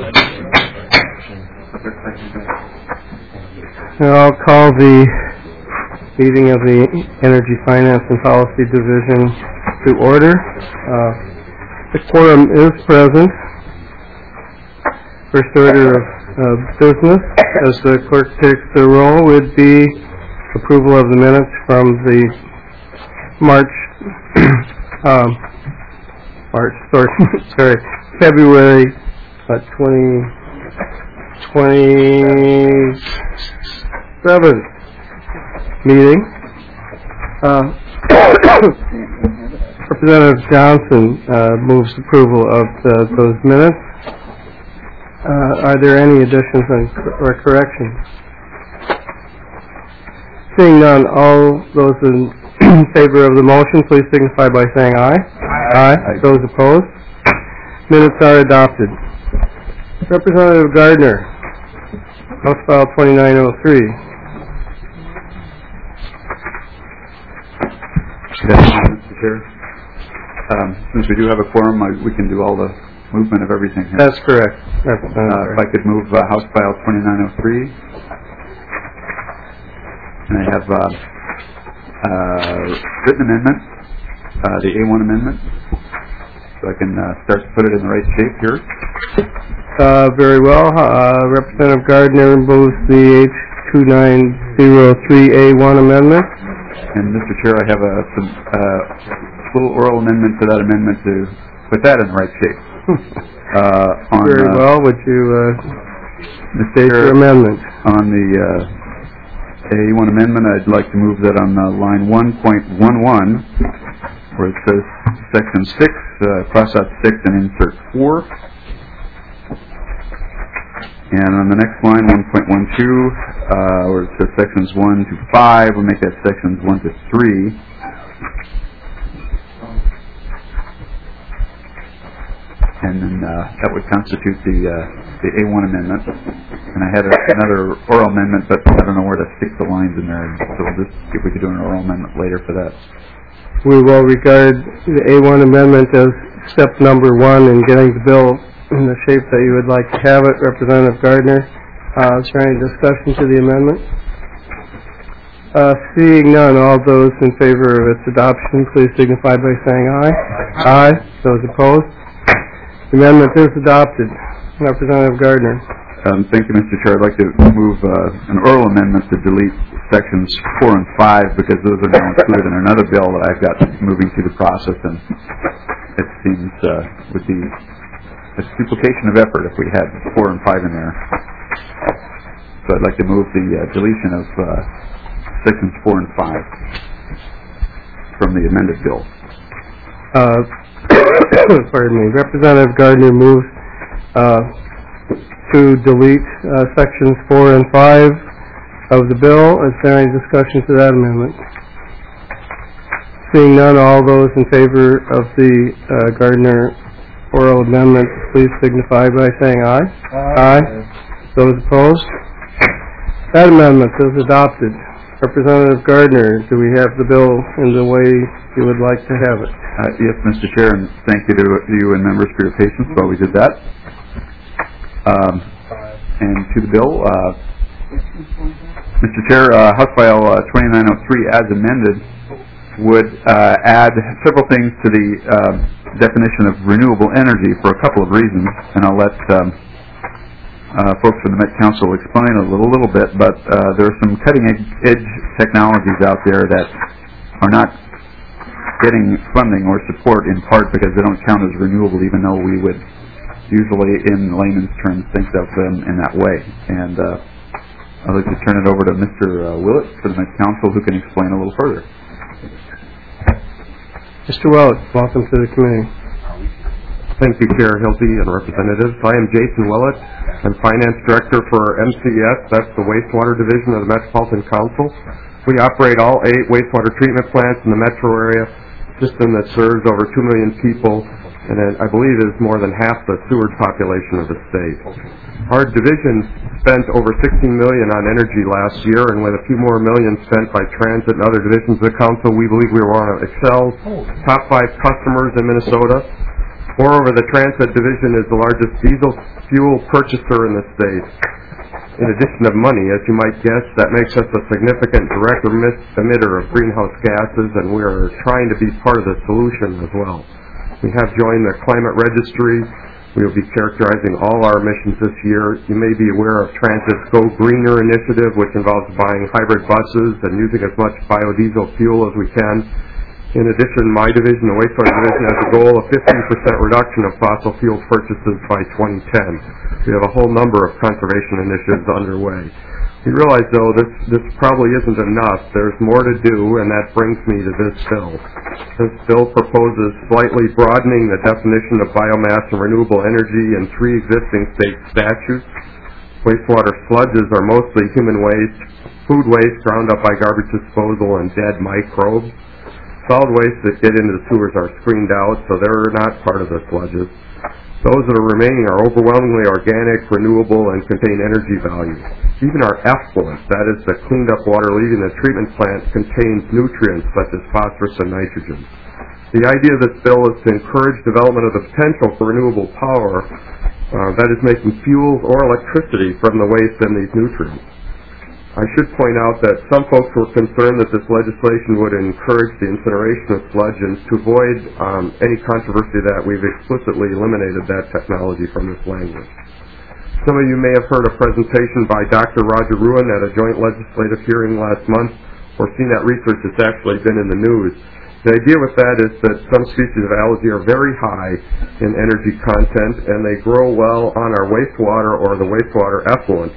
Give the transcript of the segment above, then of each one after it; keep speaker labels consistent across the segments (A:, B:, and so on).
A: Now I'll call the meeting of the Energy Finance and Policy Division to order. The quorum is present. First order of business, as the clerk takes the roll, would be approval of the minutes from the February 27th meeting. Representative Johnson moves approval of those minutes. Are there any additions or corrections? Seeing none, all those in favor of the motion, please signify by saying aye. Aye. Those opposed? Minutes are adopted. Representative Gardner, House File 2903.
B: Good afternoon, Mr. Chair. Since we do have a quorum, we can do all the movement of everything here.
A: That's correct.
B: If I could move House File 2903. And I have written amendment, the A1 amendment. So I can start to put it in the right shape here.
A: Very well. Representative Gardner moves the H2903A1 amendment.
B: And Mr. Chair, I have a little oral amendment to that amendment to put that in the right shape.
A: Very well. Would you state your amendment?
B: On the A1 amendment, I'd like to move that on line 1.11, where it says section 6, cross out 6 and insert 4. And on the next line, 1.12, where it says sections 1 to 5, we'll make that sections 1 to 3. And then that would constitute the A1 amendment. And I had another oral amendment, but I don't know where to stick the lines in there. So we'll just see if we could do an oral amendment later for that.
A: We will regard the A1 amendment as step number 1 in getting the bill in the shape that you would like to have it. Representative Gardner, is there any discussion to the amendment? Seeing none, all those in favor of its adoption, please signify by saying aye. Aye. Those opposed? The amendment is adopted. Representative Gardner.
B: Thank you, Mr. Chair. I'd like to move an oral amendment to delete sections 4 and 5 because those are now included in another bill that I've got moving through the process, and it seems would be a duplication of effort if we had 4 and 5 in there. So I'd like to move the deletion of sections 4 and 5 from the amended bill.
A: Pardon me. Representative Gardner moves to delete sections 4 and 5 of the bill. Is there any discussion to that amendment? Seeing none, all those in favor of the Gardner oral amendment, please signify by saying aye. Aye. Those opposed? That amendment is adopted. Representative Gardner, do we have the bill in the way you would like to have it?
B: Yes, Mr. Chair, and thank you to you and members for your patience while we did that. And to the bill, Mr. Chair, House File 2903 as amended would add several things to the definition of renewable energy for a couple of reasons, and I'll let folks from the Met Council explain a little bit, but there are some cutting-edge technologies out there that are not getting funding or support in part because they don't count as renewable, even though we would usually, in layman's terms, think of them in that way. And I'd like to turn it over to Mr. Willett for the Met Council, who can explain a little further.
A: Mr. Willett, welcome to the committee.
C: Thank you, Chair Hilty and representatives. I am Jason Willett. I'm Finance Director for MCS. That's the Wastewater Division of the Metropolitan Council. We operate all 8 wastewater treatment plants in the metro area system that serves over 2 million people, and I believe is more than half the sewage population of the state. Our division spent over $16 million on energy last year, and with a few more million spent by transit and other divisions of the council, we believe we are one of Excel's top 5 customers in Minnesota. Moreover, the Transit Division is the largest diesel fuel purchaser in the state. In addition to money, as you might guess, that makes us a significant direct emitter of greenhouse gases, and we are trying to be part of the solution as well. We have joined the Climate Registry. We will be characterizing all our emissions this year. You may be aware of Transit's Go Greener initiative, which involves buying hybrid buses and using as much biodiesel fuel as we can. In addition, my division, the Wastewater Division, has a goal of 15% reduction of fossil fuel purchases by 2010. We have a whole number of conservation initiatives underway. We realize, though, this probably isn't enough. There's more to do, and that brings me to this bill. This bill proposes slightly broadening the definition of biomass and renewable energy in 3 existing state statutes. Wastewater sludges are mostly human waste, food waste ground up by garbage disposal, and dead microbes. Solid waste that get into the sewers are screened out, so they're not part of the sludges. Those that are remaining are overwhelmingly organic, renewable, and contain energy value. Even our effluent, that is the cleaned up water leaving the treatment plant, contains nutrients such as phosphorus and nitrogen. The idea of this bill is to encourage development of the potential for renewable power, that is making fuels or electricity from the waste and these nutrients. I should point out that some folks were concerned that this legislation would encourage the incineration of sludge, and to avoid any controversy that we've explicitly eliminated that technology from this language. Some of you may have heard a presentation by Dr. Roger Ruin at a joint legislative hearing last month, or seen that research that's actually been in the news. The idea with that is that some species of algae are very high in energy content, and they grow well on our wastewater or the wastewater effluent.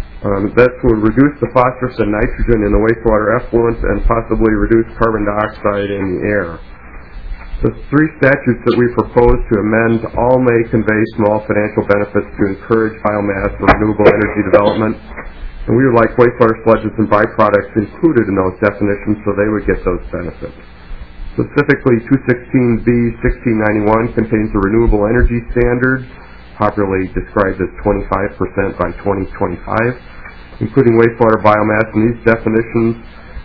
C: That would reduce the phosphorus and nitrogen in the wastewater effluent and possibly reduce carbon dioxide in the air. The 3 statutes that we propose to amend all may convey small financial benefits to encourage biomass and renewable energy development, and we would like wastewater sludges and byproducts included in those definitions so they would get those benefits. Specifically, 216B 1691 contains the renewable energy standard, popularly described as 25% by 2025, including wastewater biomass. In these definitions,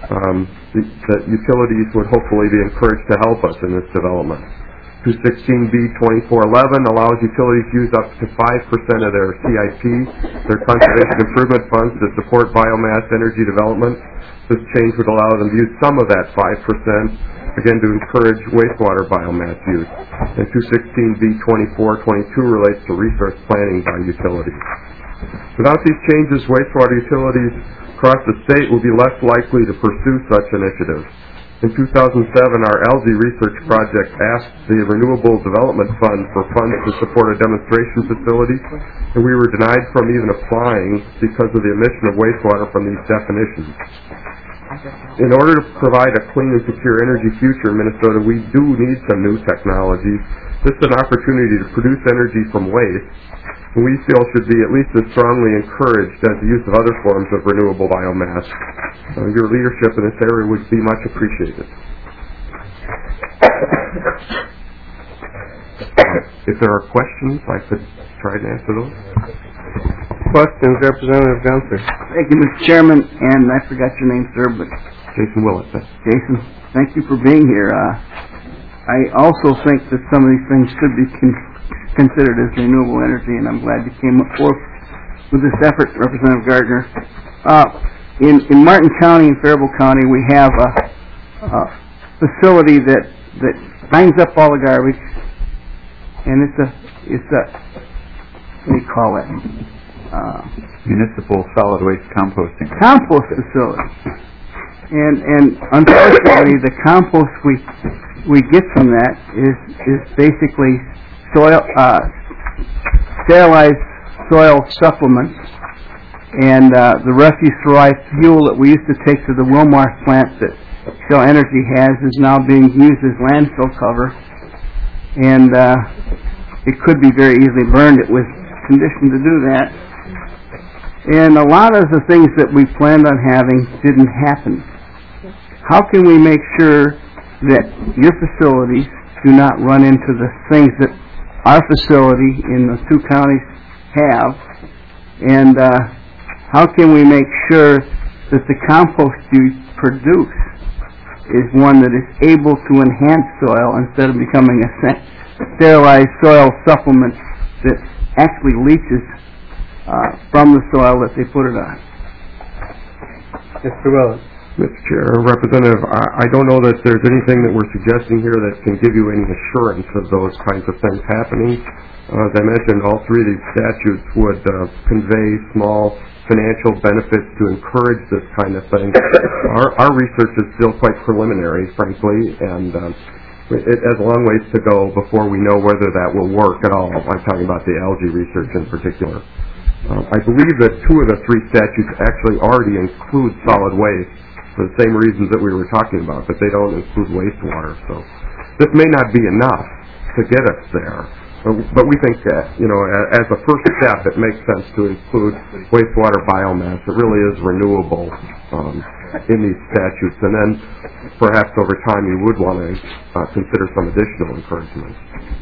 C: the utilities would hopefully be encouraged to help us in this development. 216B 2411 allows utilities to use up to 5% of their CIP, their Conservation Improvement Funds, to support biomass energy development. This change would allow them to use some of that 5%, again, to encourage wastewater biomass use. And 216B 2422 relates to resource planning by utilities. Without these changes, wastewater utilities across the state will be less likely to pursue such initiatives. In 2007, our algae research project asked the Renewable Development Fund for funds to support a demonstration facility, and we were denied from even applying because of the emission of wastewater from these definitions. In order to provide a clean and secure energy future in Minnesota, we do need some new technologies. This is an opportunity to produce energy from waste, and we feel should be at least as strongly encouraged as the use of other forms of renewable biomass. Your leadership in this area would be much appreciated. If there are questions, I could try to answer those.
A: Questions, Representative Gunther.
D: Thank you, Mr. Chairman, and I forgot your name, sir, but
C: Jason Willett.
D: Jason, thank you for being here. I also think that some of these things should be considered as renewable energy, and I'm glad you came forth with this effort, Representative Gardner. In Martin County and Faribault County, we have a facility that binds up all the garbage, and it's a what do you call it?
B: Municipal solid waste composting.
D: Compost facility. And unfortunately, the compost we get from that is basically sterilized soil supplements, and the refuse-derived fuel that we used to take to the Wilmar plant that Shell Energy has is now being used as landfill cover, and it could be very easily burned. It was conditioned to do that. And a lot of the things that we planned on having didn't happen. How can we make sure that your facilities do not run into the things that our facility in the 2 counties have? And how can we make sure that the compost you produce is one that is able to enhance soil instead of becoming a sterilized soil supplement that actually leaches from the soil that they put it on.
A: Mr. Willett.
C: Mr. Chair, Representative, I don't know that there's anything that we're suggesting here that can give you any assurance of those kinds of things happening. As I mentioned, all three of these statutes would convey small financial benefits to encourage this kind of thing. Our research is still quite preliminary, frankly, and it has a long ways to go before we know whether that will work at all. I'm talking about the algae research in particular. I believe that two of the three statutes actually already include solid waste for the same reasons that we were talking about, but they don't include wastewater. So this may not be enough to get us there. But we think that, as a first step, it makes sense to include wastewater biomass. It really is renewable in these statutes. And then perhaps over time you would want to consider some additional encouragement.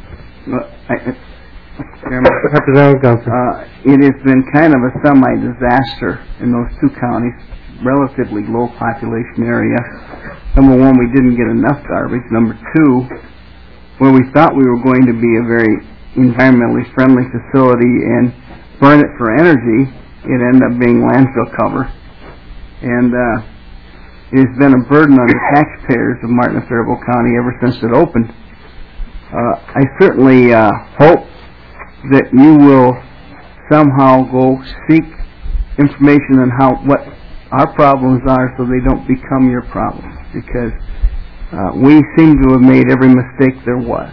A: Representative Gunther.
D: It has been kind of a semi-disaster in those two counties, relatively low population area. Number one, we didn't get enough garbage. Number two, where we thought we were going to be a very environmentally friendly facility and burn it for energy, it ended up being landfill cover. And it has been a burden on the taxpayers of Martin and Faribault County ever since it opened. I certainly hope that you will somehow go seek information on what our problems are so they don't become your problems, because we seem to have made every mistake there was.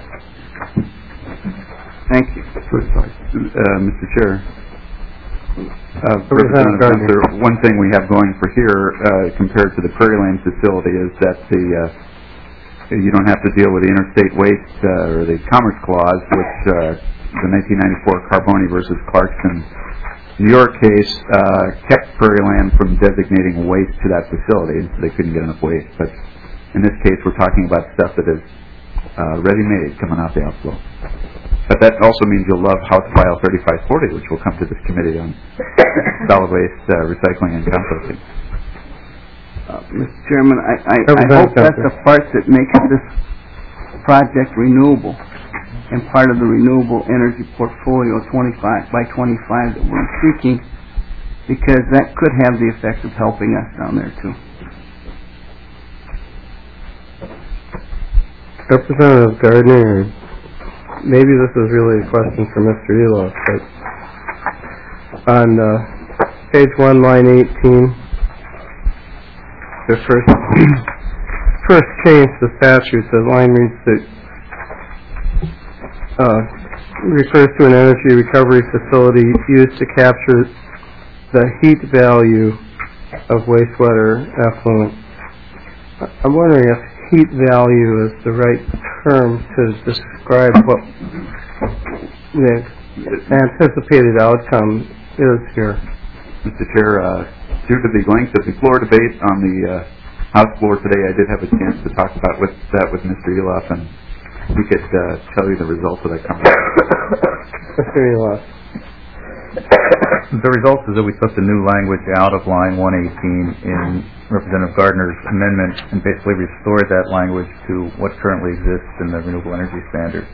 D: Thank you.
B: Mr. Chair. Representative Gunther, one thing we have going for here compared to the Prairie Lane facility is that you don't have to deal with the interstate waste or the Commerce Clause, which the 1994 Carboni versus Clarkson New York case kept Prairie Land from designating waste to that facility, and so they couldn't get enough waste. But in this case, we're talking about stuff that is ready-made coming out the outflow. But that also means you'll love House File 3540, which will come to this committee on solid waste recycling and composting.
D: Mr. Chairman, I hope that's the part that makes this project renewable and part of the renewable energy portfolio 25 by 25 that we're seeking, because that could have the effect of helping us down there too.
A: Representative Gardner, maybe this is really a question for Mr. Elof, but on page 1, line 18, the first change to the statute, the line reads that refers to an energy recovery facility used to capture the heat value of wastewater effluent. I'm wondering if heat value is the right term to describe what the anticipated outcome is here.
B: Mr. Chair, due to the length of the floor debate on the House floor today, I did have a chance to talk about that with Mr. Elof, and he could tell you the results that I come to.
A: Mr. Elof.
E: The result is that we took the new language out of line 118 in Representative Gardner's amendment and basically restored that language to what currently exists in the renewable energy standards.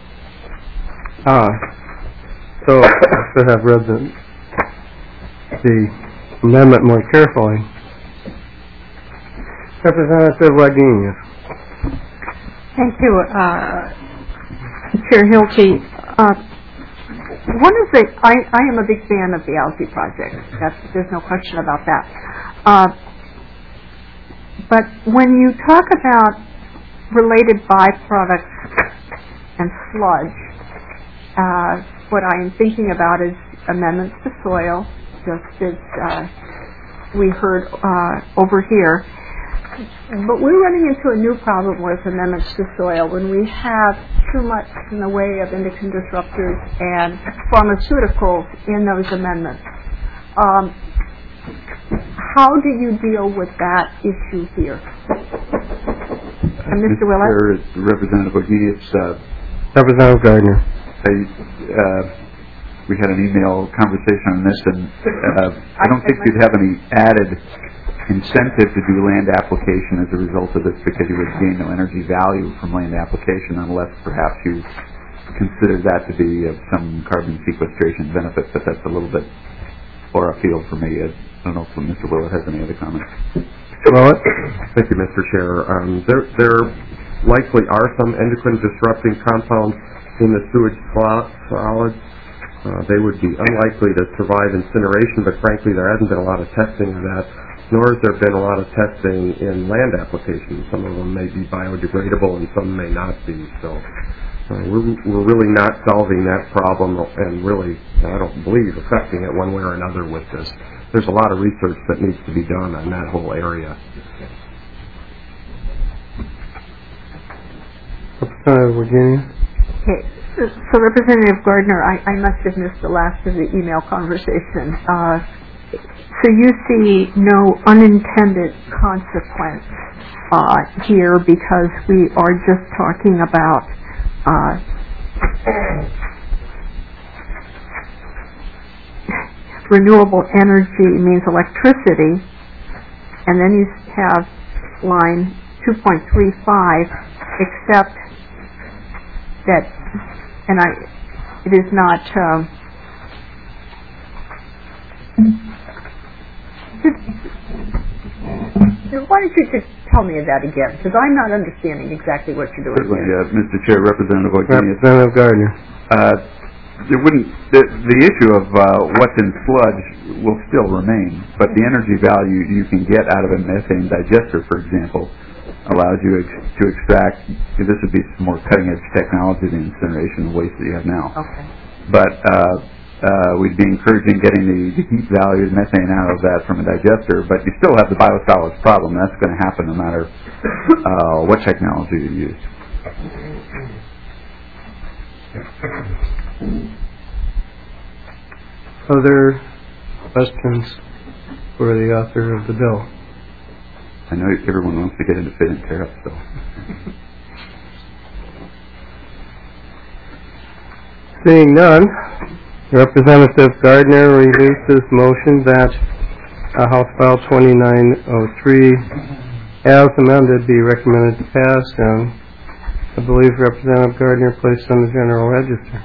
A: So I should have read the amendment more carefully. Representative Wagenius.
F: Thank you, Chair Hilty. One of the, I am a big fan of the algae project. There's no question about that. But when you talk about related byproducts and sludge, what I am thinking about is amendments to soil, just as we heard over here. But we're running into a new problem with amendments to soil when we have too much in the way of endocrine disruptors and pharmaceuticals in those amendments. How do you deal with that issue here? And Mr. Willett?
B: Representative Wagenius.
A: Representative Gardner.
B: we had an email conversation on this, and I don't think you'd have any added incentive to do land application as a result of this, because you would gain no energy value from land application unless perhaps you consider that to be of some carbon sequestration benefit, but that's a little bit far afield for me. I don't know if Mr. Willett has any other comments.
A: Willett?
C: Thank you, Mr. Chair. There likely are some endocrine disrupting compounds in the sewage solids. They would be unlikely to survive incineration, but frankly there hasn't been a lot of testing of that, nor has there been a lot of testing in land applications. Some of them may be biodegradable and some may not be. So we're really not solving that problem, and really, I don't believe, affecting it one way or another with this. There's a lot of research that needs to be done on that whole area.
A: Representative Virginia?
F: Okay. So Representative Gardner, I must have missed the last of the email conversation. So you see no unintended consequence here, because we are just talking about renewable energy means electricity, and then you have line 2.35, except that, and it is not, why don't you just tell me that again, because I'm not understanding exactly what you're doing here.
B: Mr. Chair, Representative O'Genius.
A: Representative Gardner.
B: The issue of what's in sludge will still remain, but the energy value you can get out of a methane digester, for example, allows you to extract, this would be some more cutting-edge technology than incineration waste that you have now.
F: Okay.
B: But we'd be encouraging getting the heat value of methane out of that from a digester, but you still have the biosolids problem. That's going to happen no matter what technology you use.
A: Other questions for the author of the bill?
B: I know everyone wants to get into feed-in tariffs, so.
A: Seeing none, Representative Gardner renews his motion that House File 2903 as amended be recommended to pass, and I believe Representative Gardner placed on the General Register.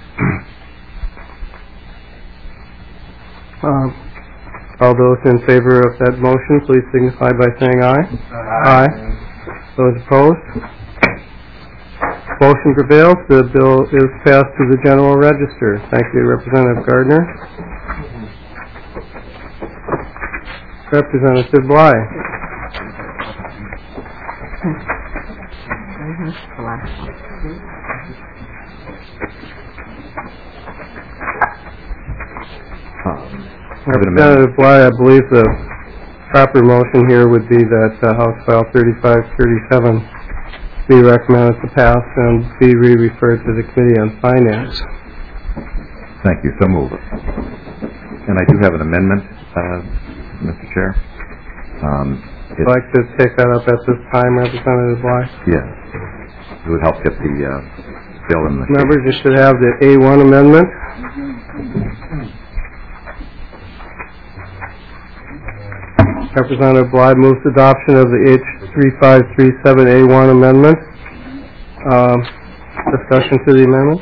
A: All those in favor of that motion, please signify by saying aye. Aye. Those opposed? Motion prevails. The bill is passed to the General Register. Thank you, Representative Gardner. Representative Bly. Representative Bly, I believe the proper motion here would be that House File 3537 be recommended to pass and be re-referred to the Committee on Finance.
G: Thank you. So moved. And I do have an amendment, Mr. Chair.
A: Would you like to take that up at this time, Representative Bly?
G: Yes. It would help get the bill in the...
A: Members, you should have the A1 amendment. Representative Bly moves adoption of the H3537A1 amendment. Discussion to the amendment?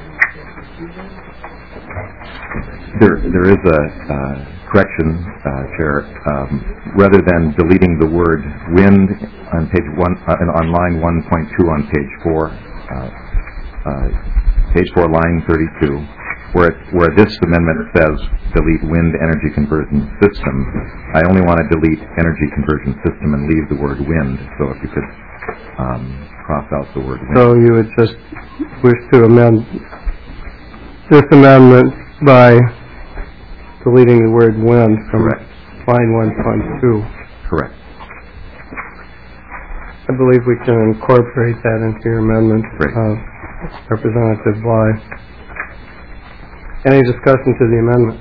G: There is a correction, Chair. Rather than deleting the word wind on page 1, on line 1.2 on page 4, line 32, where this amendment says delete wind energy conversion system, I only want to delete energy conversion system and leave the word wind. So if you could cross out the word wind.
A: So you would just wish to amend this amendment by deleting the word wind from line 1.2.
G: Correct.
A: I believe we can incorporate that into your amendment, Representative Bly. Any discussion to the amendment?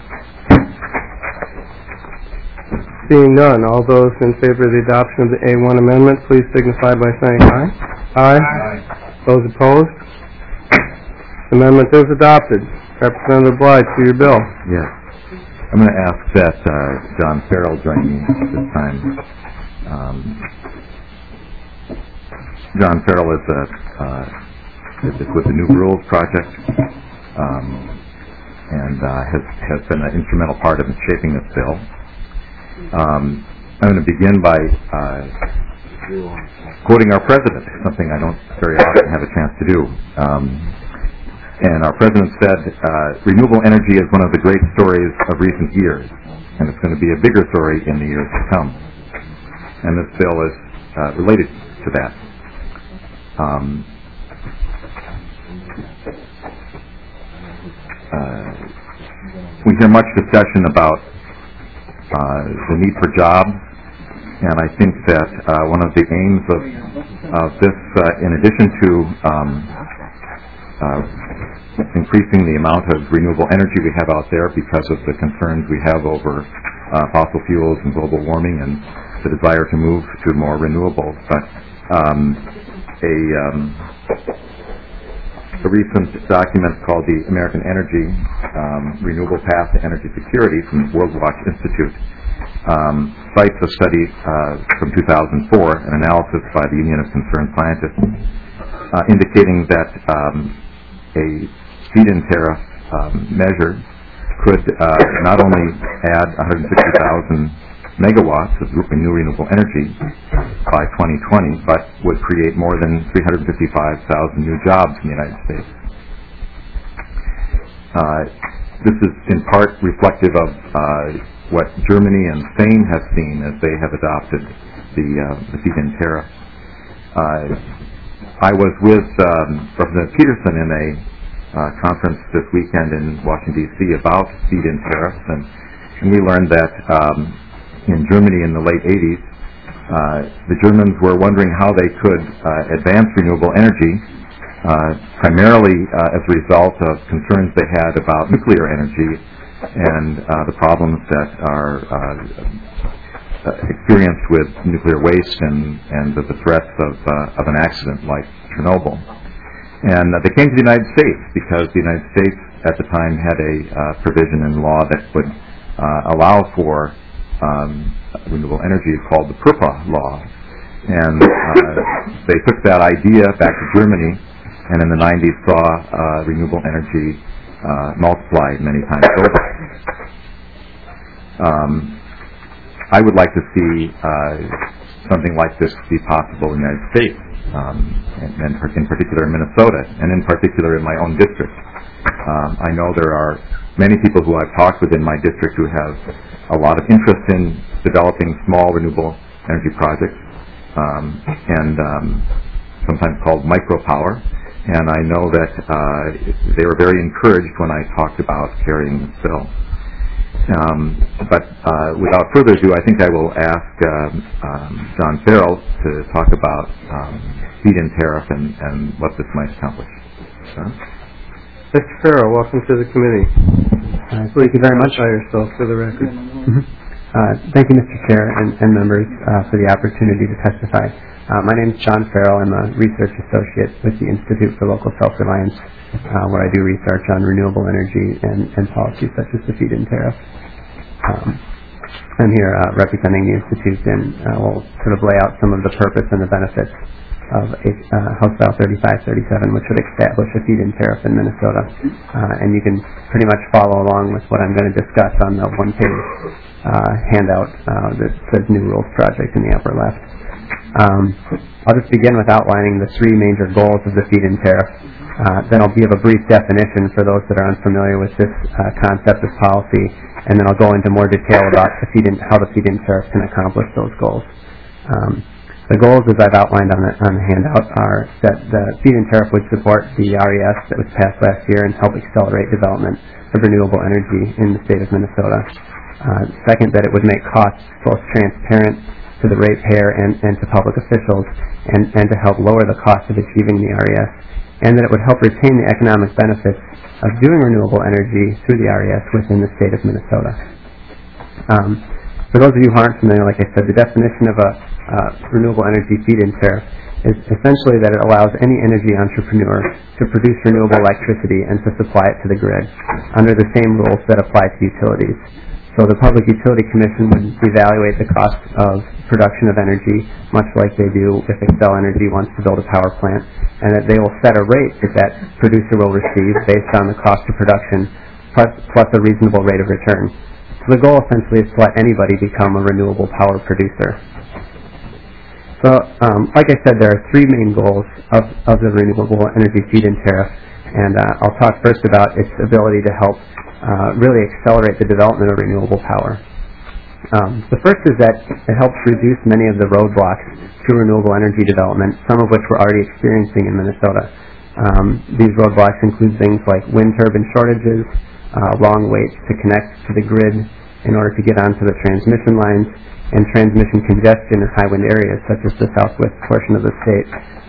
A: Seeing none, all those in favor of the adoption of the A1 amendment, please signify by saying aye. Aye. Those opposed? The amendment is adopted. Representative Blythe, to your bill.
G: Yes. I'm going to ask that John Farrell join me at this time. John Farrell is with the New Rules Project and has been an instrumental part of shaping this bill. I'm going to begin by quoting our president, something I don't very often have a chance to do. And our president said, renewable energy is one of the great stories of recent years, and it's going to be a bigger story in the years to come. And this bill is related to that. We hear much discussion about the need for jobs, and I think that one of the aims of this, in addition to increasing the amount of renewable energy we have out there because of the concerns we have over fossil fuels and global warming and the desire to move to more renewables, but a recent document called the American Energy Renewable Path to Energy Security from the World Watch Institute cites a study from 2004, an analysis by the Union of Concerned Scientists, indicating that a feed-in tariff measure could not only add 160,000 megawatts of new renewable energy by 2020, but would create more than 355,000 new jobs in the United States. This is in part reflective of what Germany and Spain have seen as they have adopted the feed-in tariff. I was with Representative Peterson in a conference this weekend in Washington, D.C. about feed-in tariffs, and we learned that in Germany in the late 80s, the Germans were wondering how they could advance renewable energy, primarily as a result of concerns they had about nuclear energy and the problems that are experienced with nuclear waste and the threats of an accident like Chernobyl. And they came to the United States because the United States at the time had a provision in law that would allow for renewable energy called the PURPA law. And they took that idea back to Germany, and in the 90s saw renewable energy multiplied many times over. I would like to see something like this be possible in the United States, and in particular in Minnesota, and in particular in my own district. I know there are many people who I've talked with in my district who have a lot of interest in developing small renewable energy projects, and sometimes called micropower. And I know that they were very encouraged when I talked about carrying this bill. But without further ado, I think I will ask John Farrell to talk about feed-in tariff and what this might accomplish.
A: Mr. Farrell, welcome to the committee.
H: Thank you very much.
A: Identify yourself for the record.
H: Thank you, Mr. Chair and members, for the opportunity to testify. My name is John Farrell. I'm a research associate with the Institute for Local Self-Reliance, where I do research on renewable energy and policies such as the feed-in tariff. I'm here representing the Institute, and we'll sort of lay out some of the purpose and the benefits of House Bill 3537, which would establish a feed-in tariff in Minnesota. And you can pretty much follow along with what I'm going to discuss on the one-page handout that says New Rules Project in the upper left. I'll just begin with outlining the three major goals of the feed-in tariff. Then I'll give a brief definition for those that are unfamiliar with this concept of policy, and then I'll go into more detail about how the feed-in tariff can accomplish those goals. The goals, as I've outlined on the handout, are that the feed-in tariff would support the RES that was passed last year and help accelerate development of renewable energy in the state of Minnesota. Second, that it would make costs both transparent to the ratepayer and to public officials, and to help lower the cost of achieving the RES, and that it would help retain the economic benefits of doing renewable energy through the RES within the state of Minnesota. For those of you who aren't familiar, like I said, the definition of a renewable energy feed-in tariff is essentially that it allows any energy entrepreneur to produce renewable electricity and to supply it to the grid under the same rules that apply to utilities. So the Public Utility Commission would evaluate the cost of production of energy, much like they do if Xcel Energy wants to build a power plant, and that they will set a rate that that producer will receive based on the cost of production plus a reasonable rate of return. So the goal essentially is to let anybody become a renewable power producer. So, like I said, there are three main goals of the renewable energy feed-in tariff, and I'll talk first about its ability to help really accelerate the development of renewable power. The first is that it helps reduce many of the roadblocks to renewable energy development, some of which we're already experiencing in Minnesota. These roadblocks include things like wind turbine shortages, long waits to connect to the grid in order to get onto the transmission lines, and transmission congestion in high wind areas such as the southwest portion of the state.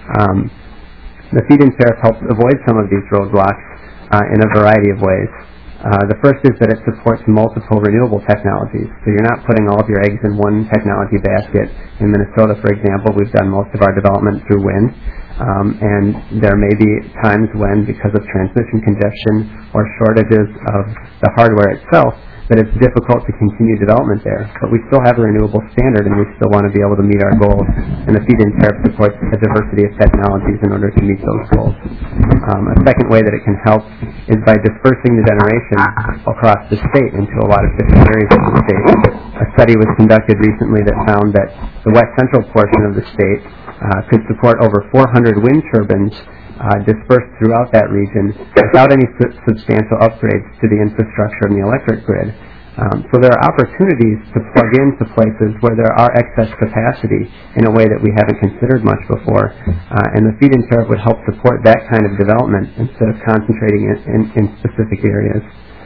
H: The feed-in tariff helps avoid some of these roadblocks in a variety of ways. The first is that it supports multiple renewable technologies. So you're not putting all of your eggs in one technology basket. In Minnesota, for example, we've done most of our development through wind. And there may be times when, because of transmission congestion or shortages of the hardware itself, that it's difficult to continue development there. But we still have a renewable standard, and we still want to be able to meet our goals. And the feed-in tariff supports a diversity of technologies in order to meet those goals. A second way that it can help is by dispersing the generation across the state into a lot of different areas of the state. A study was conducted recently that found that the west central portion of the state could support over 400 wind turbines dispersed throughout that region without any substantial upgrades to the infrastructure and the electric grid. So there are opportunities to plug into places where there are excess capacity in a way that we haven't considered much before. And the feed-in tariff would help support that kind of development instead of concentrating it in specific areas.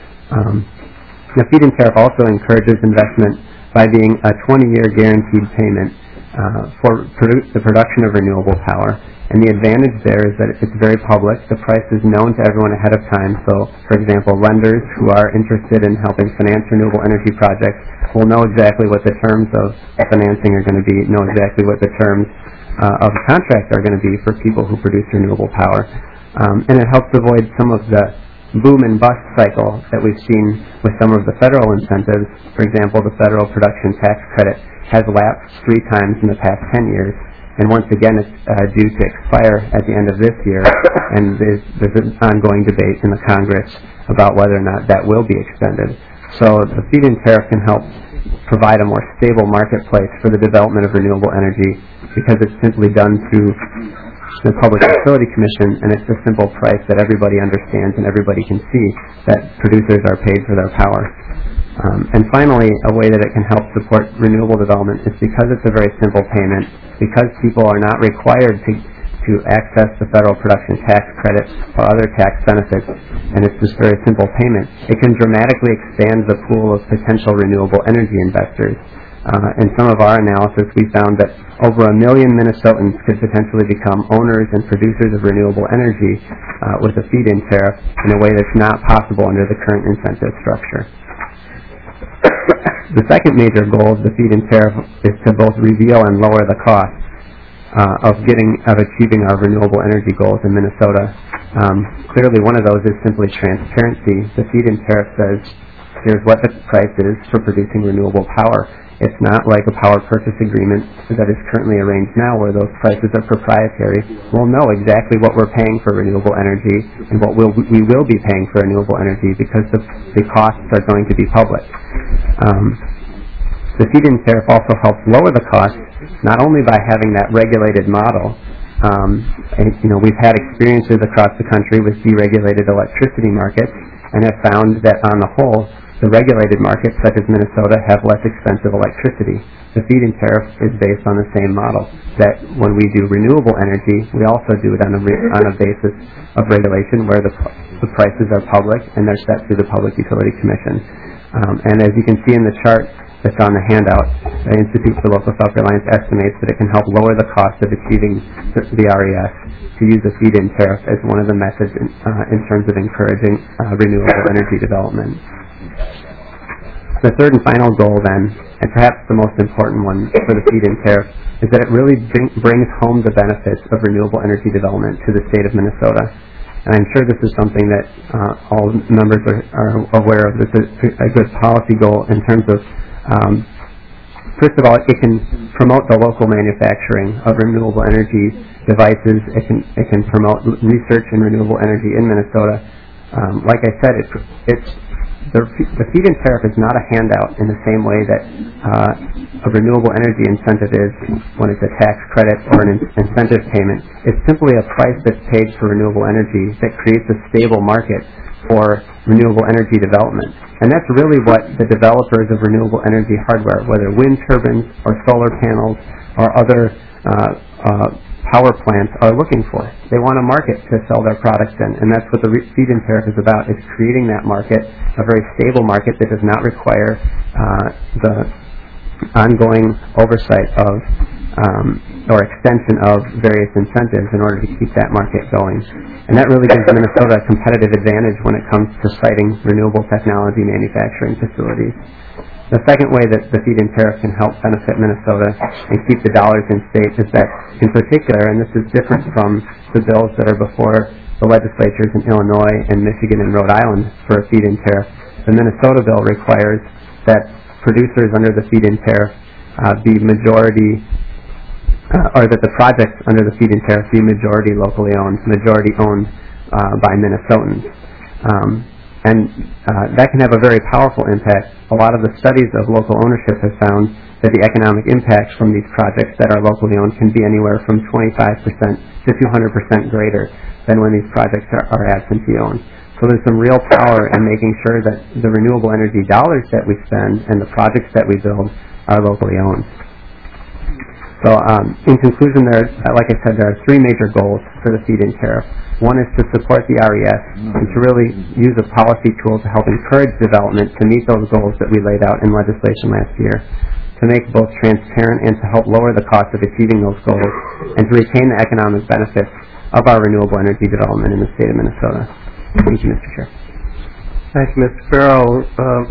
H: The feed-in tariff also encourages investment by being a 20-year guaranteed payment for the production of renewable power. And the advantage there is that it's very public. The price is known to everyone ahead of time. So, for example, lenders who are interested in helping finance renewable energy projects will know exactly what the terms of financing are going to be, know exactly what the terms of the contract are going to be for people who produce renewable power. And it helps avoid some of the boom and bust cycle that we've seen with some of the federal incentives. For example, the federal production tax credit has lapsed 3 times in the past 10 years. And once again, it's due to expire at the end of this year, and there's an ongoing debate in the Congress about whether or not that will be extended. So the feed-in tariff can help provide a more stable marketplace for the development of renewable energy because it's simply done through the Public Utility Commission, and it's a simple price that everybody understands and everybody can see that producers are paid for their power. And finally, a way that it can help support renewable development is because it's a very simple payment, because people are not required to access the federal production tax credit or other tax benefits, and it's just very simple payment. It can dramatically expand the pool of potential renewable energy investors. In some of our analysis, we found that over 1 million Minnesotans could potentially become owners and producers of renewable energy with a feed-in tariff in a way that's not possible under the current incentive structure. The second major goal of the feed-in tariff is to both reveal and lower the cost of achieving our renewable energy goals in Minnesota. Clearly, one of those is simply transparency. The feed-in tariff says, here's what the price is for producing renewable power. It's not like a power purchase agreement that is currently arranged now where those prices are proprietary. We'll know exactly what we're paying for renewable energy and what we will be paying for renewable energy because the costs are going to be public. The feed-in tariff also helps lower the cost not only by having that regulated model. We've had experiences across the country with deregulated electricity markets and have found that on the whole, the regulated markets, such as Minnesota, have less expensive electricity. The feed-in tariff is based on the same model, that when we do renewable energy, we also do it on a basis of regulation where the prices are public and they're set through the Public Utility Commission. And as you can see in the chart that's on the handout, the Institute for Local Self-Reliance estimates that it can help lower the cost of achieving the RES to use a feed-in tariff as one of the methods in terms of encouraging renewable energy development. The third and final goal then, and perhaps the most important one for the feed-in tariff, is that it really brings home the benefits of renewable energy development to the state of Minnesota. And I'm sure this is something that all members are aware of. This is a good policy goal in terms of, first of all, it can promote the local manufacturing of renewable energy devices. It can promote research in renewable energy in Minnesota. Like I said, the feed-in tariff is not a handout in the same way that a renewable energy incentive is when it's a tax credit or an incentive payment. It's simply a price that's paid for renewable energy that creates a stable market for renewable energy development. And that's really what the developers of renewable energy hardware, whether wind turbines or solar panels or other power plants, are looking for. They want a market to sell their products in, and that's what the feed-in tariff is about, is creating that market, a very stable market that does not require the ongoing oversight of or extension of various incentives in order to keep that market going. And that really gives Minnesota a competitive advantage when it comes to siting renewable technology manufacturing facilities. The second way that the feed-in tariff can help benefit Minnesota and keep the dollars in state is that, in particular, and this is different from the bills that are before the legislatures in Illinois and Michigan and Rhode Island for a feed-in tariff, the Minnesota bill requires that producers under the feed-in tariff be majority, or that the projects under the feed-in tariff be majority locally owned, majority owned by Minnesotans. And that can have a very powerful impact. A lot of the studies of local ownership have found that the economic impact from these projects that are locally owned can be anywhere from 25% to 200% greater than when these projects are absentee-owned. So there's some real power in making sure that the renewable energy dollars that we spend and the projects that we build are locally owned. So in conclusion, like I said, there are three major goals for the feed-in tariff. One is to support the RES and to really use a policy tool to help encourage development to meet those goals that we laid out in legislation last year, to make both transparent and to help lower the cost of achieving those goals, and to retain the economic benefits of our renewable energy development in the state of Minnesota. Thank you, Mr. Chair.
A: Thank you, Mr. Farrell.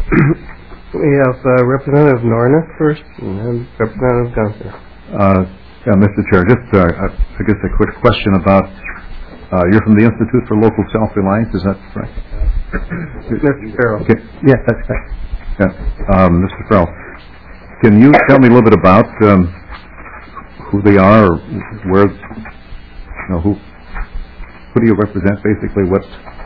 A: We have Representative Nornes first, and then Representative Gunther.
I: Mr. Chair, just I guess a quick question about, you're from the Institute for Local Self-Reliance, is that right?
A: Mr. Farrell.
I: Okay.
H: Yes, that's correct.
I: Yeah. Mr. Farrell, can you tell me a little bit about who they are, or where, who do you represent, basically, what?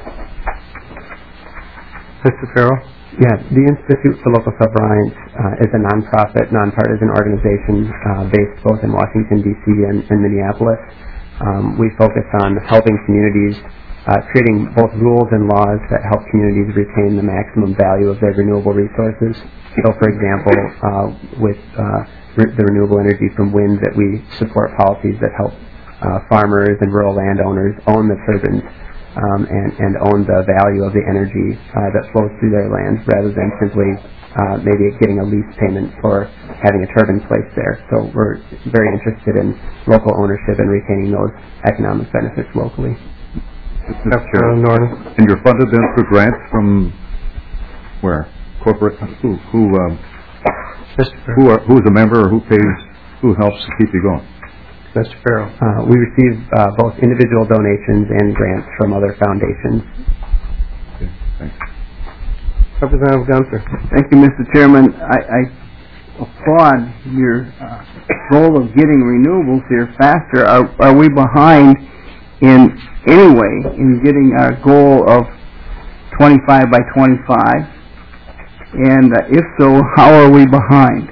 A: Mr. Farrell?
H: Yeah, the Institute for Local Self-Reliance is a nonprofit, nonpartisan organization based both in Washington, D.C. and Minneapolis. We focus on helping communities, creating both rules and laws that help communities retain the maximum value of their renewable resources. So, for example, with the renewable energy from wind, that we support policies that help farmers and rural landowners own the turbines and own the value of the energy that flows through their land, rather than simply maybe getting a lease payment for having a turbine placed there. So we're very interested in local ownership and retaining those economic benefits locally.
I: And you're funded then through grants from where? Corporate? Who's a member, or who helps to keep you going?
A: Mr. Farrell.
H: We receive both individual donations and grants from other foundations.
I: Okay, thanks.
A: Representative Gunther.
D: Thank you, Mr. Chairman. I applaud your goal of getting renewables here faster. Are we behind in any way in getting our goal of 25 by 25? And if so, how are we behind?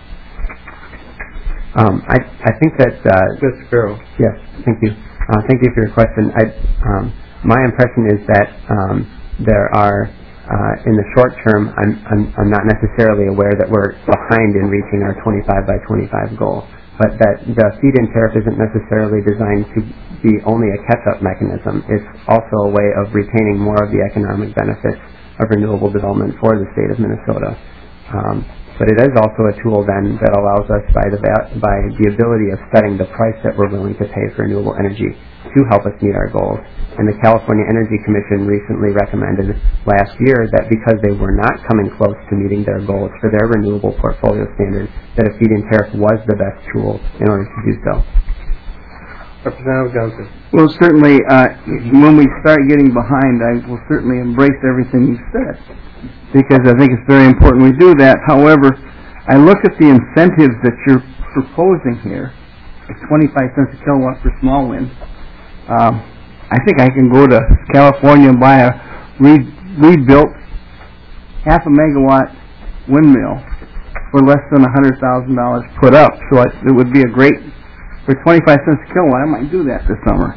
H: I think that...
A: Mr. Farrell.
H: Yes, thank you. Thank you for your question. My impression is that there are, in the short term, I'm not necessarily aware that we're behind in reaching our 25 by 25 goal, but that the feed-in tariff isn't necessarily designed to be only a catch-up mechanism. It's also a way of retaining more of the economic benefits of renewable development for the state of Minnesota. But it is also a tool then that allows us by the ability of setting the price that we're willing to pay for renewable energy to help us meet our goals. And the California Energy Commission recently recommended last year that because they were not coming close to meeting their goals for their renewable portfolio standards, that a feed-in tariff was the best tool in order to do so.
A: Representative Johnson.
D: Well, certainly, when we start getting behind, I will certainly embrace everything you said, because I think it's very important we do that. However, I look at the incentives that you're proposing here, like 25 cents a kilowatt for small wind. I think I can go to California and buy a rebuilt half a megawatt windmill for less than $100,000 put up. So it would be a great, for 25 cents a kilowatt, I might do that this summer.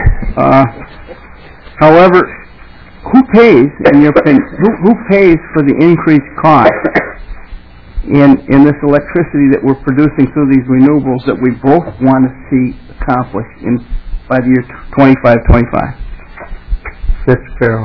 D: However, who pays, in your opinion, who pays for the increased cost in this electricity that we're producing through these renewables that we both want to see accomplished by the year 2525?
A: Mr. Farrell.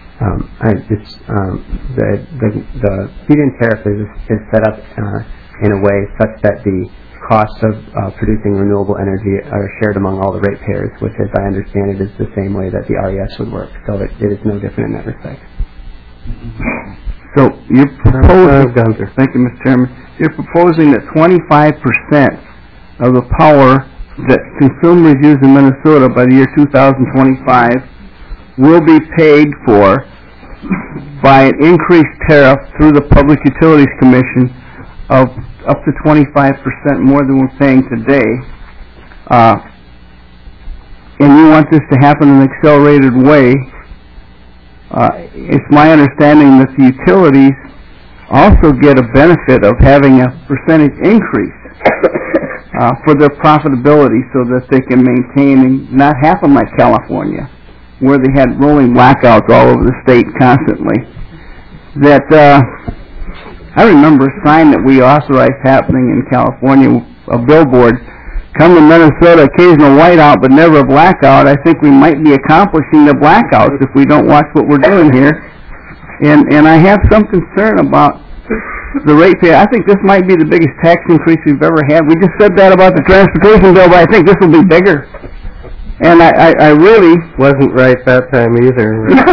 H: The feed-in tariff is set up in a way such that the costs of producing renewable energy are shared among all the ratepayers, which, as I understand it, is the same way that the RES would work. So it is no different in that respect.
D: So you're proposing, thank you, Mr. Chairman, you're proposing that 25% of the power that consumers use in Minnesota by the year 2025 will be paid for by an increased tariff through the Public Utilities Commission of up to 25% more than we're paying today. And you want this to happen in an accelerated way. It's my understanding that the utilities also get a benefit of having a percentage increase for their profitability so that they can maintain and not happen like California, where they had rolling blackouts all over the state constantly. That I remember a sign that we authorized happening in California, a billboard, come to Minnesota, occasional whiteout but never a blackout. I think we might be accomplishing the blackouts if we don't watch what we're doing here. And I have some concern about the ratepayer. I think this might be the biggest tax increase we've ever had. We just said that about the transportation bill, but I think this will be bigger. And I really...
A: Wasn't right that time either.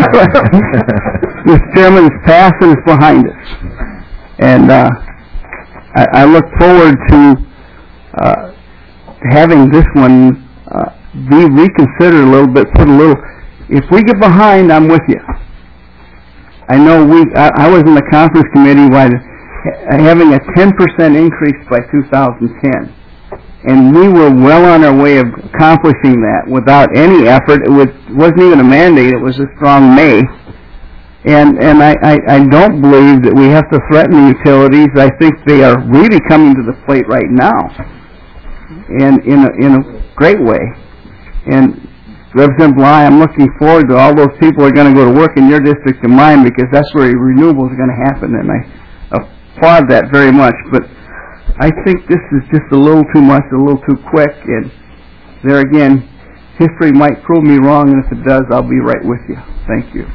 D: Mr. Chairman, it's past and it's behind us. And I look forward to having this one be reconsidered a little bit, put a little... If we get behind, I'm with you. I know I was in the conference committee by having a 10% increase by 2010. And we were well on our way of accomplishing that without any effort. It wasn't even a mandate. It was a strong may. And I don't believe that we have to threaten the utilities. I think they are really coming to the plate right now, and in a great way. And Representative Bly, I'm looking forward to all those people who are going to go to work in your district and mine, because that's where renewables are going to happen, and I applaud that very much. But I think this is just a little too much, a little too quick, and there again, history might prove me wrong, and if it does, I'll be right with you. Thank you.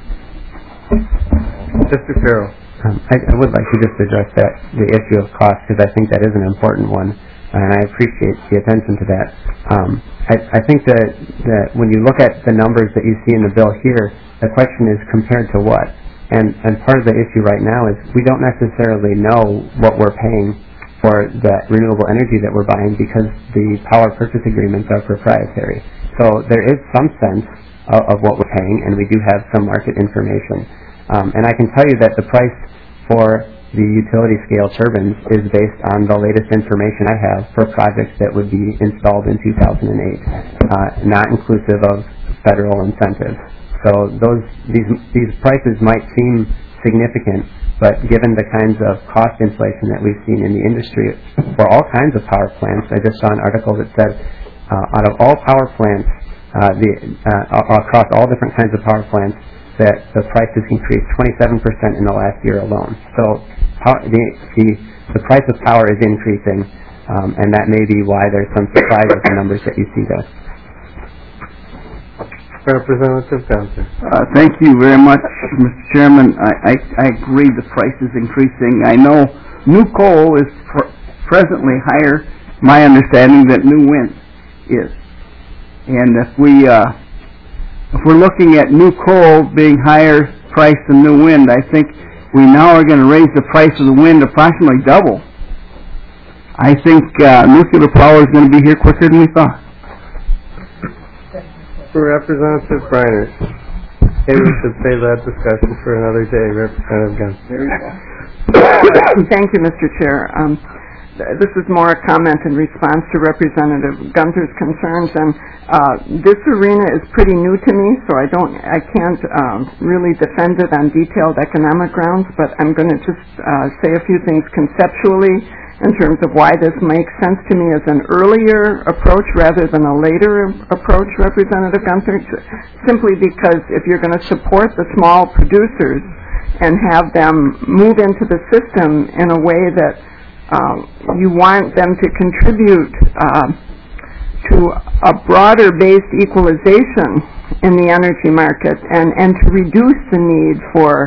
A: Mr. Farrell.
H: I would like to just address the issue of cost, because I think that is an important one, and I appreciate the attention to that. I think that when you look at the numbers that you see in the bill here, the question is compared to what? And part of the issue right now is we don't necessarily know what we're paying for the renewable energy that we're buying, because the power purchase agreements are proprietary. So there is some sense of what we're paying, and we do have some market information. And I can tell you that the price for the utility scale turbines is based on the latest information I have for projects that would be installed in 2008, not inclusive of federal incentives. So these prices might seem significant, but given the kinds of cost inflation that we've seen in the industry for all kinds of power plants, I just saw an article that said out of all power plants, across all different kinds of power plants, that the price has increased 27% in the last year alone. So the price of power is increasing, and that may be why there's some surprise with the numbers that you see there.
A: Representative Johnson.
D: Thank you very much, Mr. Chairman. I agree the price is increasing. I know new coal is presently higher, my understanding, than new wind is. And if we're looking at new coal being higher price than new wind, I think we now are going to raise the price of the wind approximately double. I think nuclear power is going to be here quicker than we thought.
A: Representative Briner. Maybe we should save that discussion for another day, Representative Gunther.
F: Thank you, Mr. Chair. This is more a comment in response to Representative Gunther's concerns, and this arena is pretty new to me, so I can't really defend it on detailed economic grounds, but I'm going to just say a few things conceptually in terms of why this makes sense to me as an earlier approach rather than a later approach, Representative Gunther, simply because if you're going to support the small producers and have them move into the system in a way that you want them to contribute to a broader-based equalization in the energy market and to reduce the need for,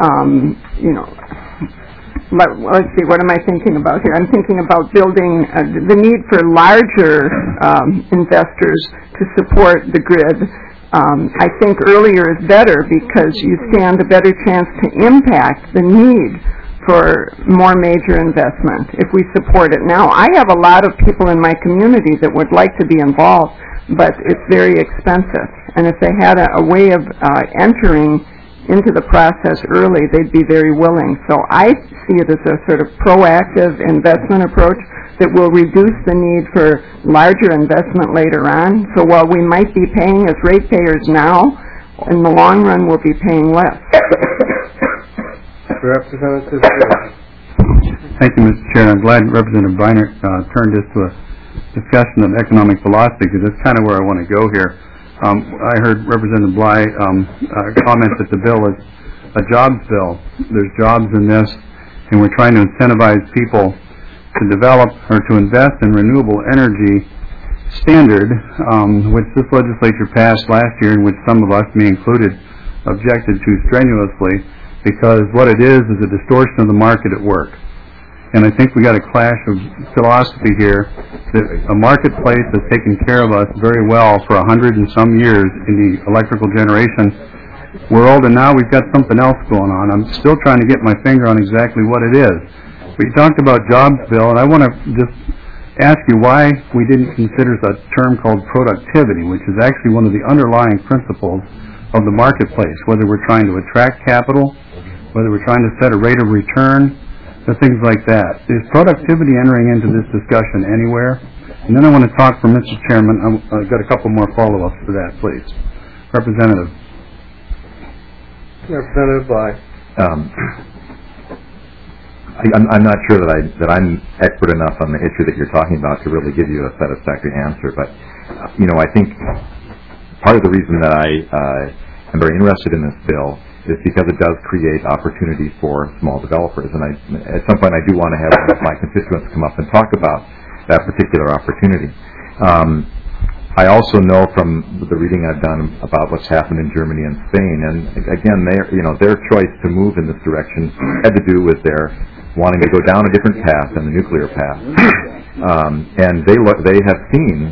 F: let's see, what am I thinking about here? I'm thinking about building the need for larger investors to support the grid. I think earlier is better because you stand a better chance to impact the need for more major investment if we support it now. I have a lot of people in my community that would like to be involved, but it's very expensive. And if they had a way of entering into the process early, they'd be very willing. So I see it as a sort of proactive investment approach that will reduce the need for larger investment later on. So while we might be paying as ratepayers now, in the long run we'll be paying less.
A: Representative.
E: Thank you, Mr. Chair. I'm glad Representative Briner turned this to a discussion of economic philosophy, because that's kind of where I want to go here. I heard Representative Bly comment that the bill is a jobs bill. There's jobs in this, and we're trying to incentivize people to develop or to invest in renewable energy standard, which this legislature passed last year, and which some of us, me included, objected to strenuously, because what it is a distortion of the market at work. And I think we got a clash of philosophy here that a marketplace has taken care of us very well for 100 and some years in the electrical generation world, and now we've got something else going on. I'm still trying to get my finger on exactly what it is. We talked about jobs bill, and I want to just ask you why we didn't consider a term called productivity, which is actually one of the underlying principles of the marketplace, whether we're trying to attract capital, whether we're trying to set a rate of return, or things like that. Is productivity entering into this discussion anywhere? And then I want to talk for Mr. Chairman. I've got a couple more follow-ups to that, please. Representative.
A: Representative Bly.
G: I'm not sure that I'm expert enough on the issue that you're talking about to really give you a satisfactory answer, but I think part of the reason that I am very interested in this bill is because it does create opportunity for small developers. And at some point I do want to have one of my constituents come up and talk about that particular opportunity. I also know from the reading I've done about what's happened in Germany and Spain, and again, their choice to move in this direction had to do with their wanting to go down a different path than the nuclear path. And they have seen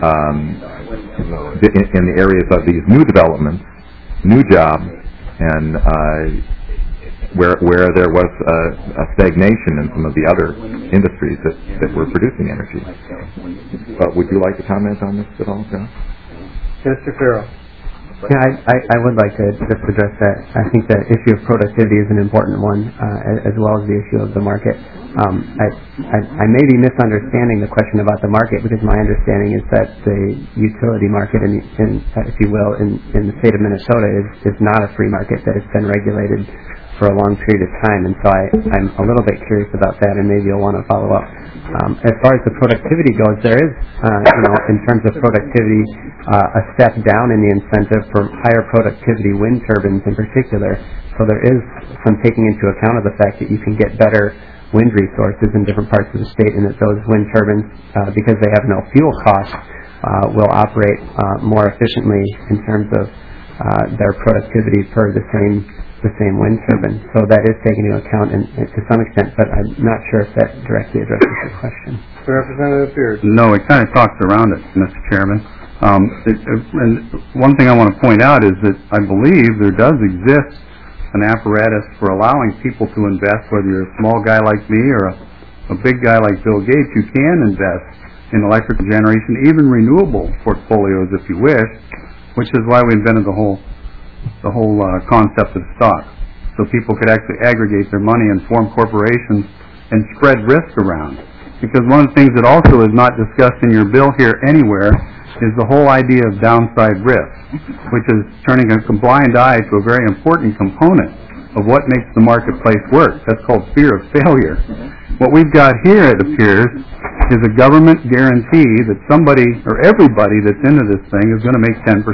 G: in the areas of these new developments, new jobs, and where there was a stagnation in some of the other industries that were producing energy. Would you like to comment on this at all, John?
A: Mr. Farrell.
H: Yeah, I would like to just address that. I think the issue of productivity is an important one, as well as the issue of the market. I may be misunderstanding the question about the market, because my understanding is that the utility market, if you will, in the state of Minnesota is not a free market, that it's been regulated for a long period of time, and so I'm a little bit curious about that, and maybe you'll want to follow up. As far as the productivity goes, there is, in terms of productivity, a step down in the incentive for higher productivity wind turbines in particular. So there is some taking into account of the fact that you can get better wind resources in different parts of the state, and that those wind turbines, because they have no fuel costs, will operate more efficiently in terms of their productivity per the same the same wind turbine. So that is taken into account to some extent, but I'm not sure if that directly addresses your question.
A: Representative Beard.
E: No, it kind of talks around it, Mr. Chairman. And one thing I want to point out is that I believe there does exist an apparatus for allowing people to invest, whether you're a small guy like me or a big guy like Bill Gates. You can invest in electrical generation, even renewable portfolios if you wish, which is why we invented the whole concept of stock. So people could actually aggregate their money and form corporations and spread risk around. Because one of the things that also is not discussed in your bill here anywhere is the whole idea of downside risk, which is turning a blind eye to a very important component of what makes the marketplace work. That's called fear of failure. What we've got here, it appears, is a government guarantee that somebody or everybody that's into this thing is going to make 10%.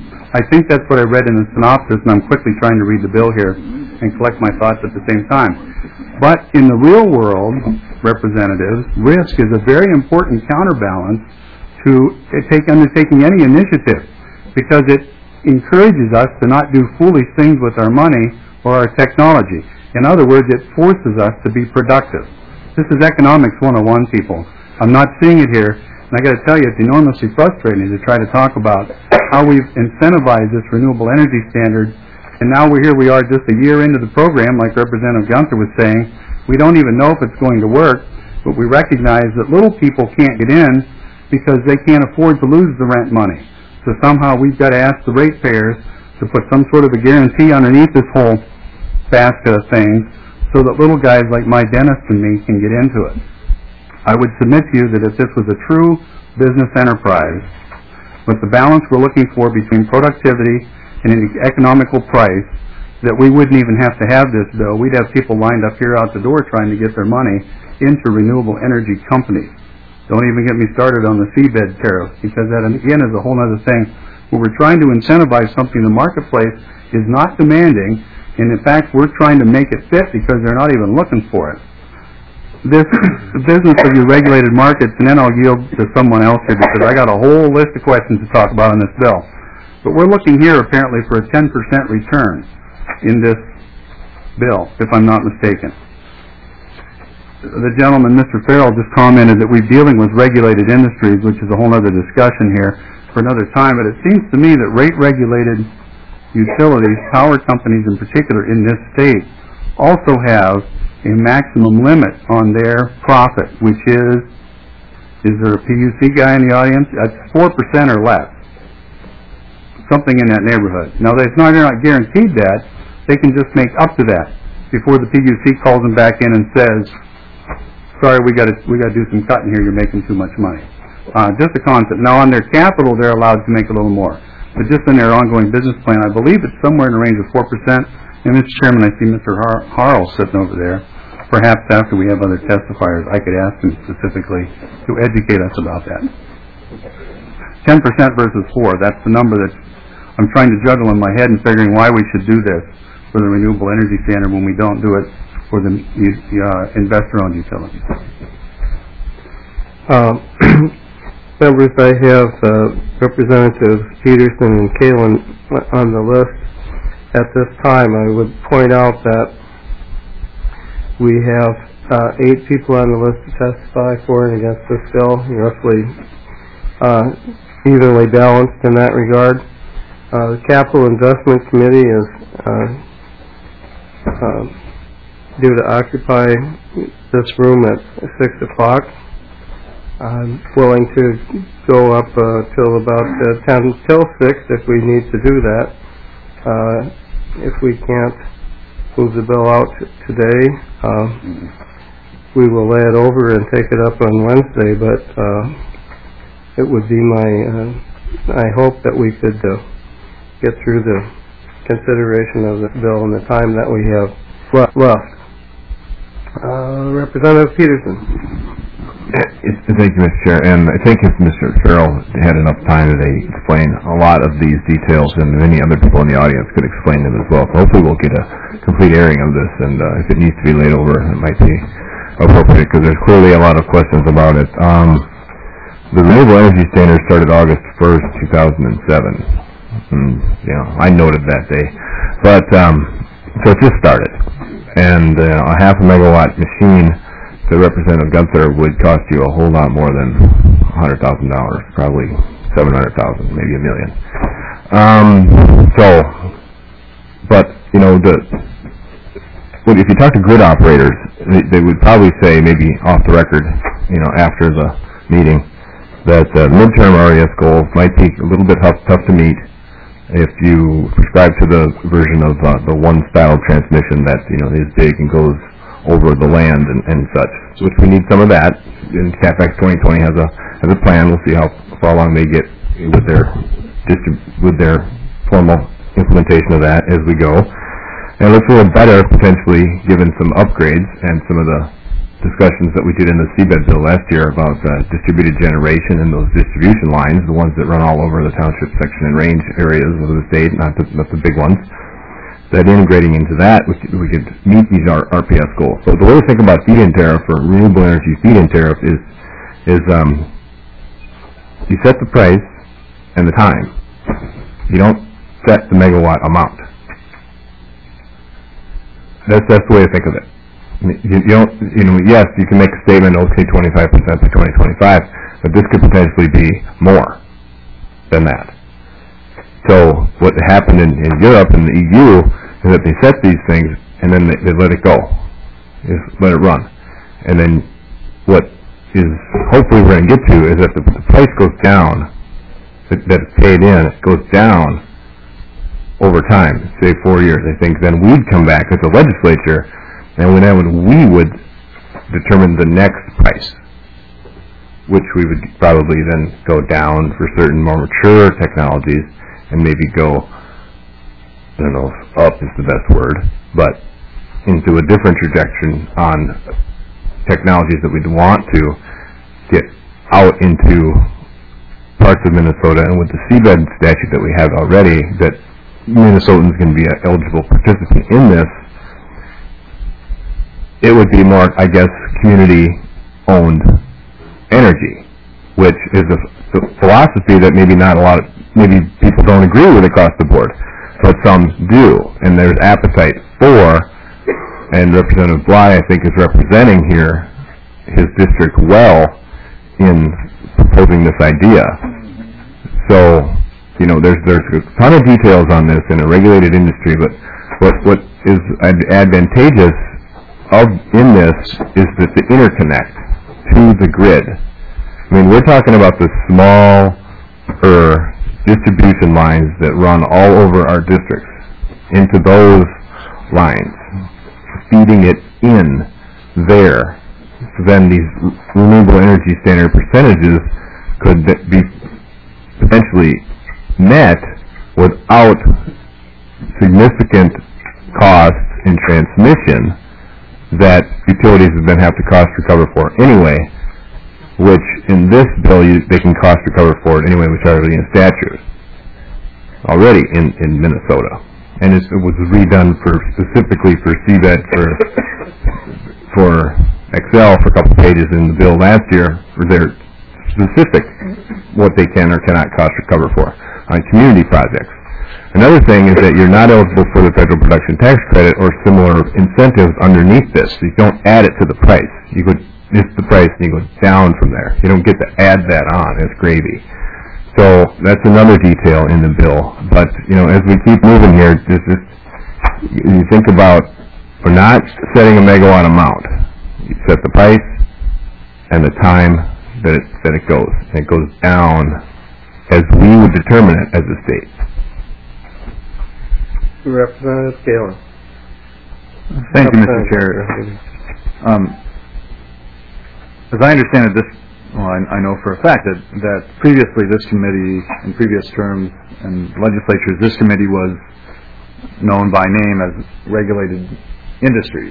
E: I think that's what I read in the synopsis, and I'm quickly trying to read the bill here and collect my thoughts at the same time. But in the real world, representatives, risk is a very important counterbalance to undertaking any initiative, because it encourages us to not do foolish things with our money or our technology. In other words, it forces us to be productive. This is economics 101, people. I'm not seeing it here, and I got to tell you, it's enormously frustrating to try to talk about how we've incentivized this renewable energy standard, and now we are just a year into the program, like Representative Gunther was saying. We don't even know if it's going to work, but we recognize that little people can't get in because they can't afford to lose the rent money. So somehow we've got to ask the ratepayers to put some sort of a guarantee underneath this whole basket of things so that little guys like my dentist and me can get into it. I would submit to you that if this was a true business enterprise, with the balance we're looking for between productivity and an economical price, that we wouldn't even have to have this bill. We'd have people lined up here out the door trying to get their money into renewable energy companies. Don't even get me started on the seabed tariff, because that, again, is a whole other thing where we're trying to incentivize something the marketplace is not demanding, and in fact, we're trying to make it fit because they're not even looking for it. This business of your regulated markets, and then I'll yield to someone else here because I got a whole list of questions to talk about on this bill. But we're looking here apparently for a 10% return in this bill, if I'm not mistaken. The gentleman, Mr. Farrell, just commented that we're dealing with regulated industries, which is a whole other discussion here for another time, but it seems to me that rate-regulated utilities, power companies in particular in this state, also have a maximum limit on their profit, which is there a PUC guy in the audience? That's 4% or less. Something in that neighborhood. Now, they're not guaranteed that. They can just make up to that before the PUC calls them back in and says, sorry, we got to do some cutting here. You're making too much money. Just a concept. Now, on their capital, they're allowed to make a little more. But just in their ongoing business plan, I believe it's somewhere in the range of 4%. And, Mr. Chairman, I see Mr. Harrell sitting over there. Perhaps after we have other testifiers, I could ask him specifically to educate us about that. 10% versus 4, that's the number that I'm trying to juggle in my head and figuring why we should do this for the renewable energy standard when we don't do it for the investor-owned utilities.
A: Members, I have Representatives Peterson and Kalin on the list. At this time, I would point out that we have 8 people on the list to testify for and against this bill, roughly evenly balanced in that regard. The Capital Investment Committee is due to occupy this room at 6 o'clock. I'm willing to go up till about 10 till 6 if we need to do that. If we can't move the bill out today, we will lay it over and take it up on Wednesday, but it would be I hope that we could get through the consideration of the bill in the time that we have left. Representative Peterson.
I: Thank you, Mr. Chair. And I think if Mr. Farrell had enough time today to explain a lot of these details, and many other people in the audience could explain them as well. So hopefully we'll get a complete airing of this, and if it needs to be laid over, it might be appropriate, because there's clearly a lot of questions about it. The Renewable Energy Standard started August 1st, 2007. I noted that day. But So it just started. And a half a megawatt machine to Representative Gunther would cost you a whole lot more than $100,000, probably $700,000, maybe $1 million. But you know, if you talk to grid operators, they would probably say, maybe off the record, you know, after the meeting, that midterm RES goals might be a little bit tough to meet if you prescribe to the version of the one style transmission that, you know, is big and goes over the land and such, which we need some of that. And CapEx 2020 has a plan. We'll see how far along they get with their formal implementation of that as we go. And it looks a little better, potentially, given some upgrades and some of the discussions that we did in the seabed bill last year about distributed generation and those distribution lines, the ones that run all over the township section and range areas of the state, not the big ones. That integrating into that, we could meet these RPS goals. So the way to think about feed-in tariff or renewable energy feed-in tariff is you set the price and the time. You don't set the megawatt amount. That's the way to think of it. You don't, you know, yes, you can make a statement, okay, 25% by 2025, but this could potentially be more than that. So what happened in Europe and the EU is that they set these things and then they let it go, just let it run. And then what is hopefully we're going to get to is that the price goes down, that it's paid in, it goes down over time, say 4 years. I think then we'd come back as a legislature, and we would determine the next price, which we would probably then go down for certain more mature technologies and maybe go, I don't know if up is the best word, but into a different trajectory on technologies that we'd want to get out into parts of Minnesota. And with the seabed statute that we have already, that Minnesotans can be an eligible participant in this, it would be more, I guess, community-owned energy, which is a philosophy that maybe people don't agree with across the board, but some do, and there's appetite for, and Representative Bly, I think, is representing here his district well in proposing this idea. So, you know, there's a ton of details on this in a regulated industry, but what is advantageous in this is that the interconnect to the grid. I mean, we're talking about the smaller distribution lines that run all over our districts into those lines, feeding it in there. So then these renewable energy standard percentages could be potentially met without significant costs in transmission that utilities would then have to cost recover for anyway, which in this bill they can cost recover for it anyway, which are already in statute already in Minnesota. And it was redone specifically for seabed for Excel for a couple pages in the bill last year for their specific what they can or cannot cost recover for on community projects. Another thing is that you're not eligible for the federal production tax credit or similar incentives underneath this. You don't add it to the price. You go, it's the price, and you go down from there. You don't get to add that on as gravy. So that's another detail in the bill. But, you know, as we keep moving here, you think about, we're not setting a megawatt amount. You set the price and the time that it goes. And it goes down as we would determine it as a state.
A: Representative Galen.
B: Thank you, Mr. Chair. As I understand it, I know for a fact that previously this committee, in previous terms and legislatures, this committee was known by name as regulated industries.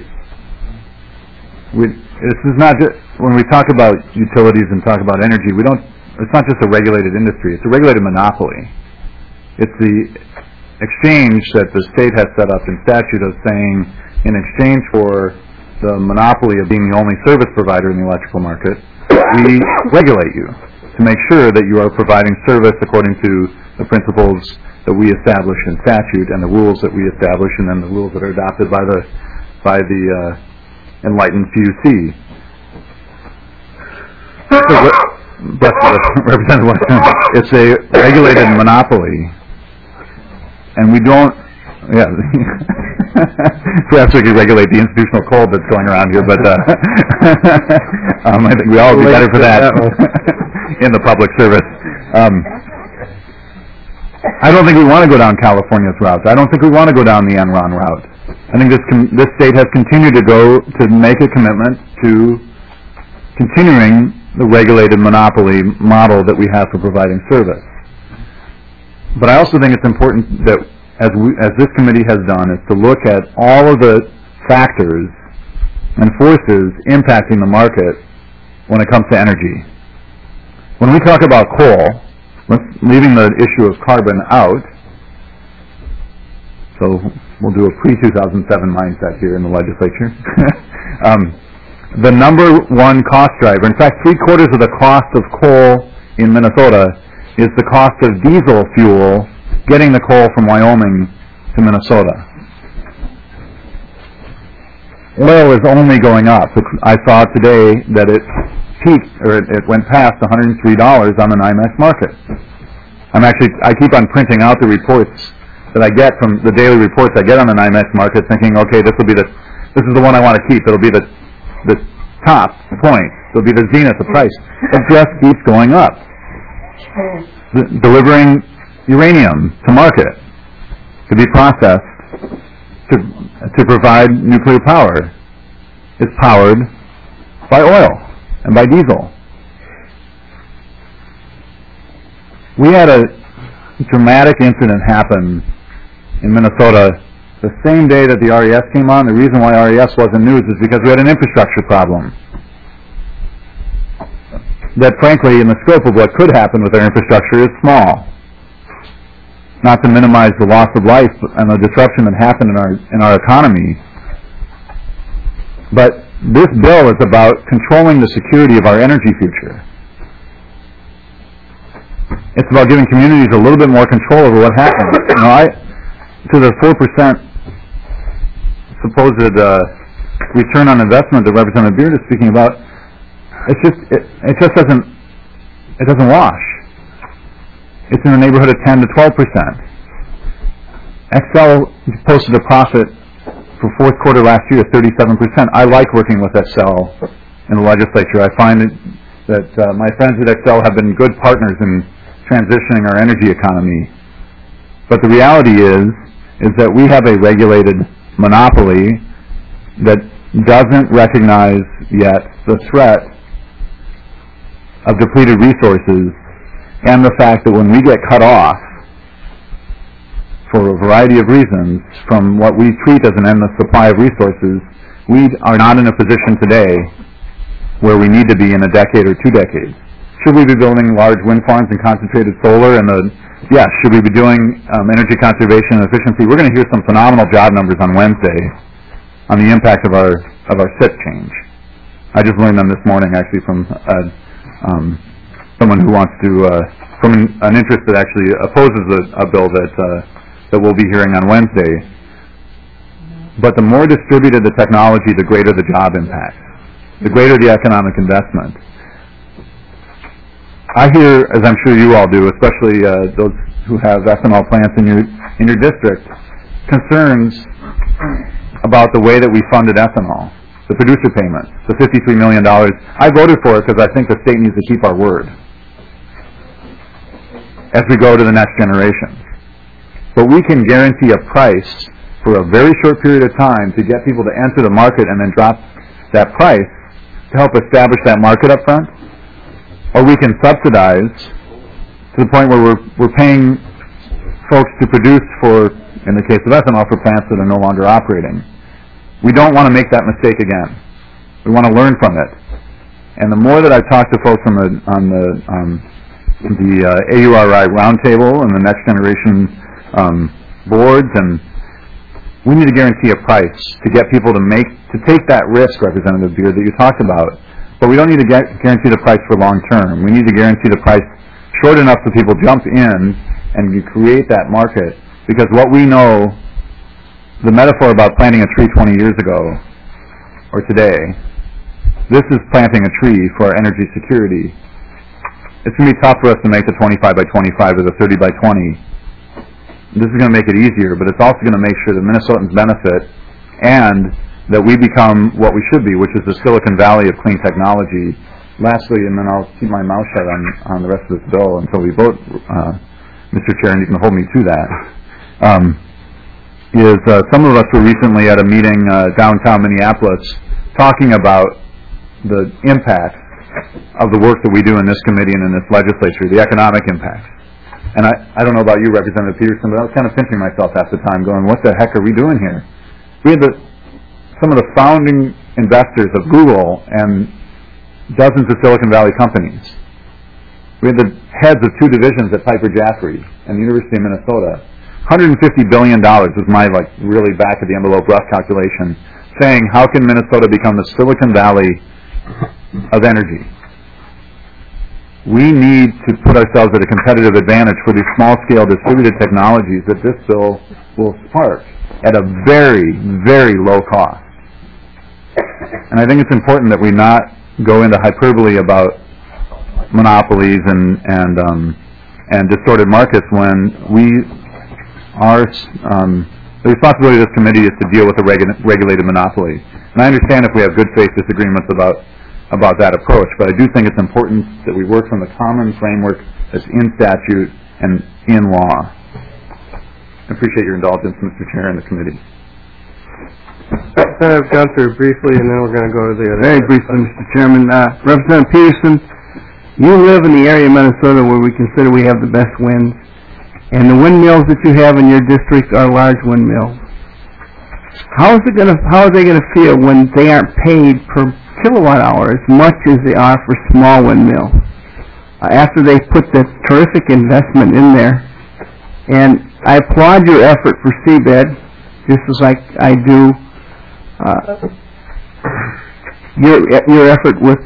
B: This is not just, when we talk about utilities and talk about energy, it's not just a regulated industry, it's a regulated monopoly. It's the exchange that the state has set up in statute of saying, in exchange for the monopoly of being the only service provider in the electrical market, we regulate you to make sure that you are providing service according to the principles that we establish in statute and the rules that we establish, and then the rules that are adopted by the enlightened PUC. But Representative Weston, it's a regulated monopoly, and we don't. Yeah, perhaps we could regulate the institutional code that's going around here, but I think we all would be better for that in the public service. I don't think we want to go down California's route. I don't think we want to go down the Enron route. I think this state has continued to make a commitment to continuing the regulated monopoly model that we have for providing service. But I also think it's important that, as this committee has done, is to look at all of the factors and forces impacting the market when it comes to energy. When we talk about coal, leaving the issue of carbon out, so we'll do a pre-2007 mindset here in the legislature. The number one cost driver, in fact, 3/4 of the cost of coal in Minnesota is the cost of diesel fuel getting the coal from Wyoming to Minnesota. Oil is only going up. I saw today that it peaked, or it went past $103 on the NYMEX market. I keep on printing out the reports that I get from the daily reports I get on the NYMEX market, thinking, okay, this is the one I want to keep. It'll be the top point. It'll be the zenith of price. It just keeps going up. Delivering uranium to market to be processed to provide nuclear power is powered by oil and by diesel. We had a dramatic incident happen in Minnesota the same day that the RES came on. The reason why RES wasn't news is because we had an infrastructure problem. That, frankly, in the scope of what could happen with our infrastructure is small. Not to minimize the loss of life and the disruption that happened in our economy. But this bill is about controlling the security of our energy future. It's about giving communities a little bit more control over what happens. To the 4% supposed return on investment that Representative Beard is speaking about, it just doesn't wash. It's in the neighborhood of 10 to 12%. Xcel posted a profit for fourth quarter last year of 37%. I like working with Xcel in the legislature. I find that my friends at Xcel have been good partners in transitioning our energy economy. But the reality is that we have a regulated monopoly that doesn't recognize yet the threat of depleted resources and the fact that when we get cut off for a variety of reasons from what we treat as an endless supply of resources, we are not in a position today where we need to be in a decade or 2 decades. Should we be building large wind farms and concentrated solar? Yes. Should we be doing energy conservation and efficiency? We're going to hear some phenomenal job numbers on Wednesday on the impact of our SIP change. I just learned them this morning, actually, from someone who wants to, from an interest that actually opposes a bill that we'll be hearing on Wednesday. But the more distributed the technology, the greater the job impact, the greater the economic investment. I hear, as I'm sure you all do, especially those who have ethanol plants in your district, concerns about the way that we funded ethanol, the producer payments, the $53 million. I voted for it because I think the state needs to keep our word as we go to the next generation. But we can guarantee a price for a very short period of time to get people to enter the market and then drop that price to help establish that market up front. Or we can subsidize to the point where we're paying folks to produce for, in the case of ethanol, for plants that are no longer operating. We don't want to make that mistake again. We want to learn from it. And the more that I talk to folks on the AURI roundtable and the next generation boards, and we need to guarantee a price to get people to take that risk, Representative Beard, that you talked about. But we don't need to guarantee the price for long term. We need to guarantee the price short enough so people jump in and you create that market, because what we know, the metaphor about planting a tree 20 years ago or today, this is planting a tree for energy security. It's going to be tough for us to make the 25 by 25 or the 30 by 20. This is going to make it easier, but it's also going to make sure that Minnesotans benefit and that we become what we should be, which is the Silicon Valley of clean technology. Lastly, and then I'll keep my mouth shut on the rest of this bill until we vote, Mr. Chair, and you can hold me to that, some of us were recently at a meeting downtown Minneapolis talking about the impacts of the work that we do in this committee and in this legislature, the economic impacts. And I don't know about you, Representative Peterson, but I was kind of pinching myself half the time going, what the heck are we doing here? We had some of the founding investors of Google and dozens of Silicon Valley companies. We had the heads of 2 divisions at Piper Jaffray and the University of Minnesota. $150 billion was my really back of the envelope rough calculation, saying how can Minnesota become the Silicon Valley of energy? We need to put ourselves at a competitive advantage for these small-scale distributed technologies that this bill will spark at a very, very low cost. And I think it's important that we not go into hyperbole about monopolies and distorted markets when the responsibility of this committee is to deal with a regulated monopoly. And I understand if we have good faith disagreements about that approach, but I do think it's important that we work from the common framework that's in statute and in law. I appreciate your indulgence, Mr. Chair, and the committee.
A: Senator Gunther, briefly, and then we're going to go to the other.
D: Very briefly, Mr. Chairman. Representative Peterson, you live in the area of Minnesota where we consider we have the best winds, and the windmills that you have in your district are large windmills. How are they going to feel when they aren't paid per kilowatt hour as much as they are for small windmills? After they put that terrific investment in there, and I applaud your effort for seabed, just as like I do your effort with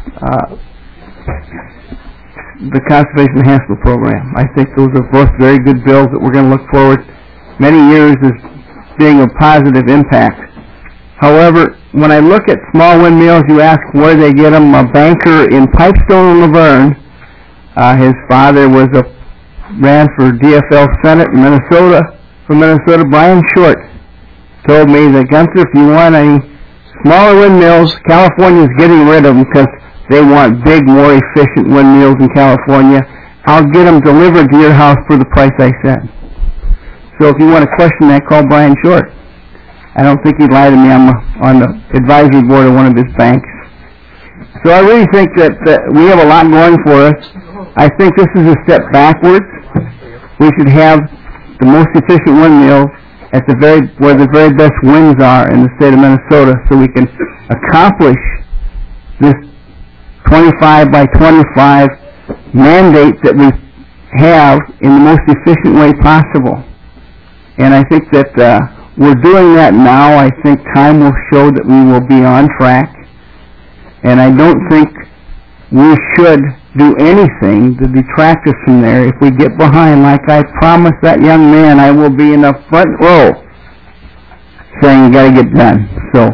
D: the Conservation Enhancement Program. I think those are both very good bills that we're going to look forward many years as being a positive impact. However, when I look at small windmills, you ask where they get them. A banker in Pipestone and Laverne, his father ran for DFL Senate in Minnesota. From Minnesota, Brian Short told me that, Gunther, if you want any smaller windmills, California's getting rid of them because they want big, more efficient windmills in California. I'll get them delivered to your house for the price I said. So if you want to question that, call Brian Short. I don't think he'd lie to me. I'm on the advisory board of one of his banks. So I really think that we have a lot going for us. I think this is a step backwards. We should have the most efficient windmills at where the very best winds are in the state of Minnesota, so we can accomplish this 25 by 25 mandate that we have in the most efficient way possible. And I think that we're doing that now. I think time will show that we will be on track. And I don't think we should do anything to detract us from there. If we get behind, like I promised that young man, I will be in the front row saying you got to get done. So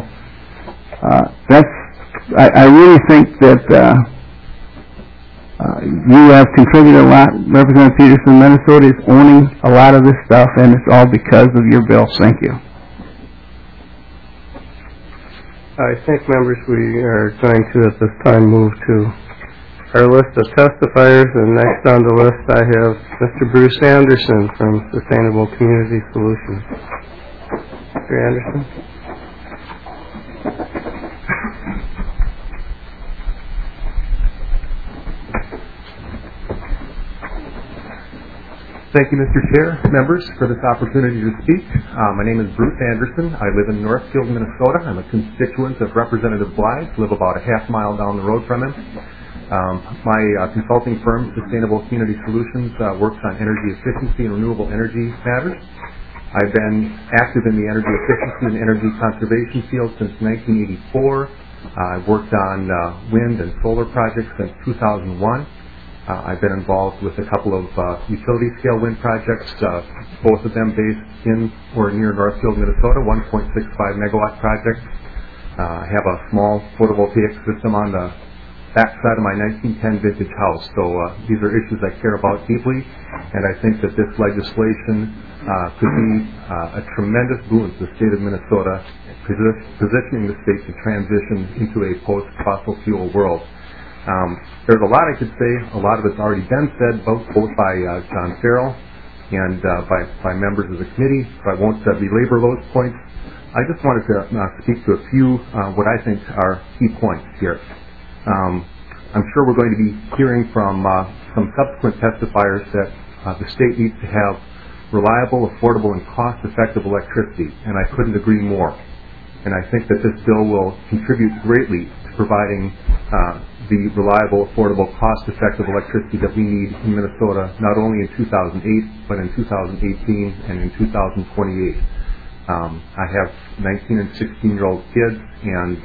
D: I really think that you have contributed a lot. Representative Peterson, Minnesota is owning a lot of this stuff, and it's all because of your bills. Thank you.
A: I think, members, we are going to, at this time, move to our list of testifiers, and next on the list I have Mr. Bruce Anderson from Sustainable Community Solutions. Mr. Anderson?
J: Thank you, Mr. Chair, members, for this opportunity to speak. My name is Bruce Anderson. I live in Northfield, Minnesota. I'm a constituent of Representative Bly. I live about a half mile down the road from him. My consulting firm, Sustainable Community Solutions, works on energy efficiency and renewable energy matters. I've been active in the energy efficiency and energy conservation field since 1984. I've worked on wind and solar projects since 2001. I've been involved with a couple of utility-scale wind projects, both of them based in or near Northfield, Minnesota, 1.65 megawatt projects. I have a small photovoltaic system on the backside of my 1910 vintage house. So these are issues I care about deeply, and I think that this legislation could be a tremendous boon to the state of Minnesota, positioning the state to transition into a post-fossil fuel world. There's a lot I could say. A lot of it's already been said, both by John Farrell and by members of the committee, so I won't belabor those points. I just wanted to speak to a few what I think are key points here. I'm sure we're going to be hearing from some subsequent testifiers that the state needs to have reliable, affordable, and cost-effective electricity, and I couldn't agree more. And I think that this bill will contribute greatly to providing the reliable, affordable, cost-effective electricity that we need in Minnesota, not only in 2008, but in 2018 and in 2028. I have 19 and 16-year-old kids, and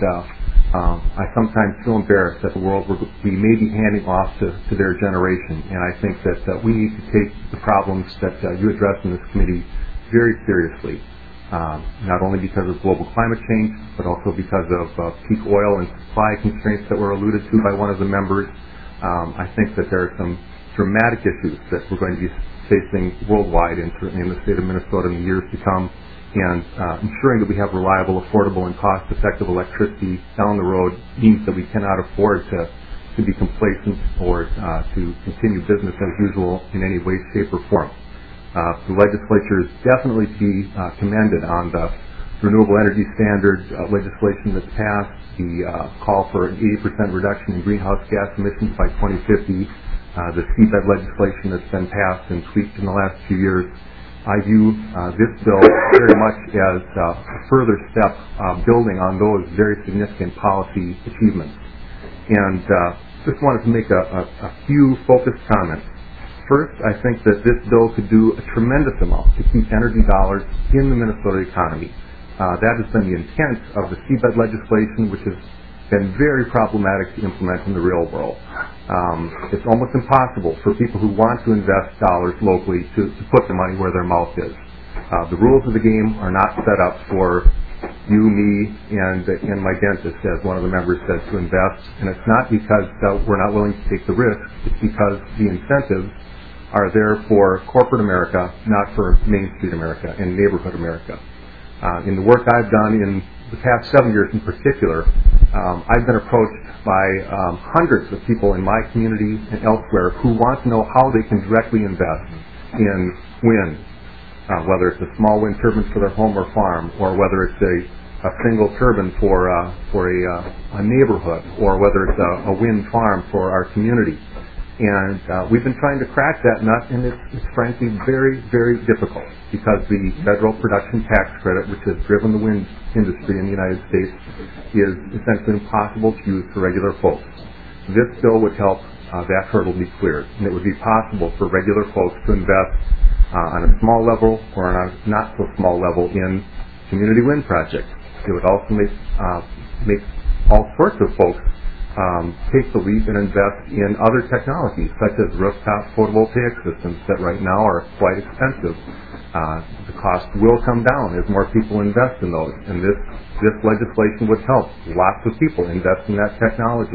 J: I sometimes feel embarrassed that the world we may be handing off to their generation. And I think that we need to take the problems that you addressed in this committee very seriously, not only because of global climate change, but also because of peak oil and supply constraints that were alluded to by one of the members. I think that there are some dramatic issues that we're going to be facing worldwide and certainly in the state of Minnesota in the years to come. And ensuring that we have reliable, affordable, and cost-effective electricity down the road means that we cannot afford to be complacent or to continue business as usual in any way, shape, or form. The legislature is definitely to be commended on the renewable energy standard legislation that's passed, the call for an 80% reduction in greenhouse gas emissions by 2050, the seabed legislation that's been passed and tweaked in the last few years. I view this bill very much as a further step building on those very significant policy achievements. And just wanted to make a few focused comments. First, I think that this bill could do a tremendous amount to keep energy dollars in the Minnesota economy. That has been the intent of the seabed legislation, which has been very problematic to implement in the real world. It's almost impossible for people who want to invest dollars locally to put their money where their mouth is. The rules of the game are not set up for you, me, and my dentist, as one of the members said, to invest. And it's not because we're not willing to take the risk. It's because the incentives are there for corporate America, not for Main Street America and neighborhood America. In the work I've done in the past 7 years in particular, I've been approached by hundreds of people in my community and elsewhere who want to know how they can directly invest in wind, whether it's a small wind turbine for their home or farm, or whether it's a single turbine for a neighborhood, or whether it's a wind farm for our community. And we've been trying to crack that nut, and it's frankly very, very difficult because the federal production tax credit, which has driven the wind industry in the United States, is essentially impossible to use for regular folks. This bill would help that hurdle be cleared, and it would be possible for regular folks to invest on a small level or on a not so small level in community wind projects. It would also make all sorts of folks take the leap and invest in other technologies, such as rooftop photovoltaic systems that right now are quite expensive. The cost will come down as more people invest in those, and this legislation would help lots of people invest in that technology.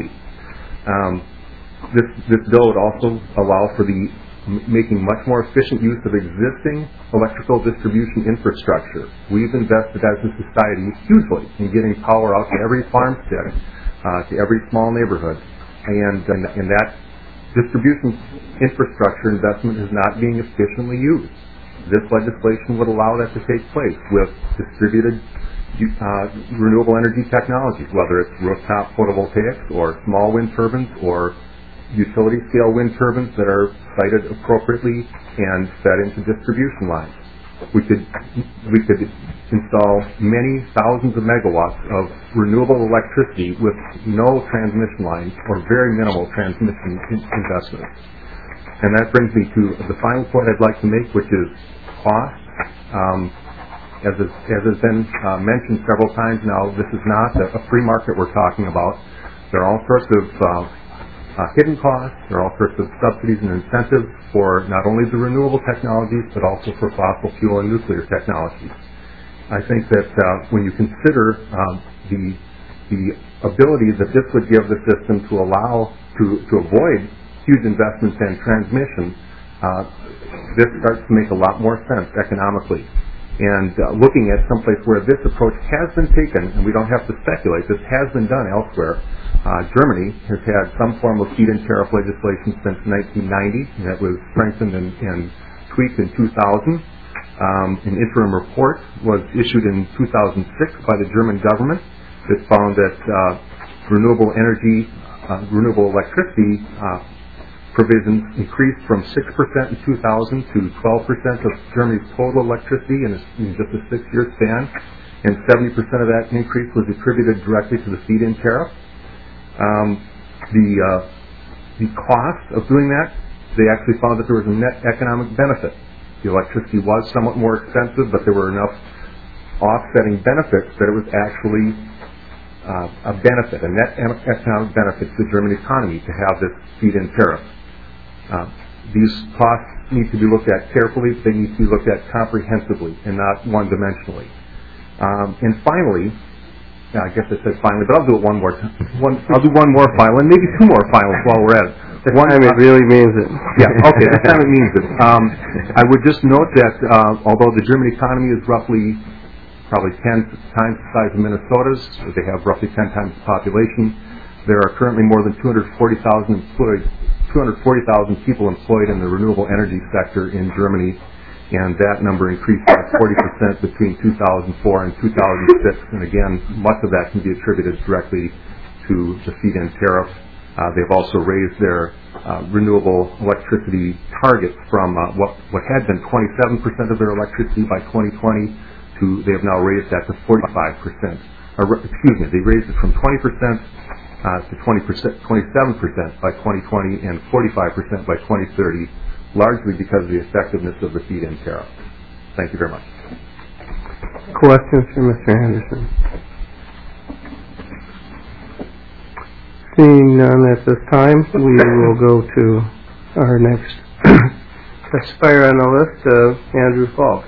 J: This bill would also allow for the making much more efficient use of existing electrical distribution infrastructure. We've invested as a society hugely in getting power out to every farmstead, to every small neighborhood, and that distribution infrastructure investment is not being efficiently used. This legislation would allow that to take place with distributed renewable energy technologies, whether it's rooftop photovoltaics or small wind turbines or utility-scale wind turbines that are sited appropriately and fed into distribution lines. We could install many thousands of megawatts of renewable electricity with no transmission lines or very minimal transmission investment. And that brings me to the final point I'd like to make, which is cost. As has been mentioned several times now, this is not a free market we're talking about. There are all sorts of hidden costs. There are all sorts of subsidies and incentives for not only the renewable technologies, but also for fossil fuel and nuclear technologies. I think that when you consider the ability that this would give the system to allow to avoid huge investments in transmission, this starts to make a lot more sense economically. And looking at someplace where this approach has been taken, and we don't have to speculate, this has been done elsewhere. Germany has had some form of feed-in tariff legislation since 1990 that was strengthened and tweaked in 2000. An interim report was issued in 2006 by the German government that found that renewable electricity provisions increased from 6% in 2000 to 12% of Germany's total electricity in just a 6-year span, and 70% of that increase was attributed directly to the feed-in tariff. The cost of doing that, they actually found that there was a net economic benefit. The electricity was somewhat more expensive, but there were enough offsetting benefits that it was actually a benefit, a net economic benefit to the German economy to have this feed-in tariff. These costs need to be looked at carefully. They need to be looked at comprehensively and not one-dimensionally. And finally, I guess I said finally, but I'll do it one more time. I'll do one more final, and maybe two more finals while we're at it.
A: This time it really means it.
J: Yeah, okay, this time it means it. I would just note that although the German economy is probably 10 times the size of Minnesota's, they have roughly 10 times the population, there are currently more than 240,000 people employed in the renewable energy sector in Germany, and that number increased by 40% between 2004 and 2006. And again, much of that can be attributed directly to the feed-in tariff. They've also raised their renewable electricity target from what had been 27% of their electricity by 2020 to they have now raised that to 45%. They raised it from 20% to 27% by 2020 and 45% by 2030, largely because of the effectiveness of the feed-in tariff. Thank you very much.
A: Questions for Mr. Anderson? Seeing none at this time, we will go to our next testifier on the list, Andrew Falk.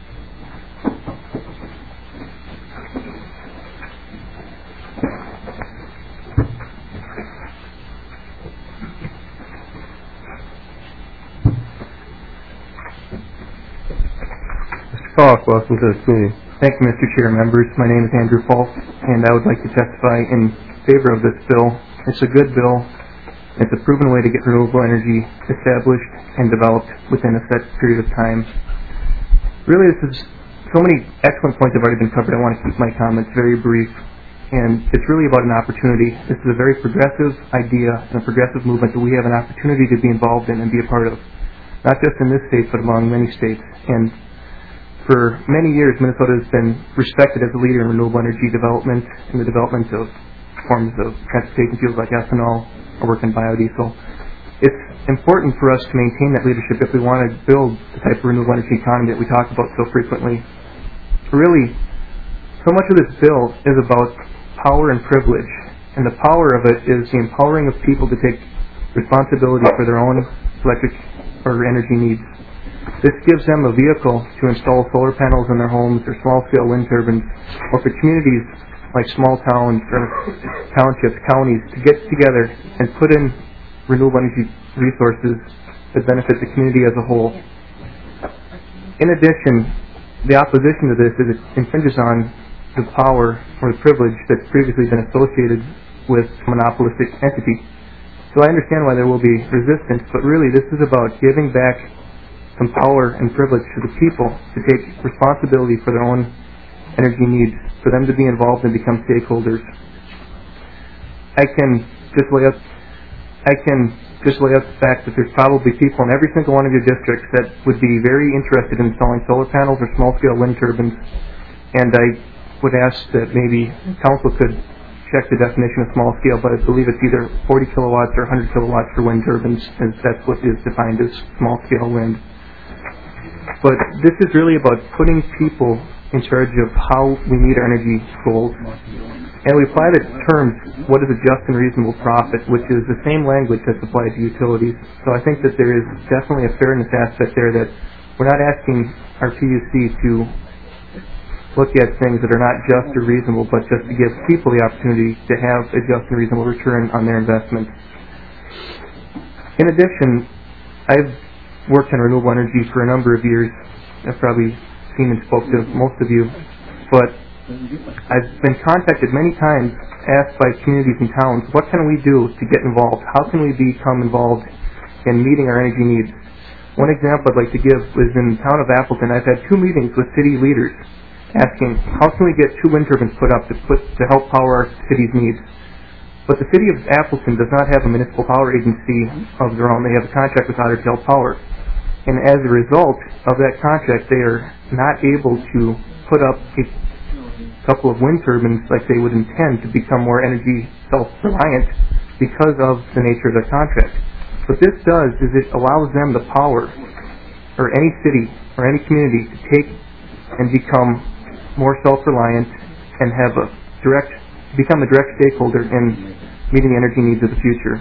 A: Falk, welcome to this meeting.
K: Thank you, Mr. Chair, members. My name is Andrew Falk, and I would like to testify in favor of this bill. It's a good bill. It's a proven way to get renewable energy established and developed within a set period of time. Really, so many excellent points have already been covered. I want to keep my comments very brief, and it's really about an opportunity. This is a very progressive idea and a progressive movement that we have an opportunity to be involved in and be a part of, not just in this state, but among many states. And for many years, Minnesota has been respected as a leader in renewable energy development and the development of forms of transportation fuels like ethanol or work in biodiesel. It's important for us to maintain that leadership if we want to build the type of renewable energy economy that we talk about so frequently. Really, so much of this bill is about power and privilege, and the power of it is the empowering of people to take responsibility for their own electric or energy needs. This gives them a vehicle to install solar panels in their homes or small-scale wind turbines, or for communities like small towns or townships, counties, to get together and put in renewable energy resources that benefit the community as a whole. In addition, the opposition to this is it infringes on the power or the privilege that's previously been associated with monopolistic entity. So I understand why there will be resistance, but really this is about giving back some power and privilege to the people to take responsibility for their own energy needs, for them to be involved and become stakeholders. I can just lay out the fact that there's probably people in every single one of your districts that would be very interested in installing solar panels or small-scale wind turbines, and I would ask that maybe council could check the definition of small scale, but I believe it's either 40 kilowatts or 100 kilowatts for wind turbines, as that's what is defined as small scale wind. But this is really about putting people in charge of how we meet our energy goals. And we apply the terms, what is a just and reasonable profit, which is the same language that's applied to utilities. So I think that there is definitely a fairness aspect there, that we're not asking our PUC to look at things that are not just or reasonable, but just to give people the opportunity to have a just and reasonable return on their investment. In addition, I've worked in renewable energy for a number of years. I've probably seen and spoke to most of you, but I've been contacted many times, asked by communities and towns, what can we do to get involved? How can we become involved in meeting our energy needs? One example I'd like to give is in the town of Appleton. I've had 2 meetings with city leaders asking, how can we get 2 wind turbines put up to help power our city's needs? But the city of Appleton does not have a municipal power agency of their own. They have a contract with Otter Tail Power. And as a result of that contract, they are not able to put up a couple of wind turbines like they would intend to become more energy self-reliant because of the nature of their contract. What this does is it allows them the power, or any city or any community, to take and become more self-reliant and become a direct stakeholder in meeting the energy needs of the future.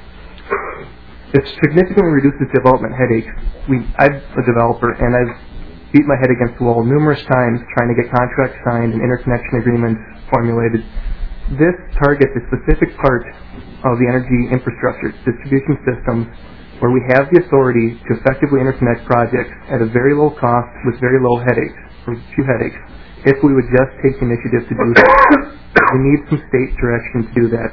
K: It significantly reduces development headaches. I'm a developer, and I've beat my head against the wall numerous times trying to get contracts signed and interconnection agreements formulated. This targets a specific part of the energy infrastructure, distribution systems, where we have the authority to effectively interconnect projects at a very low cost with very low headaches, or few headaches, if we would just take the initiative to do that. We need some state direction to do that.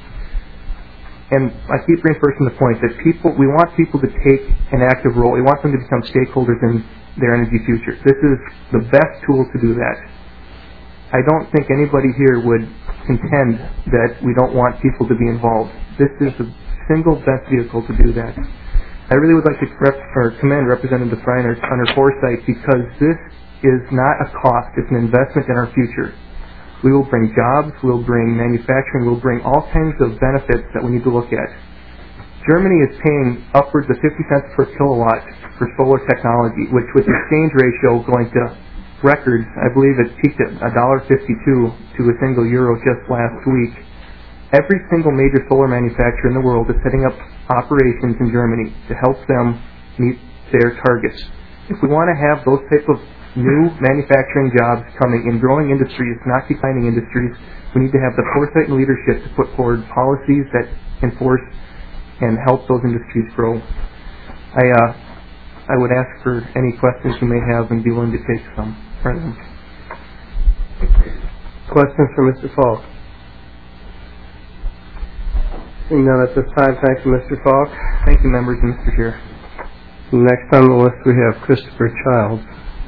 K: And I keep reinforcing the point that we want people to take an active role. We want them to become stakeholders in their energy future. This is the best tool to do that. I don't think anybody here would contend that we don't want people to be involved. This is the single best vehicle to do that. I really would like to commend Representative Freinert on her foresight, because this is not a cost, it's an investment in our future. We will bring jobs, we'll bring manufacturing, we'll bring all kinds of benefits that we need to look at. Germany is paying upwards of 50 cents per kilowatt for solar technology, which with the exchange ratio going to records, I believe it peaked at $1.52 to a single euro just last week. Every single major solar manufacturer in the world is setting up operations in Germany to help them meet their targets. If we want to have those type of new manufacturing jobs coming in growing industries, not declining industries, we need to have the foresight and leadership to put forward policies that enforce and help those industries grow. I would ask for any questions you may have and be willing to take some.
A: Questions for Mr. Falk? Seeing none at this time, thank you, Mr. Falk.
K: Thank you, members and Mr. Chair.
A: Next on the list we have Christopher Childs.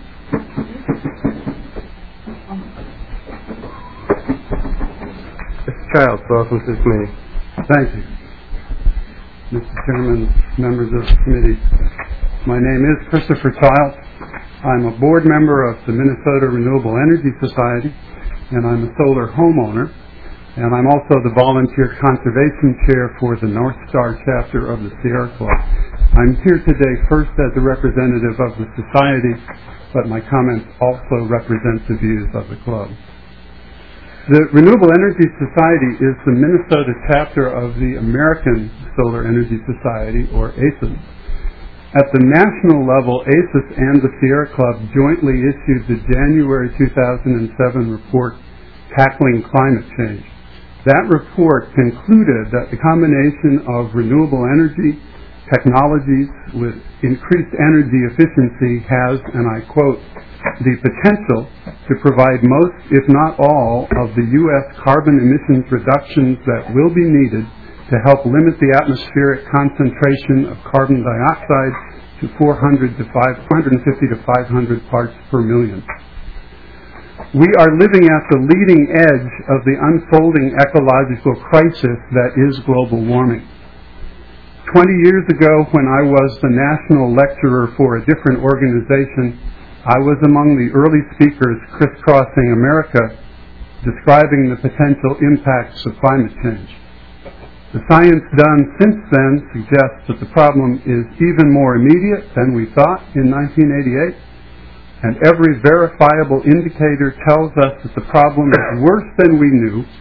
A: Mr. Childs, welcome to this meeting.
L: Thank you. Mr. Chairman, members of the committee, my name is Christopher Childs. I'm a board member of the Minnesota Renewable Energy Society, and I'm a solar homeowner, and I'm also the volunteer conservation chair for the North Star chapter of the Sierra Club. I'm here today first as a representative of the society, but my comments also represent the views of the club. The Renewable Energy Society is the Minnesota chapter of the American Solar Energy Society, or ASIS. At the national level, ASIS and the Sierra Club jointly issued the January 2007 report, Tackling Climate Change. That report concluded that the combination of renewable energy technologies with increased energy efficiency has, and I quote, the potential to provide most, if not all, of the U.S. carbon emissions reductions that will be needed to help limit the atmospheric concentration of carbon dioxide to 450 to 500 parts per million. We are living at the leading edge of the unfolding ecological crisis that is global warming. 20 years ago, when I was the national lecturer for a different organization, I was among the early speakers crisscrossing America, describing the potential impacts of climate change. The science done since then suggests that the problem is even more immediate than we thought in 1988, and every verifiable indicator tells us that the problem is worse than we knew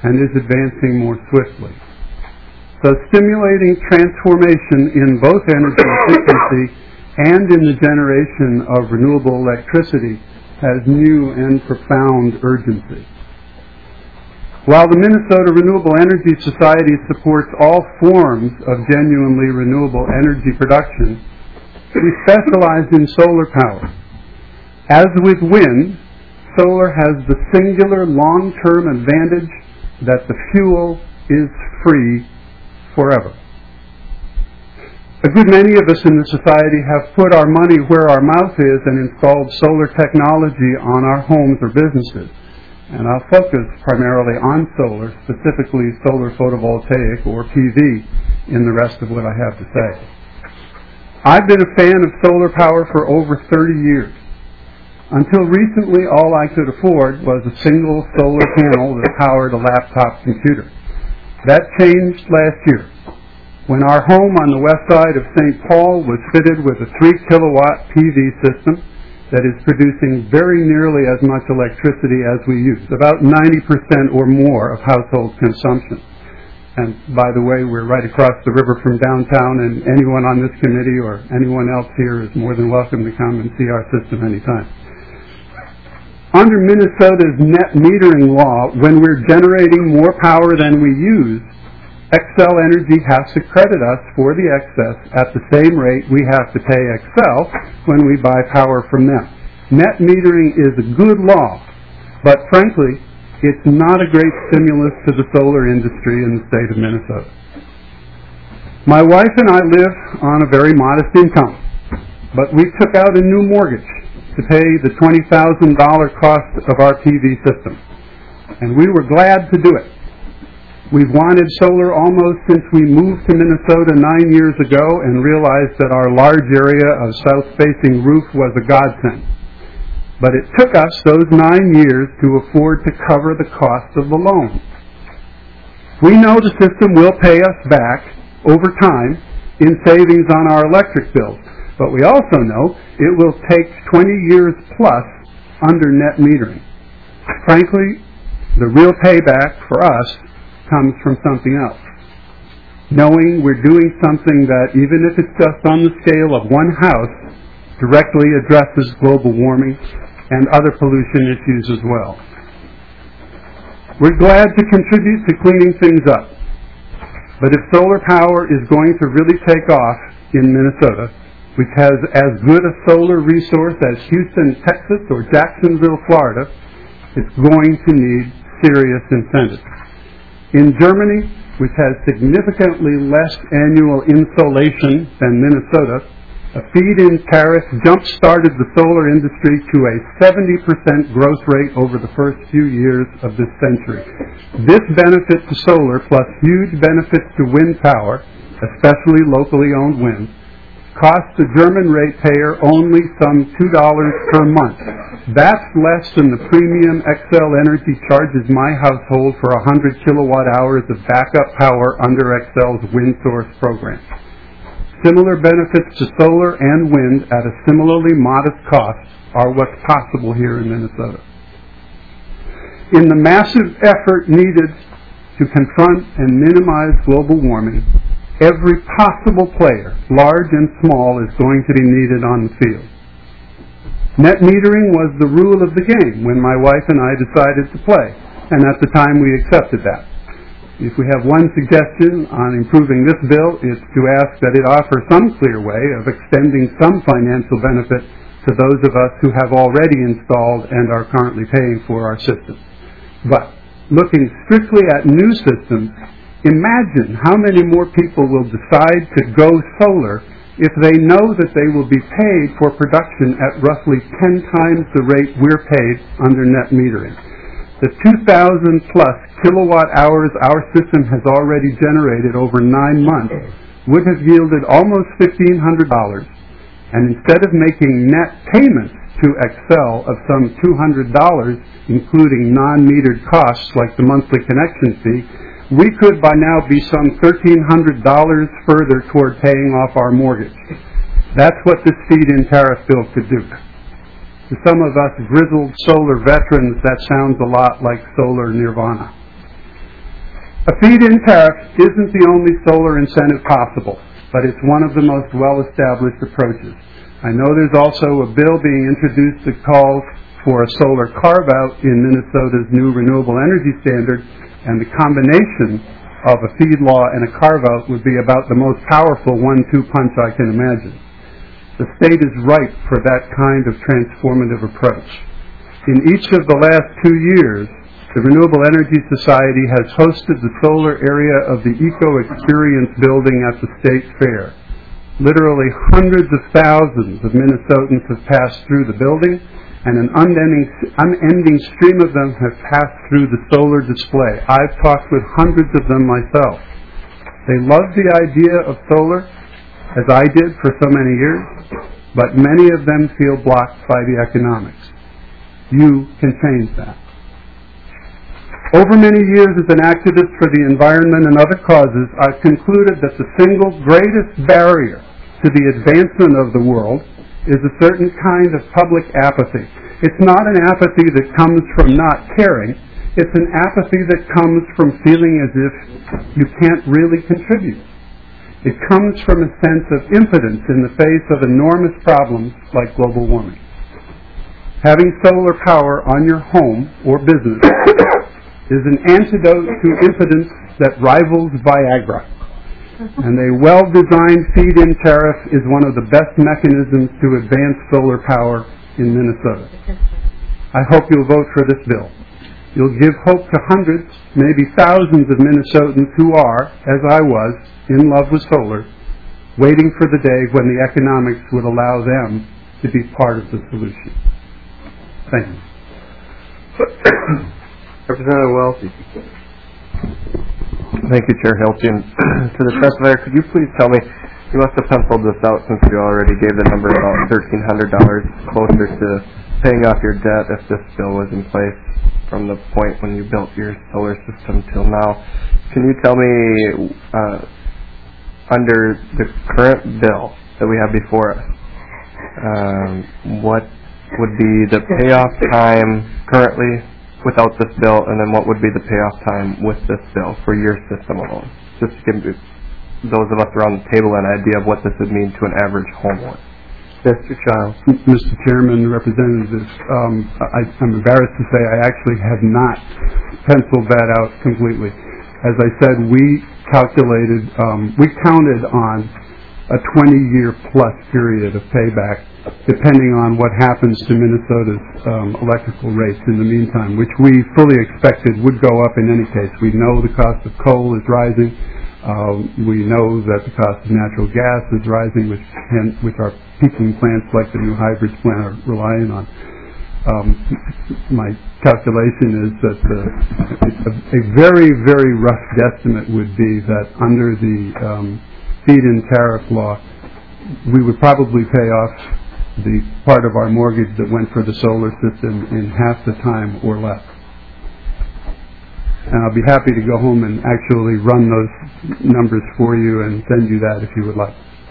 L: and is advancing more swiftly. So stimulating transformation in both energy efficiency and in the generation of renewable electricity has new and profound urgency. While the Minnesota Renewable Energy Society supports all forms of genuinely renewable energy production, we specialize in solar power. As with wind, solar has the singular long-term advantage that the fuel is free forever. A good many of us in the society have put our money where our mouth is and installed solar technology on our homes or businesses. And I'll focus primarily on solar, specifically solar photovoltaic or PV, in the rest of what I have to say. I've been a fan of solar power for over 30 years. Until recently, all I could afford was a single solar panel that powered a laptop computer. That changed last year, when our home on the west side of St. Paul was fitted with a 3-kilowatt PV system that is producing very nearly as much electricity as we use, about 90% or more of household consumption. And by the way, we're right across the river from downtown, and anyone on this committee or anyone else here is more than welcome to come and see our system anytime. Under Minnesota's net metering law, when we're generating more power than we use, Xcel Energy has to credit us for the excess at the same rate we have to pay Xcel when we buy power from them. Net metering is a good law, but frankly, it's not a great stimulus to the solar industry in the state of Minnesota. My wife and I live on a very modest income, but we took out a new mortgage to pay the $20,000 cost of our PV system, and we were glad to do it. We've wanted solar almost since we moved to Minnesota 9 years ago and realized that our large area of south-facing roof was a godsend. But it took us those 9 years to afford to cover the cost of the loan. We know the system will pay us back over time in savings on our electric bills, but we also know it will take 20 years plus under net metering. Frankly, the real payback for us comes from something else. Knowing we're doing something that, even if it's just on the scale of one house, directly addresses global warming and other pollution issues as well. We're glad to contribute to cleaning things up. But if solar power is going to really take off in Minnesota, which has as good a solar resource as Houston, Texas, or Jacksonville, Florida, it's going to need serious incentives. In Germany, which has significantly less annual insolation than Minnesota, a feed-in tariff jump-started the solar industry to a 70% growth rate over the first few years of this century. This benefit to solar, plus huge benefits to wind power, especially locally owned wind, cost the German ratepayer only some $2 per month. That's less than the premium Xcel Energy charges my household for 100 kilowatt hours of backup power under Xcel's WindSource program. Similar benefits to solar and wind at a similarly modest cost are what's possible here in Minnesota. In the massive effort needed to confront and minimize global warming, every possible player, large and small, is going to be needed on the field. Net metering was the rule of the game when my wife and I decided to play, and at the time we accepted that. If we have one suggestion on improving this bill, it's to ask that it offer some clear way of extending some financial benefit to those of us who have already installed and are currently paying for our system. But looking strictly at new systems, imagine how many more people will decide to go solar if they know that they will be paid for production at roughly 10 times the rate we're paid under net metering. The 2,000 plus kilowatt hours our system has already generated over 9 months would have yielded almost $1,500, and instead of making net payments to Xcel of some $200, including non-metered costs like the monthly connection fee, we could by now be some $1,300 further toward paying off our mortgage. That's what this feed-in tariff bill could do. To some of us grizzled solar veterans, that sounds a lot like solar nirvana. A feed-in tariff isn't the only solar incentive possible, but it's one of the most well-established approaches. I know there's also a bill being introduced that calls for a solar carve-out in Minnesota's new renewable energy standard, and the combination of a feed law and a carve-out would be about the most powerful 1-2 punch I can imagine. The state is ripe for that kind of transformative approach. In each of the last 2 years, the Renewable Energy Society has hosted the solar area of the Eco Experience building at the State Fair. Literally hundreds of thousands of Minnesotans have passed through the building, and an unending stream of them have passed through the solar display. I've talked with hundreds of them myself. They love the idea of solar, as I did for so many years, but many of them feel blocked by the economics. You can change that. Over many years as an activist for the environment and other causes, I've concluded that the single greatest barrier to the advancement of the world is a certain kind of public apathy. It's not an apathy that comes from not caring. It's an apathy that comes from feeling as if you can't really contribute. It comes from a sense of impotence in the face of enormous problems like global warming. Having solar power on your home or business is an antidote to impotence that rivals Viagra. And a well-designed feed-in tariff is one of the best mechanisms to advance solar power in Minnesota. I hope you'll vote for this bill. You'll give hope to hundreds, maybe thousands of Minnesotans who are, as I was, in love with solar, waiting for the day when the economics would allow them to be part of the solution. Thank you.
C: Representative Welty. Thank you, Chair Hilton. To the testifier, could you please tell me, you must have penciled this out since you already gave the number about $1,300 closer to paying off your debt if this bill was in place from the point when you built your solar system till now. Can you tell me, under the current bill that we have before us, what would be the payoff time currently without this bill, and then what would be the payoff time with this bill for your system alone? Just to give those of us around the table an idea of what this would mean to an average homeowner. Mr. Childs.
L: Mr. Chairman, Representatives, I'm embarrassed to say I actually have not penciled that out completely. As I said, we counted on a 20-year plus period of payback, depending on what happens to Minnesota's electrical rates in the meantime, which we fully expected would go up in any case. We know the cost of coal is rising. We know that the cost of natural gas is rising, which our peaking plants like the new hybrids plant are relying on. My calculation is that a very, very rough guesstimate would be that under the feed-in tariff law, we would probably pay off the part of our mortgage that went for the solar system in half the time or less. And I'll be happy to go home and actually run those numbers for you and send you that if you would like.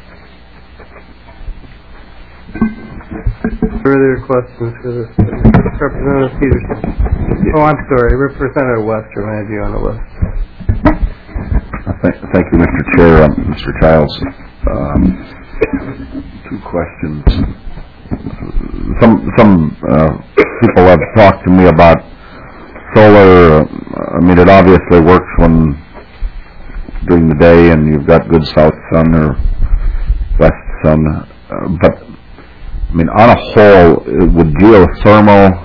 C: Further questions for this? Representative Peterson. Oh, I'm sorry. Representative Wester had you on the list.
I: Thank you, Mr. Chair. Mr. Childs, two questions. Some people have talked to me about solar. I mean, it obviously works when during the day and you've got good south sun or west sun. But I mean, on a whole, would geothermal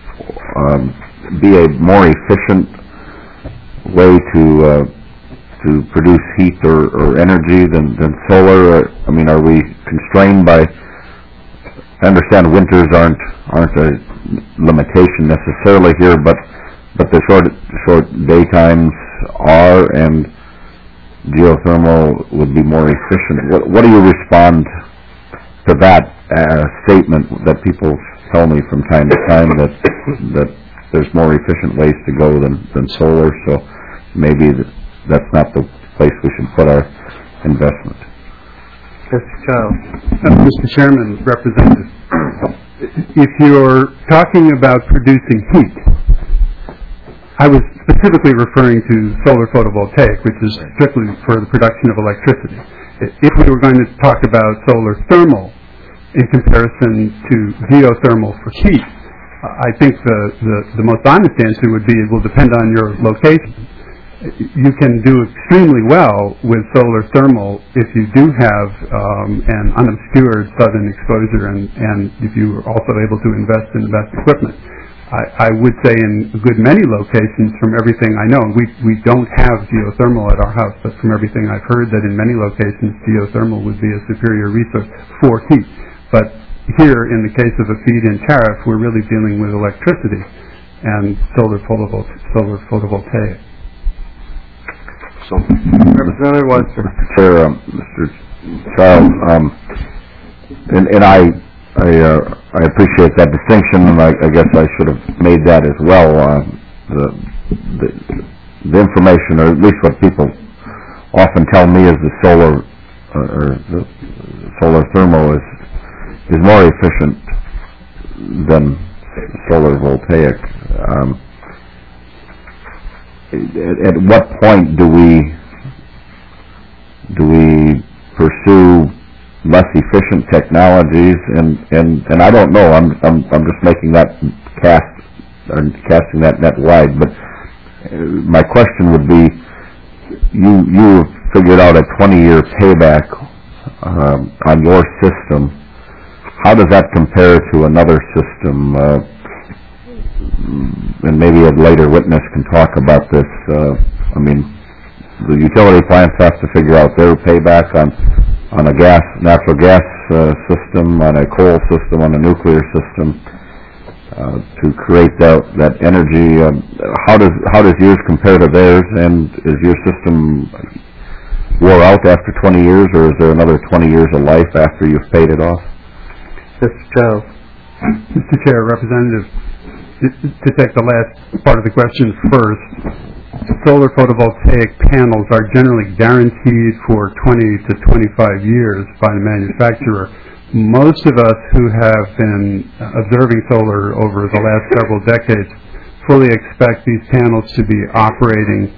I: be a more efficient way to produce heat or energy than solar? I mean, are we constrained by? I understand winters aren't a limitation necessarily here, but the short daytimes are, and geothermal would be more efficient. What do you respond to that statement that people tell me from time to time that there's more efficient ways to go than solar? So maybe that's not the place we should put our investment.
C: Mr. Childs.
L: Mr. Chairman, Representative, if you're talking about producing heat, I was specifically referring to solar photovoltaic, which is strictly for the production of electricity. If we were going to talk about solar thermal in comparison to geothermal for heat, I think the most honest answer would be it will depend on your location. You can do extremely well with solar thermal if you do have an unobscured southern exposure and if you are also able to invest in the best equipment. I would say in a good many locations, from everything I know, we don't have geothermal at our house, but from everything I've heard, that in many locations geothermal would be a superior resource for heat. But here, in the case of a feed-in tariff, we're really dealing with electricity and solar photovoltaic.
I: So,
A: Representative Webster.
I: Chair, Mr. Childs, and I appreciate that distinction, and I guess I should have made that as well. The information, or at least what people often tell me, is the solar thermal is more efficient than solar voltaic. At what point do we pursue less efficient technologies? And I don't know. I'm just making that casting that net wide. But my question would be: you figured out a 20-year payback on your system. How does that compare to another system? And maybe a later witness can talk about this. I mean, the utility plants have to figure out their payback on a natural gas system, on a coal system, on a nuclear system, to create that energy. How does yours compare to theirs? And is your system wore out after 20 years, or is there another 20 years of life after you've paid it off?
A: Mr. Childs.
L: Mr. Chair, Representative, to take the last part of the question first, solar photovoltaic panels are generally guaranteed for 20 to 25 years by the manufacturer. Most of us who have been observing solar over the last several decades fully expect these panels to be operating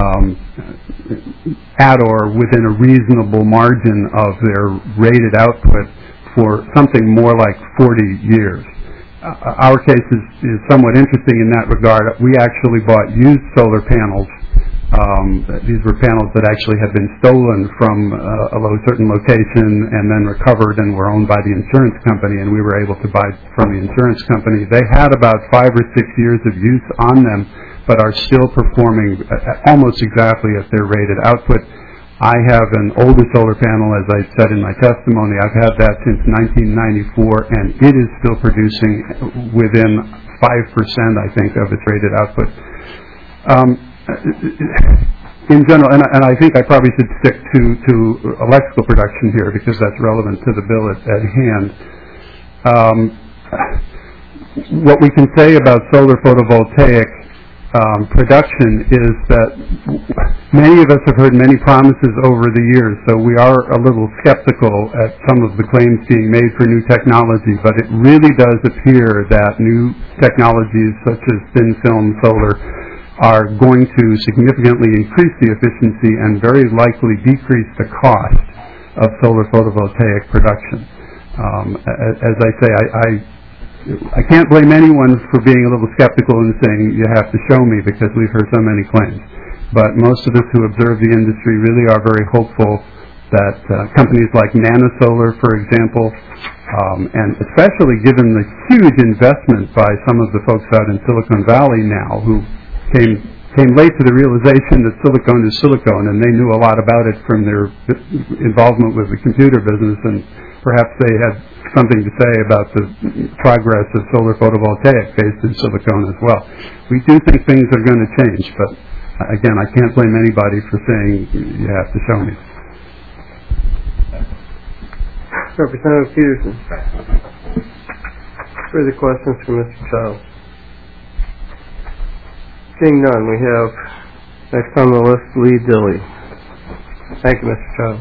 L: at or within a reasonable margin of their rated output for something more like 40 years. Our case is somewhat interesting in that regard. We actually bought used solar panels. These were panels that actually had been stolen from a certain location and then recovered and were owned by the insurance company, and we were able to buy from the insurance company. They had about 5 or 6 years of use on them, but are still performing almost exactly at their rated output. I have an older solar panel, as I said in my testimony. I've had that since 1994, and it is still producing within 5%, I think, of its rated output. In general, and I think I probably should stick to electrical production here because that's relevant to the bill at hand. What we can say about solar photovoltaic production is that many of us have heard many promises over the years, so we are a little skeptical at some of the claims being made for new technology, but it really does appear that new technologies such as thin film solar are going to significantly increase the efficiency and very likely decrease the cost of solar photovoltaic production. As I say, I can't blame anyone for being a little skeptical and saying you have to show me because we've heard so many claims. But most of us who observe the industry really are very hopeful that companies like NanoSolar, for example, and especially given the huge investment by some of the folks out in Silicon Valley now who came late to the realization that silicone is silicone, and they knew a lot about it from their involvement with the computer business, and perhaps they had something to say about the progress of solar photovoltaic based in silicone as well. We do think things are going to change, but again, I can't blame anybody for saying you have to show me.
A: Representative Peterson. Further questions from Mr. Childs? Seeing none, we have next on the list Lee Dilley. Thank you, Mr. Childs.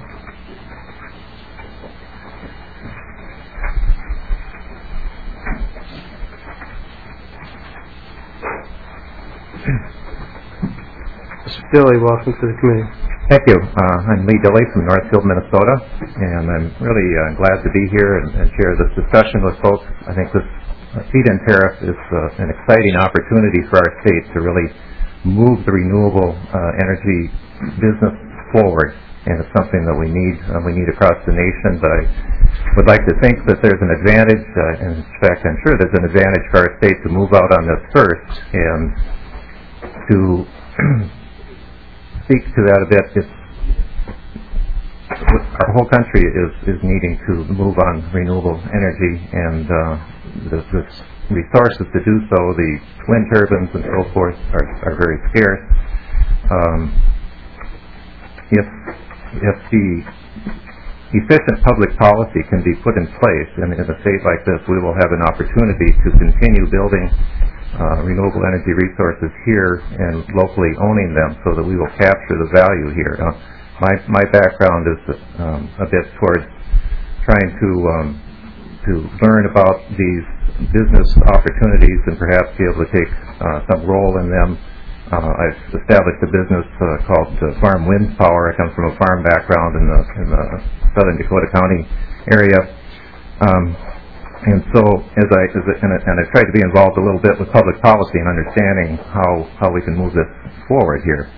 A: Dilley, welcome to the committee.
G: Thank you. I'm Lee Dilley from Northfield, Minnesota, and I'm really glad to be here and share this discussion with folks. I think this feed-in tariff is an exciting opportunity for our state to really move the renewable energy business forward, and it's something that we need across the nation. But I would like to think that there's an advantage, in fact, I'm sure there's an advantage for our state to move out on this first and to speak to that a bit. Our whole country is needing to move on renewable energy, and the resources to do so, the wind turbines and so forth, are very scarce. If the efficient public policy can be put in place in a state like this, we will have an opportunity to continue building renewable energy resources here and locally owning them, so that we will capture the value here. My background is a bit towards trying to learn about these business opportunities and perhaps be able to take some role in them. I've established a business called Farm Wind Power. I come from a farm background in the southern Dakota County area. And so, and I tried to be involved a little bit with public policy and understanding how we can move this forward here.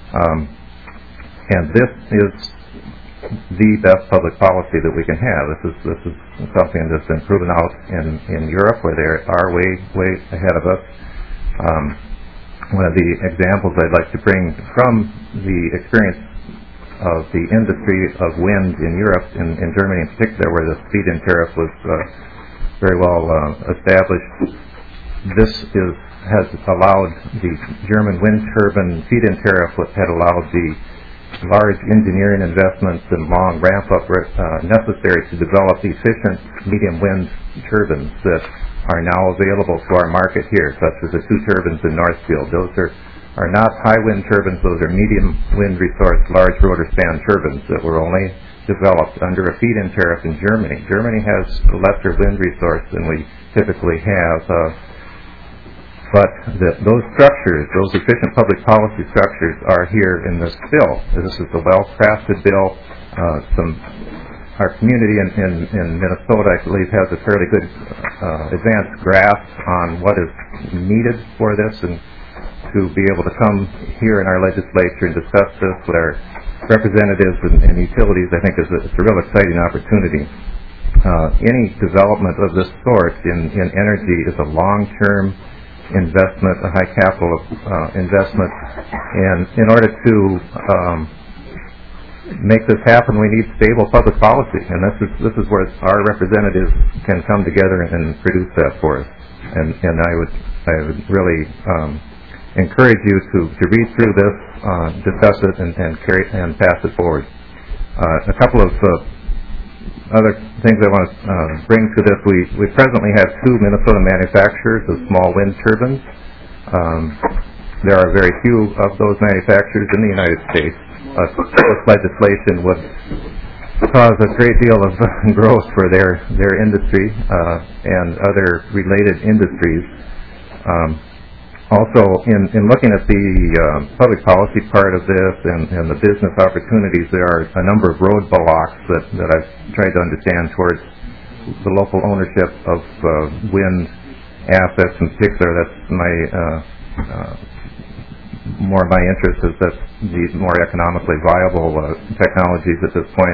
G: And this is the best public policy that we can have. This is something that's been proven out in Europe, where they are way ahead of us. One of the examples I'd like to bring from the experience of the industry of wind in Europe, in Germany in particular, where the feed-in tariff was very well established. This has allowed the German wind turbine feed-in tariff, had allowed the large engineering investments and long ramp-up necessary to develop efficient medium wind turbines that are now available to our market here, such as the 2 turbines in Northfield. Those are not high wind turbines, those are medium wind resource large rotor span turbines that were only developed under a feed-in tariff in Germany. Germany has lesser wind resource than we typically have, but those structures, those efficient public policy structures, are here in this bill. This is a well-crafted bill. Our community in Minnesota, I believe, has a fairly good advanced grasp on what is needed for this, and to be able to come here in our legislature and discuss this with our representatives and utilities, I think it's a real exciting opportunity. Any development of this sort in energy is a long-term investment, a high capital investment, and in order to make this happen, we need stable public policy, and this is where our representatives can come together and produce that for us. And I would really encourage you to read through this, discuss it, and pass it forward. A couple of other things I want to bring to this: we presently have 2 Minnesota manufacturers of small wind turbines. There are very few of those manufacturers in the United States. This legislation would cause a great deal of growth for their industry and other related industries. Also, in looking at the public policy part of this and the business opportunities, there are a number of roadblocks that I've tried to understand towards the local ownership of wind assets in particular. That's more my interest, is that these more economically viable technologies at this point.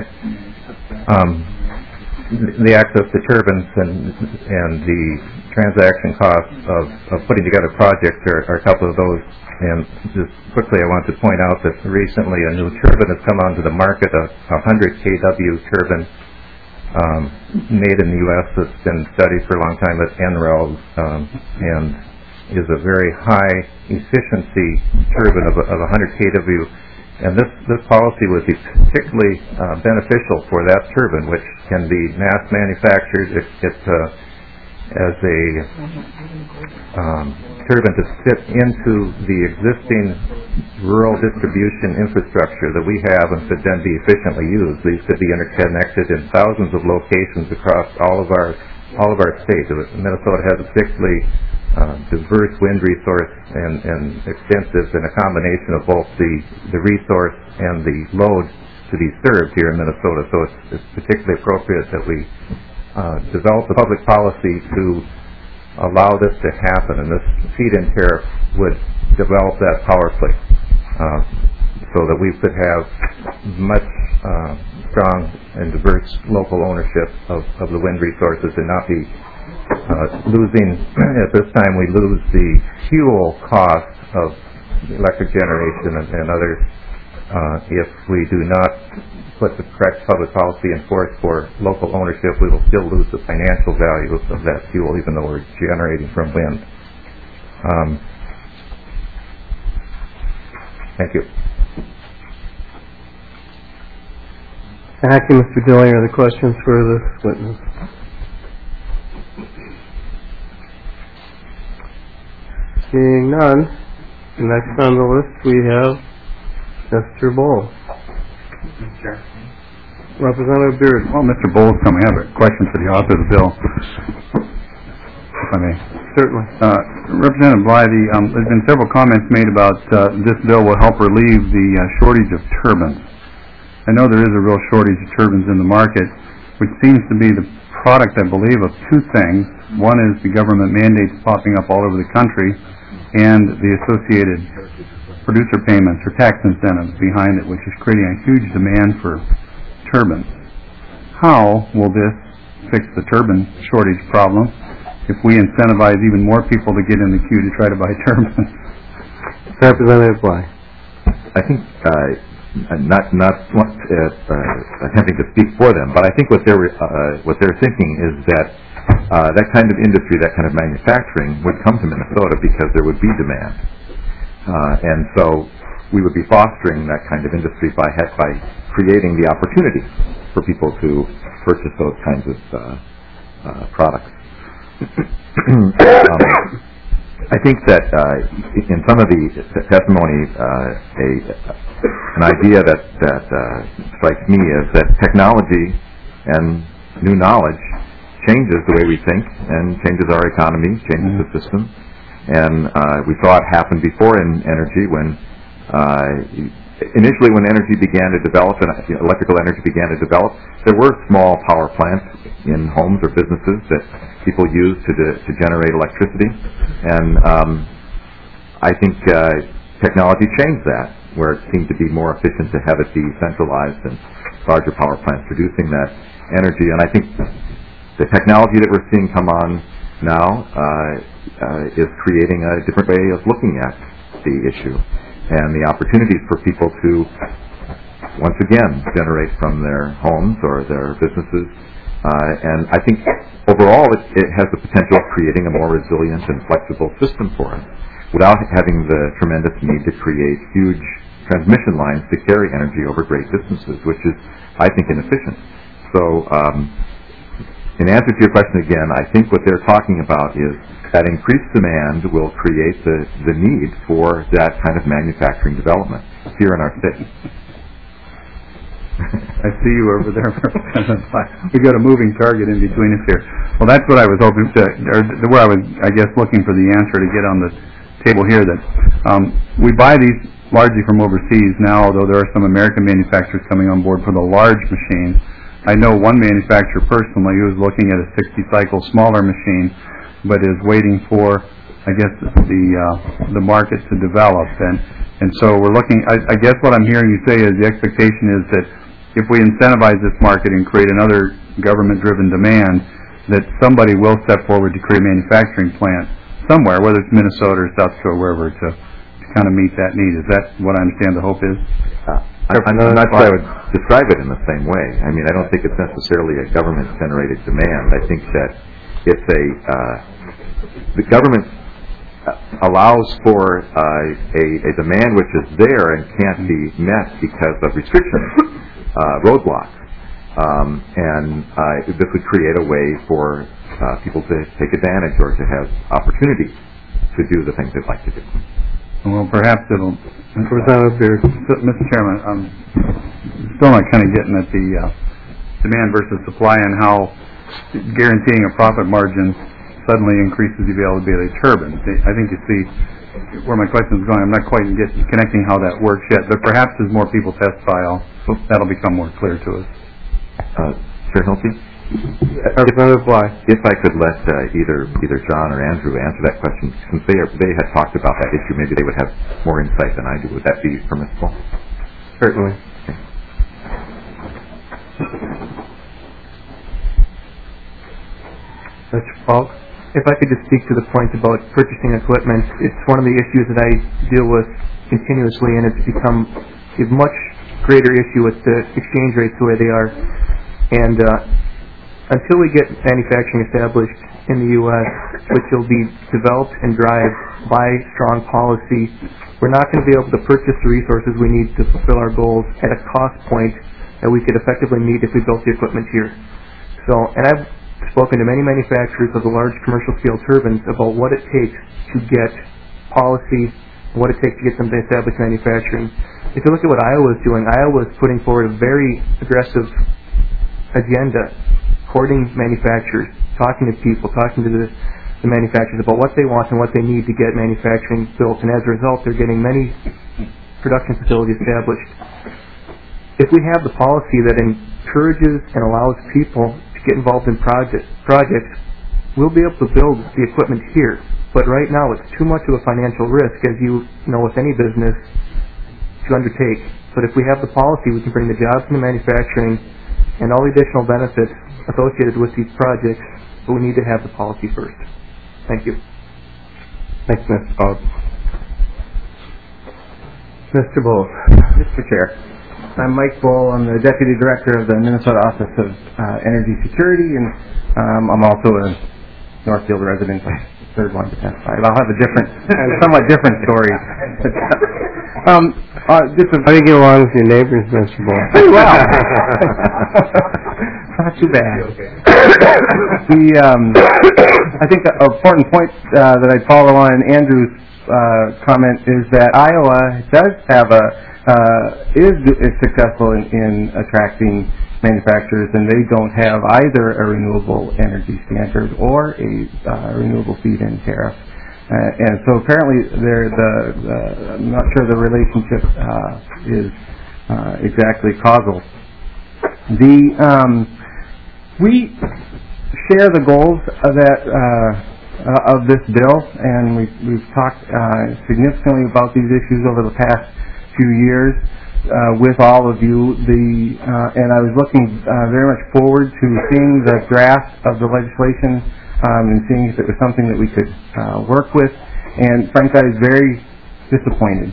G: The access to turbines and the transaction costs of putting together projects are a couple of those. And just quickly, I want to point out that recently a new turbine has come onto the market, a 100 kW turbine made in the U.S. that's been studied for a long time at NREL, and is a very high efficiency turbine of 100 kW. And this policy would be particularly beneficial for that turbine, which can be mass manufactured. As a turbine to fit into the existing rural distribution infrastructure that we have and could then be efficiently used. These could be interconnected in thousands of locations across all of our states. Minnesota has a particularly diverse wind resource and extensive, and a combination of both the resource and the load to be served here in Minnesota. So it's particularly appropriate that we develop the public policy to allow this to happen, and this feed-in tariff would develop that power play so that we could have much strong and diverse local ownership of the wind resources and not be losing, at this time we lose the fuel cost of electric generation and others. If we do not put the correct public policy in force for local ownership, we will still lose the financial value of that fuel, even though we're generating from wind. Thank you.
A: Thank you, Mr. Dilling. Are there questions for this witness? Seeing none, next on the list we have Mr. Bowles.
E: Sure.
A: Representative Beard.
E: Well, Mr. Bowles, I have a question for the author of the bill, if I may.
A: Certainly.
E: Representative Bly, there's been several comments made about this bill will help relieve the shortage of turbines. I know there is a real shortage of turbines in the market, which seems to be the product, I believe, of two things. One is the government mandates popping up all over the country, and the associated producer payments or tax incentives behind it, which is creating a huge demand for turbines. How will this fix the turbine shortage problem if we incentivize even more people to get in the queue to try to buy turbines?
A: Representative Bly.
G: I think not attempting to speak for them, but I think what they're thinking is that that kind of industry, that kind of manufacturing, would come to Minnesota because there would be demand, and so we would be fostering that kind of industry by creating the opportunity for people to purchase those kinds of products. I think that in some of the testimony, an idea that strikes me is that technology and new knowledge changes the way we think and changes our economy, changes the system. And we saw it happen before in energy when initially when energy began to develop and electrical energy began to develop, there were small power plants in homes or businesses that people used to generate electricity. And I think technology changed that, where it seemed to be more efficient to have it be centralized and larger power plants producing that energy. And I think the technology that we're seeing come on now is creating a different way of looking at the issue and the opportunities for people to, once again, generate from their homes or their businesses. And I think overall it has the potential of creating a more resilient and flexible system for us without having the tremendous need to create huge transmission lines to carry energy over great distances, which is, I think, inefficient. So in answer to your question again, I think what they're talking about is that increased demand will create the need for that kind of manufacturing development here in our state.
E: I see you over there. We got a moving target in between us here. Well, that's what I was hoping to, or where I was, I guess, looking for the answer to get on the table here. That we buy these largely from overseas now, although there are some American manufacturers coming on board for the large machines. I know one manufacturer personally who is looking at a 60-cycle smaller machine, but is waiting for, I guess, the market to develop. And so we're looking, I guess what I'm hearing you say is the expectation is that if we incentivize this market and create another government-driven demand, that somebody will step forward to create a manufacturing plant somewhere, whether it's Minnesota or South Dakota, wherever, to kind of meet that need. Is that what I understand the hope is?
G: I'm not sure I would describe it in the same way. I mean, I don't think it's necessarily a government-generated demand. I think that it's the government allows for a demand which is there and can't be met because of restrictions, roadblocks. And this would create a way for people to take advantage or to have opportunity to do the things they'd like to do.
E: Well, perhaps it'll... Mr. Chairman, I'm still not kind of getting at the demand versus supply and how guaranteeing a profit margin suddenly increases the availability of turbines. I think you see where my question is going. I'm not quite connecting how that works yet, but perhaps as more people testify, that'll become more clear to us.
G: Chair Hilty?
A: Representative Bly.
G: If I could let either John or Andrew answer that question, since they had talked about that issue, maybe they would have more insight than I do. Would that be permissible?
A: Certainly. Mr. Falk?
K: If I could just speak to the point about purchasing equipment, it's one of the issues that I deal with continuously, and it's become a much greater issue with the exchange rates the way they are. And until we get manufacturing established in the U.S., which will be developed and driven by strong policy, we're not going to be able to purchase the resources we need to fulfill our goals at a cost point that we could effectively meet if we built the equipment here. So, and I've spoken to many manufacturers of the large commercial scale turbines about what it takes to get policy, what it takes to get them to establish manufacturing. If you look at what Iowa is doing, Iowa is putting forward a very aggressive agenda, courting manufacturers, talking to people, talking to the manufacturers about what they want and what they need to get manufacturing built, and as a result they're getting many production facilities established. If we have the policy that encourages and allows people to get involved in projects, we'll be able to build the equipment here. But right now it's too much of a financial risk, as you know with any business, to undertake. But if we have the policy, we can bring the jobs and the manufacturing and all the additional benefits associated with these projects, but we need to have the policy first. Thank you.
A: Thanks, Mr. Fogg. Mr. Bull.
M: Mr. Chair, I'm Mike Bull. I'm the Deputy Director of the Minnesota Office of Energy Security, and I'm also a Northfield resident. I'm the third one to testify. I'll have a somewhat different story.
A: How do you get along with your neighbors, Mr. Bull?
M: Pretty well. Not too bad. I think an important point that I'd follow on Andrew's comment is that Iowa does have is successful in attracting manufacturers, and they don't have either a renewable energy standard or a renewable feed-in tariff. And so apparently I'm not sure the relationship is exactly causal. We share the goals of this bill, and we've talked significantly about these issues over the past few years with all of you. And I was looking very much forward to seeing the draft of the legislation and seeing if it was something that we could work with. And frankly, I was very disappointed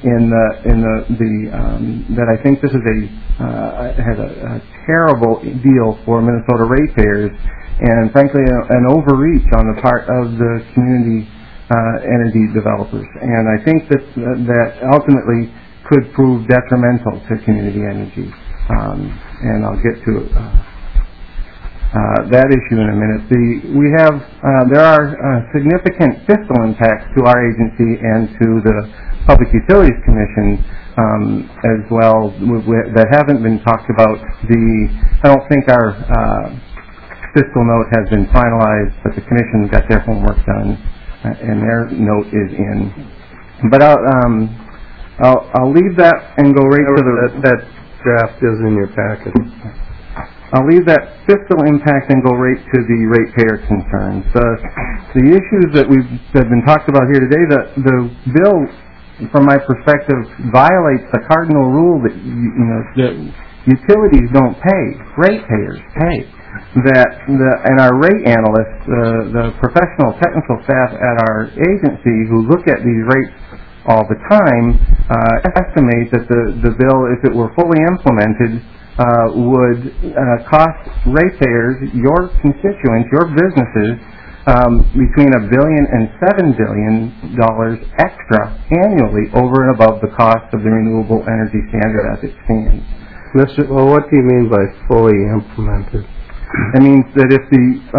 M: that I think this is has a terrible deal for Minnesota ratepayers, and frankly an overreach on the part of the community energy developers. And I think that ultimately could prove detrimental to community energy. And I'll get to that issue in a minute. There are significant fiscal impacts to our agency and to the Public Utilities Commission as well that haven't been talked about. I don't think our fiscal note has been finalized, but the Commission got their homework done, and their note is in. But I'll leave that and go right to
A: that draft is in your packet.
M: I'll leave that fiscal impact and go right to the ratepayer concerns. The issues that have been talked about here today, the bill, from my perspective, violates the cardinal rule that that utilities don't pay, ratepayers pay. And our rate analysts, the professional technical staff at our agency who look at these rates all the time, estimate that the bill, if it were fully implemented, would cost ratepayers, your constituents, your businesses, between $1 billion and $7 billion extra annually over and above the cost of the renewable energy standard as it stands.
A: Well, what do you mean by fully implemented?
M: It means that if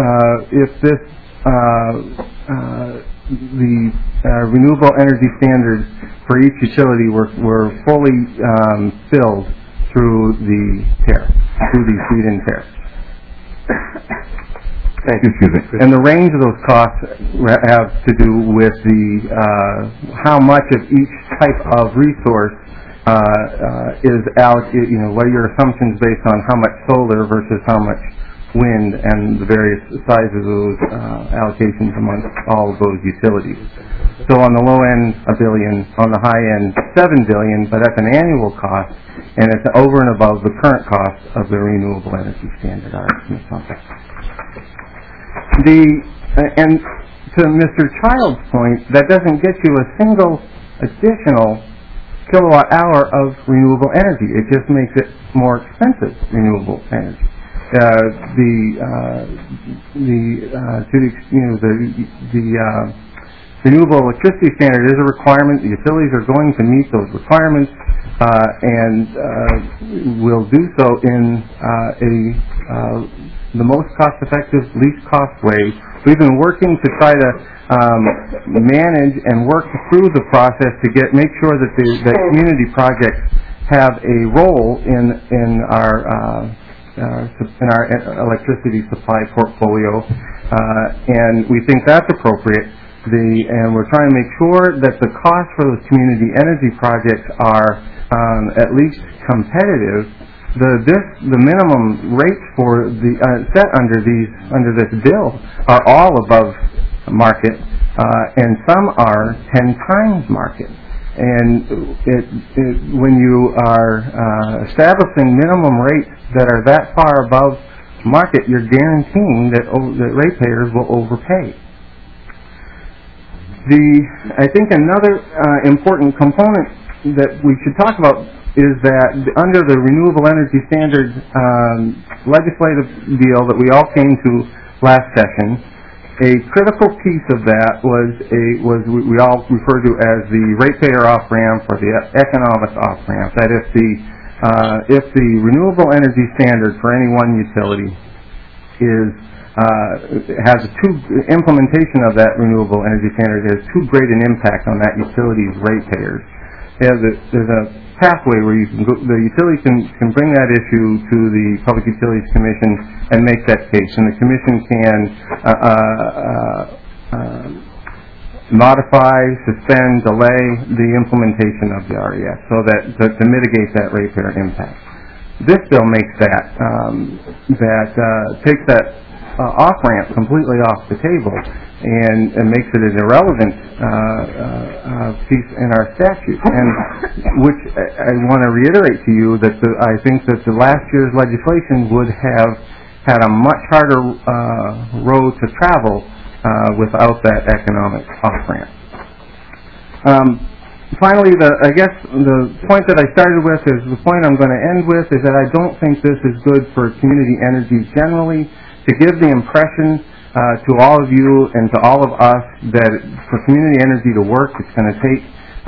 M: the renewable energy standards for each utility were fully filled through the tariff, through the feed-in tariff.
I: Excuse me.
M: And the range of those costs have to do with the how much of each type of resource is allocated. What are your assumptions based on how much solar versus how much wind, and the various sizes of those allocations amongst all of those utilities. So on the low end, $1 billion. On the high end, $7 billion. But that's an annual cost, and it's over and above the current cost of the Renewable Energy Standard. Our estimates on that. And to Mr. Child's point, that doesn't get you a single additional kilowatt hour of renewable energy. It just makes it more expensive renewable energy. Renewable Electricity Standard is a requirement. The utilities are going to meet those requirements, and will do so in the most cost-effective, least cost way. We've been working to try to manage and work through the process to make sure that the community projects have a role in our electricity supply portfolio, and we think that's appropriate. And we're trying to make sure that the costs for those community energy projects are at least competitive. The minimum rates for the set under this bill are all above market, and some are 10 times market. And when you are establishing minimum rates that are that far above market, you're guaranteeing that ratepayers will overpay. I think another important component that we should talk about is that under the Renewable Energy Standard legislative deal that we all came to last session, a critical piece of that was we all refer to as the ratepayer off-ramp or the economic off-ramp. That if the renewable energy standard for any one utility has implementation of that renewable energy standard has too great an impact on that utility's ratepayers, there's a pathway where the utility can bring that issue to the Public Utilities Commission and make that case, and the Commission can modify, suspend, delay the implementation of the RES so that to mitigate that ratepayer impact. This bill makes that takes that off-ramp completely off the table and makes it an irrelevant piece in our statute, and which I want to reiterate to you that I think that the last year's legislation would have had a much harder road to travel without that economic off-ramp. Finally, I guess the point that I started with is the point I'm going to end with, is that I don't think this is good for community energy generally. To give the impression to all of you and to all of us that for community energy to work, it's going to take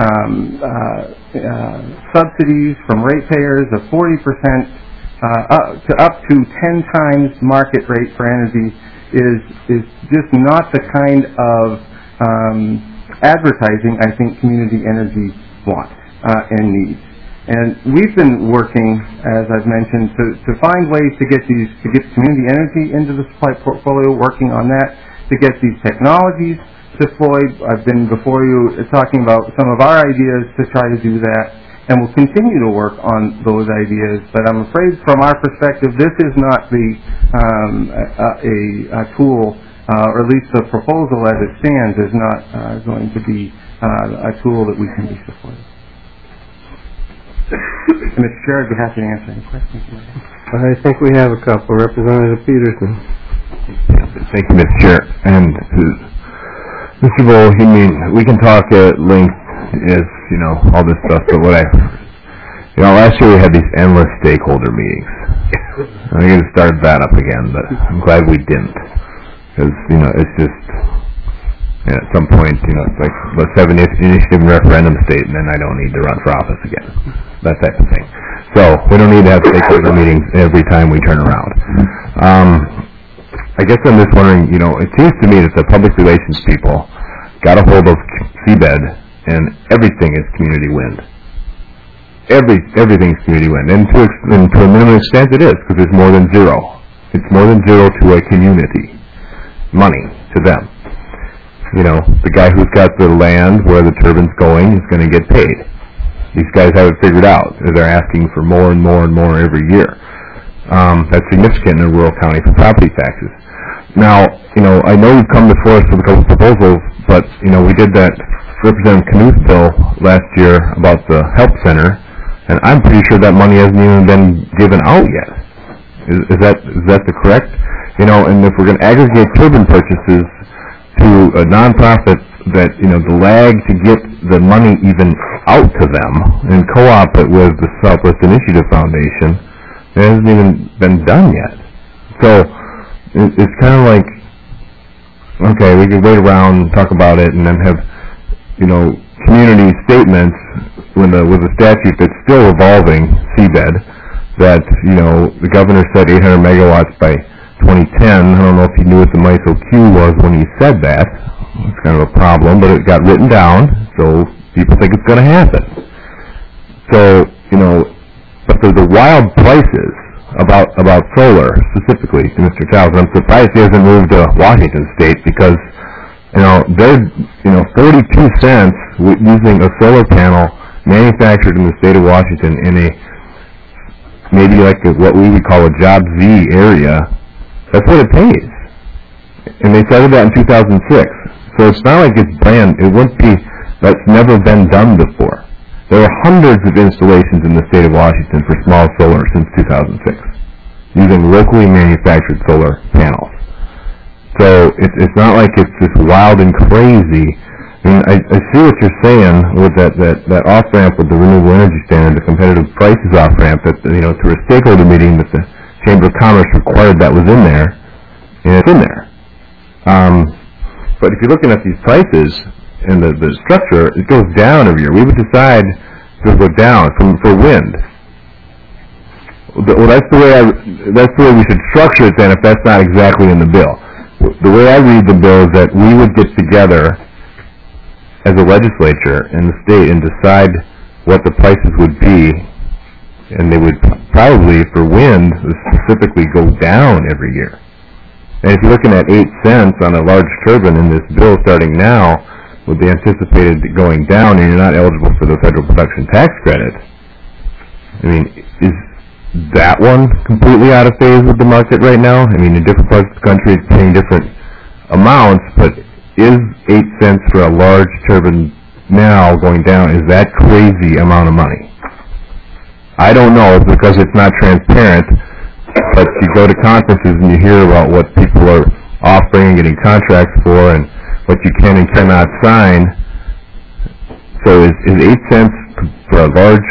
M: subsidies from ratepayers of 40% up to 10 times market rate for energy is just not the kind of advertising I think community energy wants and needs. And we've been working, as I've mentioned, to find ways to get community energy into the supply portfolio, working on that, to get these technologies deployed. I've been before you talking about some of our ideas to try to do that, and we'll continue to work on those ideas. But I'm afraid from our perspective, this is not a tool, or at least the proposal as it stands is not going to be a tool that we can be supportive. Mr. Chair, I'd be happy to answer any questions you might have.
A: I think we have a couple. Representative Peterson.
I: Thank you, Mr. Chair. And Mr. Bull, we can talk at length all this stuff, but last year we had these endless stakeholder meetings. I think it started that up again, but I'm glad we didn't. Because, it's just, at some point, it's like, let's have an initiative and referendum state, and then I don't need to run for office again. That type of thing. So, we don't need to have stakeholder meetings every time we turn around. I guess I'm just wondering, it seems to me that the public relations people got a hold of seabed, and everything is community wind. Everything's community wind. And to a minimum extent it is, because it's more than zero. It's more than zero to a community. money to them. You know, the guy who's got the land where the turbine's going is going to get paid. These guys have it figured out. They're asking for more and more and more every year. That's significant in a rural county for property taxes. Now, you know, I know you've come before us with a couple proposals, but, you know, we did that Representative Knuth bill last year about the help center, and I'm pretty sure that money hasn't even been given out yet. Is that the correct? You know, and if we're going to aggregate turbine purchases to a nonprofit that, you know, the lag to get the money even out to them and co-op it with the Southwest Initiative Foundation, it hasn't even been done yet. So it's kind of like, okay, we could wait around and talk about it and then have, you know, community statements with a statute that's still evolving, seabed, that, you know, the governor said 800 megawatts by 2010. I don't know if he knew what the MISO Q was when he said that. It's kind of a problem, but it got written down, so people think it's going to happen. So, you know, but there's the wild prices about solar, specifically to Mr. Childs. I'm surprised he hasn't moved to Washington State because, you know, they're, you know, 42 cents using a solar panel manufactured in the state of Washington in a, maybe like what we would call a Job Z area. That's what it pays. And they started that in 2006. So it's not like it's brand, it wouldn't be, that's never been done before. There are hundreds of installations in the state of Washington for small solar since 2006, using locally manufactured solar panels. So it's not like it's just wild and crazy. I mean, I see what you're saying with that off-ramp with the renewable energy standard, the competitive prices off-ramp, that, you know, through a stakeholder meeting that the Chamber of Commerce required that was in there, and it's in there. But if you're looking at these prices and the structure, it goes down every year. We would decide to go down for wind. Well, that's the way we should structure it then, if that's not exactly in the bill. The way I read the bill is that we would get together as a legislature in the state and decide what the prices would be, and they would probably, for wind, specifically go down every year. And if you're looking at 8 cents on a large turbine in this bill starting now, with the anticipated going down, and you're not eligible for the federal production tax credit, I mean, is that one completely out of phase with the market right now? I mean, in different parts of the country it's paying different amounts, but is 8 cents for a large turbine now going down, is that crazy amount of money? I don't know, because it's not transparent, but you go to conferences and you hear about what people are offering and getting contracts for and what you can and cannot sign. So is 8 cents for a large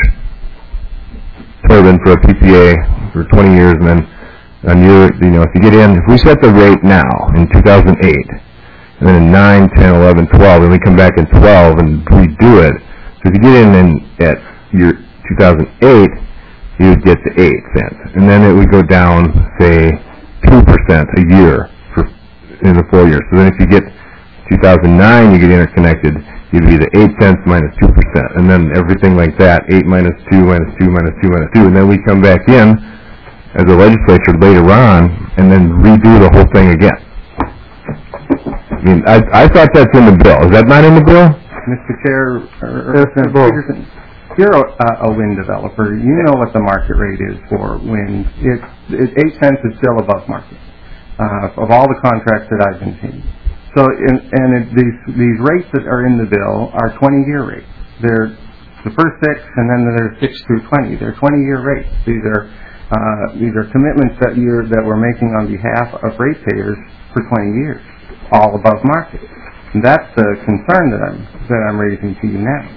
I: turbine for a PPA for 20 years, and then on your, you know, if you get in, if we set the rate now in 2008, and then in 9, 10, 11, 12, and we come back in 12 and redo it, so if you get in at your 2008, you would get to 8 cents, and then it would go down, say, 2% a year in the 4 years. So then if you get 2009, you get interconnected, you'd be the 8 cents minus 2%, and then everything like that, 8 minus 2 minus 2 minus 2 minus 2, and then we come back in as a legislature later on, and then redo the whole thing again. I mean, I thought that's in the bill. Is that not in the bill?
M: Mr. Chair, Representative Peterson, you're a wind developer. You know what the market rate is for wind. 8 cents is still above market of all the contracts that I've been seeing. So, these rates that are in the bill are 20-year rates. They're the first 6, and then there's 6 through 20. They're 20-year rates. These are commitments that we're making on behalf of ratepayers for 20 years, all above market. And that's the concern that I'm raising to you now.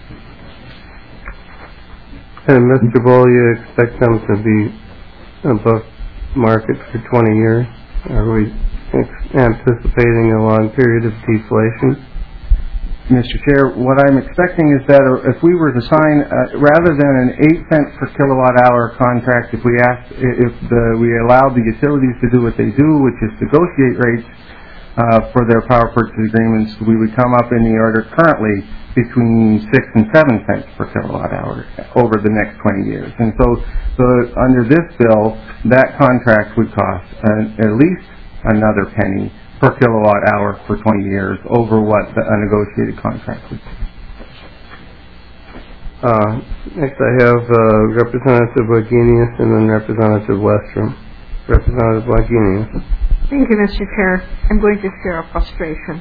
A: And Mr. Bull, you expect them to be above market for 20 years? Are we anticipating a long period of deflation?
M: Mr. Chair, what I'm expecting is that if we were to sign, rather than an 8 cent per kilowatt hour contract, if we allowed the utilities to do what they do, which is negotiate rates for their power purchase agreements, we would come up in the order currently between 6 and 7 cents per kilowatt hour over the next 20 years. And so under this bill, that contract would cost at least another penny per kilowatt hour for 20 years over what a negotiated contract would be.
A: Next I have Representative Wagenius and then Representative Westrom. Representative Wagenius.
F: Thank you, Mr. Chair. I'm going to share a frustration.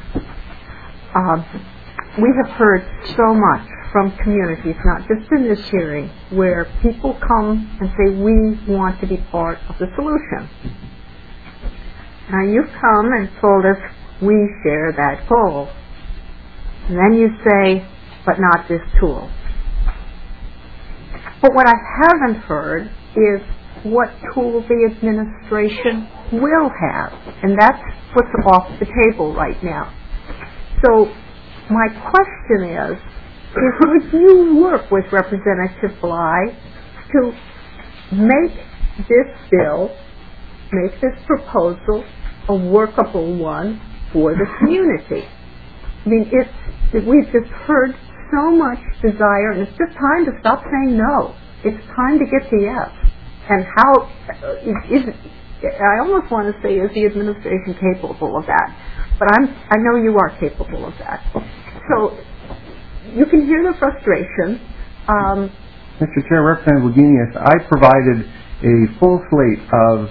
F: We have heard so much from communities, not just in this hearing, where people come and say, we want to be part of the solution. Now you've come and told us we share that goal. And then you say, but not this tool. But what I haven't heard is what tool the administration will have. And that's what's off the table right now. So my question is would you work with Representative Bly to make this bill, make this proposal a workable one for the community? I mean, we've just heard so much desire, and it's just time to stop saying no. It's time to get to yes. And how I almost want to say, is the administration capable of that? But I know you are capable of that. So you can hear the frustration.
M: Mr. Chair, Representative Wagenius, I provided a full slate of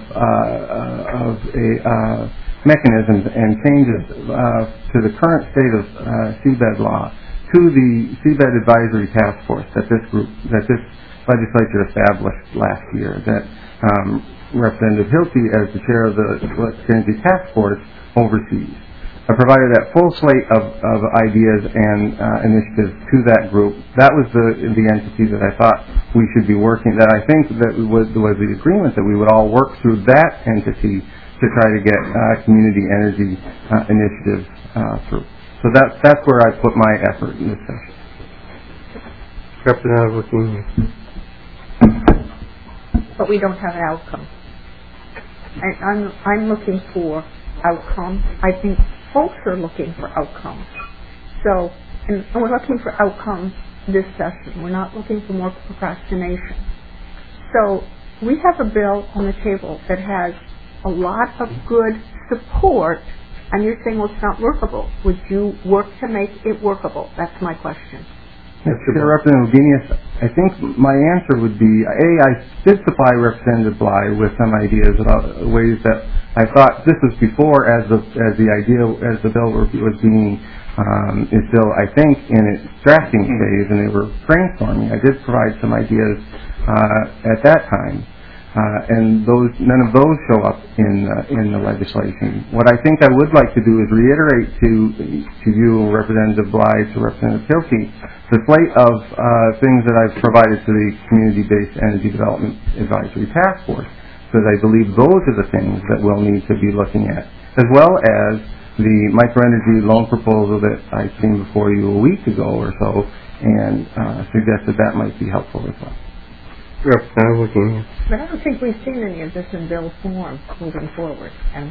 M: mechanisms and changes to the current state of seabed law to the Seabed Advisory Task Force that this legislature established last year, that Representative Hilty, as the chair of the Electric Energy Task Force, oversees. I provided that full slate of ideas and initiatives to that group. That was the entity that I thought we should be working, that I think that was the agreement that we would all work through that entity to try to get community energy initiatives through. So that's where I put my effort in this session.
A: Representative Wagenius.
F: But we don't have an outcome. I'm looking for outcomes. I think folks are looking for outcomes. So, and we're looking for outcomes this session. We're not looking for more procrastination. So, we have a bill on the table that has a lot of good support, and you're saying, well, it's not workable. Would you work to make it workable? That's my question.
M: Mr. Representative Wagenius, I think my answer would be, I did supply Representative Bly with some ideas about ways that I thought this was before as the bill was being is still, I think, in its drafting phase, and they were brainstorming. I did provide some ideas at that time, and none of those show up in the legislation. What I think I would like to do is reiterate to you, Representative Bly, to Representative Hilty, the slate of things that I've provided to the Community-Based Energy Development Advisory Task Force, because I believe those are the things that we'll need to be looking at, as well as the microenergy loan proposal that I seen before you a week ago or so, and suggested that might be helpful as well.
F: But I don't think we've seen any of this in bill form moving forward, and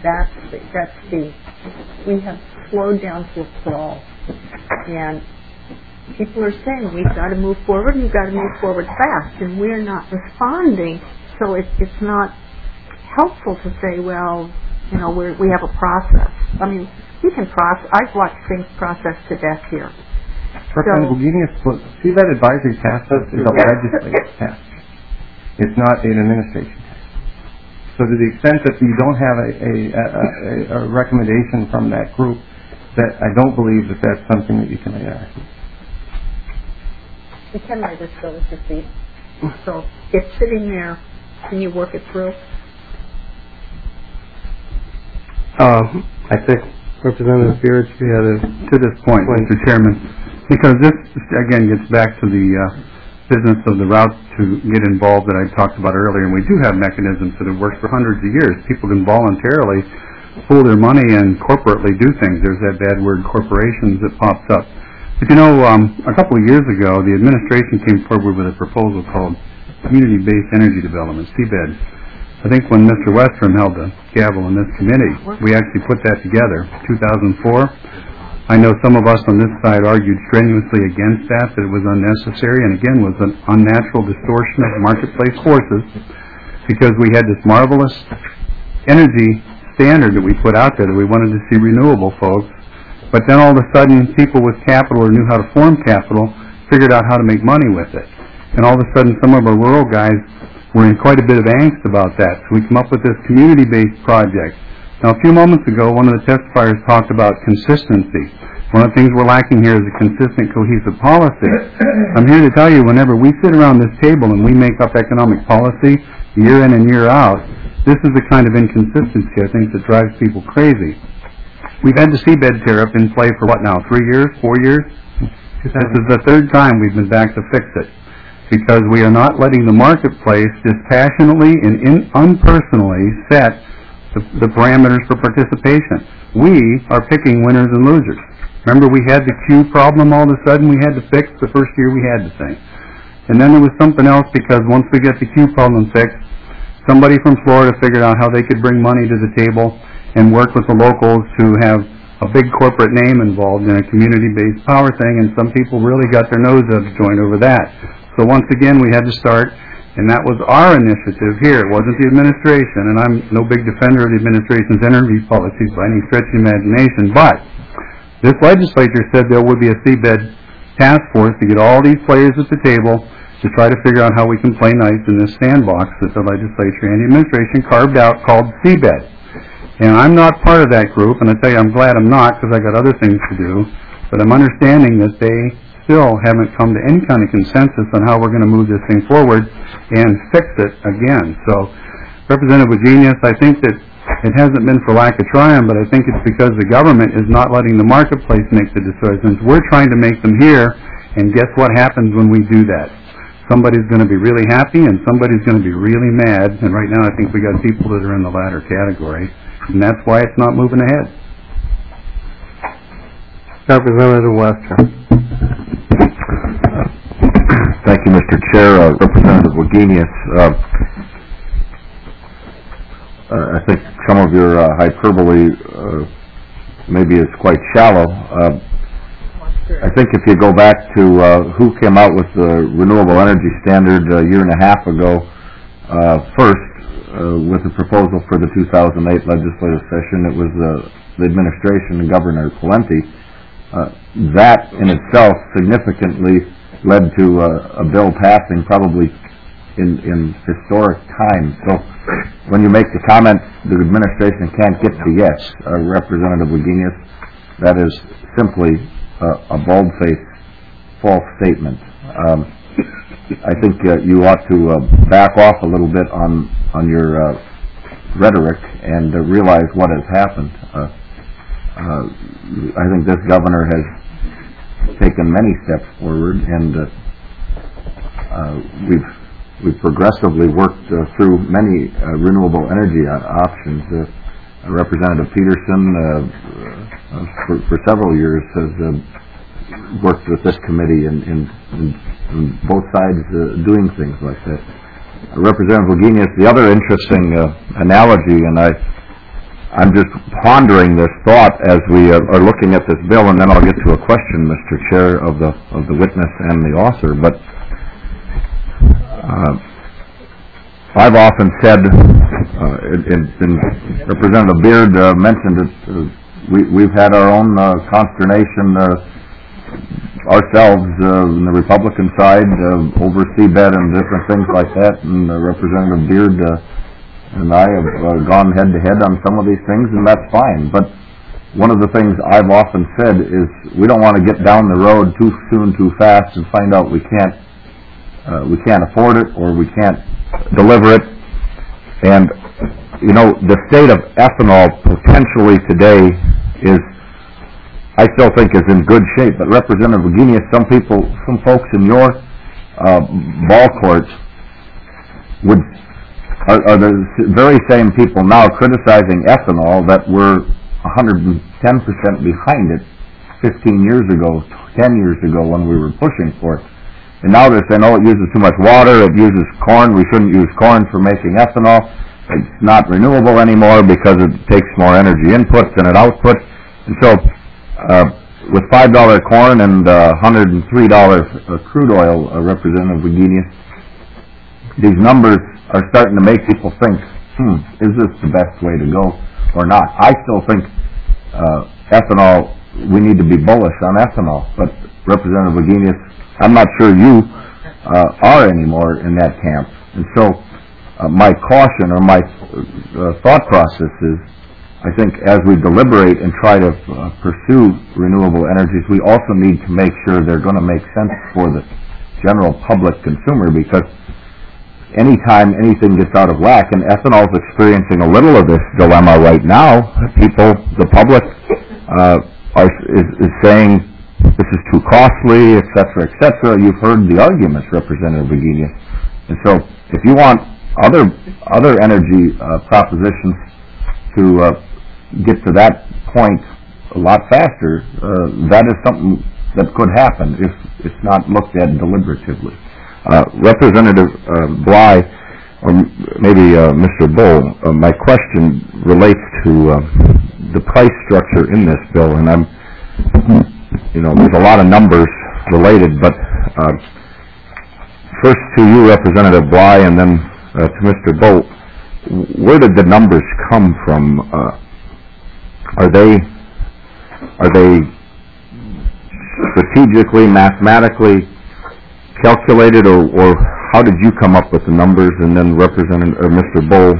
F: we have slowed down to a crawl, and people are saying we've got to move forward, and we've got to move forward fast, and we're not responding, so it's not helpful to say, well, you know, we have a process. I mean, we can process. I've watched things process to death here.
M: Representative Wagenius, Seabed Advisory Task Force is a legislative task. It's not an administration task. So to the extent that you don't have a recommendation from that group, that I don't believe that that's something that you can ask.
F: We can write this bill as defeat. So it's sitting there. Can you work it through?
A: I think Representative Beard, you had
E: to this point, Mr. Chairman, because this again gets back to the business of the route to get involved that I talked about earlier, and we do have mechanisms that have worked for hundreds of years. People can voluntarily pool their money and corporately do things. There's that bad word, corporations, that pops up. But you know, a couple of years ago, the administration came forward with a proposal called Community-Based Energy Development, CBED. I think when Mr. Westrom held the gavel in this committee, we actually put that together. 2004. I know some of us on this side argued strenuously against that it was unnecessary, and again was an unnatural distortion of marketplace forces, because we had this marvelous energy standard that we put out there that we wanted to see renewable folks. But then all of a sudden, people with capital or knew how to form capital figured out how to make money with it. And all of a sudden, some of our rural guys were in quite a bit of angst about that. So we come up with this community-based project. Now, a few moments ago, one of the testifiers talked about consistency. One of the things we're lacking here is a consistent, cohesive policy. I'm here to tell you, whenever we sit around this table and we make up economic policy year in and year out, this is the kind of inconsistency, I think, that drives people crazy. We've had the seabed tariff in play for what now, 3 years, 4 years? This is the third time we've been back to fix it, because we are not letting the marketplace dispassionately and unpersonally set the parameters for participation. We are picking winners and losers. Remember, we had the queue problem all of a sudden we had to fix the first year we had the thing. And then there was something else, because once we get the queue problem fixed, somebody from Florida figured out how they could bring money to the table and work with the locals to have a big corporate name involved in a community-based power thing, and some people really got their nose up joined over that. So once again, we had to start, and that was our initiative here. It wasn't the administration, and I'm no big defender of the administration's energy policies by any stretch of the imagination, but this legislature said there would be a seabed task force to get all these players at the table to try to figure out how we can play nice in this sandbox that the legislature and the administration carved out called seabed. And I'm not part of that group, and I tell you, I'm glad I'm not, because I got other things to do, but I'm understanding that they still haven't come to any kind of consensus on how we're going to move this thing forward and fix it again. So, Representative Wagenius, I think that it hasn't been for lack of trying, but I think it's because the government is not letting the marketplace make the decisions. We're trying to make them here, and guess what happens when we do that? Somebody's going to be really happy, and somebody's going to be really mad, and right now I think we got people that are in the latter category, and that's why it's not moving ahead.
A: Representative Webster.
I: Thank you, Mr. Chair. Representative Wagenius, I think some of your hyperbole maybe is quite shallow. I think if you go back to who came out with the renewable energy standard a year and a half ago, first with the proposal for the 2008 legislative session, it was the administration and Governor Pawlenty. That in itself significantly led to a bill passing probably in historic time. So when you make the comment the administration can't get to yes, Representative Wagenius, that is simply a bold-faced false statement. I think you ought to back off a little bit on your rhetoric and realize what has happened. I think this governor has taken many steps forward, and we've progressively worked through many renewable energy options. Representative Peterson, for several years, has worked with this committee in both sides doing things like that. Representative Wagenius, the other interesting analogy, and I'm just pondering this thought as we are looking at this bill, and then I'll get to a question, Mr. Chair, of the witness and the author. But I've often said, and Representative Beard mentioned it, we've had our own consternation ourselves on the Republican side over seabed and different things like that, and Representative Beard and I have gone head-to-head on some of these things, and that's fine. But one of the things I've often said is we don't want to get down the road too soon, too fast, and find out we can't afford it or we can't deliver it. And you know, the state of ethanol potentially today is, I still think, is in good shape. But Representative Wagenius, some folks in your ball court are the very same people now criticizing ethanol that were 110% behind it 15 years ago, 10 years ago when we were pushing for it. And now they're saying, oh, it uses too much water, it uses corn, we shouldn't use corn for making ethanol. It's not renewable anymore because it takes more energy input than it outputs. And so with $5 corn and $103 crude oil, Representative Wagenius, these numbers are starting to make people think, is this the best way to go?
N: or not. I still think ethanol, we need to be bullish on ethanol, but Representative Wagenius, I'm not sure you are anymore in that camp. And so my caution or my thought process is, I think as we deliberate and try to pursue renewable energies, we also need to make sure they're going to make sense for the general public consumer, because anytime anything gets out of whack, and ethanol is experiencing a little of this dilemma right now, people, the public, is saying this is too costly, et cetera, You've heard the arguments, Representative Wagenius. And so if you want other energy propositions to get to that point a lot faster, that is something that could happen if it's not looked at deliberatively. Representative Bly, or maybe Mr. Bull, my question relates to the price structure in this bill, and there's a lot of numbers related, but first to you, Representative Bly, and then to Mr. Bull, where did the numbers come from? Are they strategically, mathematically calculated, or how did you come up with the numbers? And then Mr. Bull,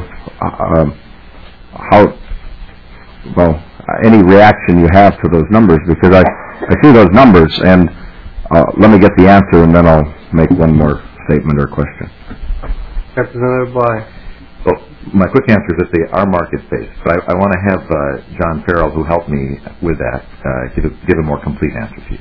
N: any reaction you have to those numbers? Because I see those numbers, and let me get the answer, and then I'll make one more statement or question.
A: Representative Bly.
G: Well, my quick answer is that they are market-based, but I want to have John Farrell, who helped me with that, give a more complete answer to you.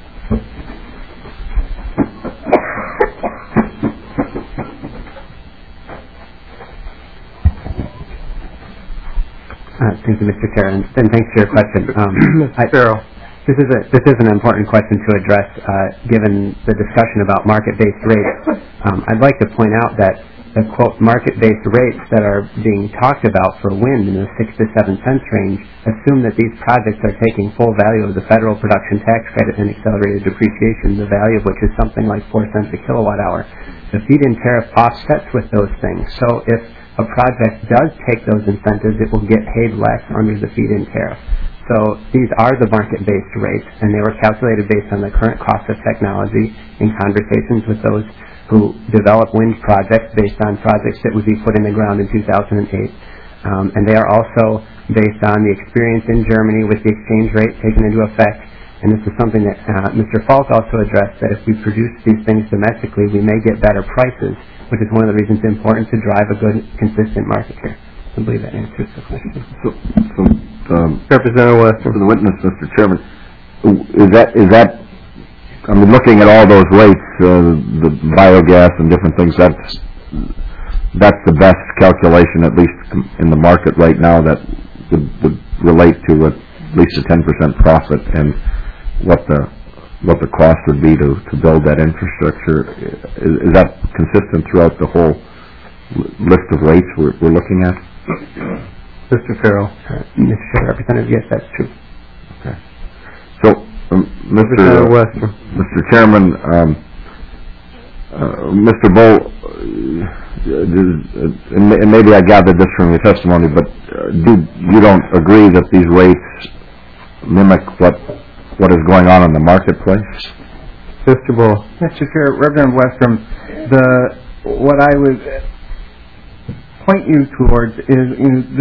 H: Thank you, Mr. Chair, and thanks for your question.
A: Mr. Farrell.
H: This is an important question to address, given the discussion about market-based rates. I'd like to point out that the, quote, market-based rates that are being talked about for wind in the 6 to 7 cents range assume that these projects are taking full value of the federal production tax credit and accelerated depreciation, the value of which is something like 4 cents a kilowatt hour. The feed-in tariff offsets with those things. So if a project does take those incentives, it will get paid less under the feed-in tariff. So these are the market-based rates, and they were calculated based on the current cost of technology in conversations with those who develop wind projects based on projects that would be put in the ground in 2008. And they are also based on the experience in Germany with the exchange rate taken into effect. And this is something that Mr. Falk also addressed, that if we produce these things domestically, we may get better prices, which is one of the reasons it's important to drive a good, consistent market here. I believe that answers the question.
N: Representative West, for the witness, Mr. Chairman, is that I mean, looking at all those rates, the biogas and different things, that's the best calculation, at least in the market right now, that would relate to at least a 10% profit, and what the cost would be to build that infrastructure. Is that consistent throughout the whole list of rates we're looking at?
A: Mr. Farrell.
H: Mr. Representative, yes, that's true.
N: Okay. So, Mr. Chairman, Mr. Bull, and maybe I gathered this from your testimony, but you don't agree that these rates mimic what is going on in the marketplace?
A: Mr. Bull.
M: Mr. Chair, Reverend Westrom, what I would point you towards is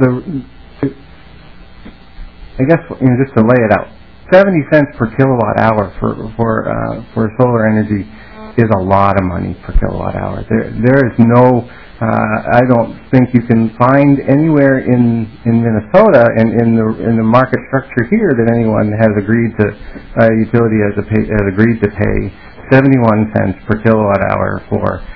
M: just to lay it out, 70 cents per kilowatt hour for solar energy is a lot of money per kilowatt hour. There is no, I don't think you can find anywhere in Minnesota and in the market structure here that anyone has agreed to, utility has agreed to pay 71 cents per kilowatt hour for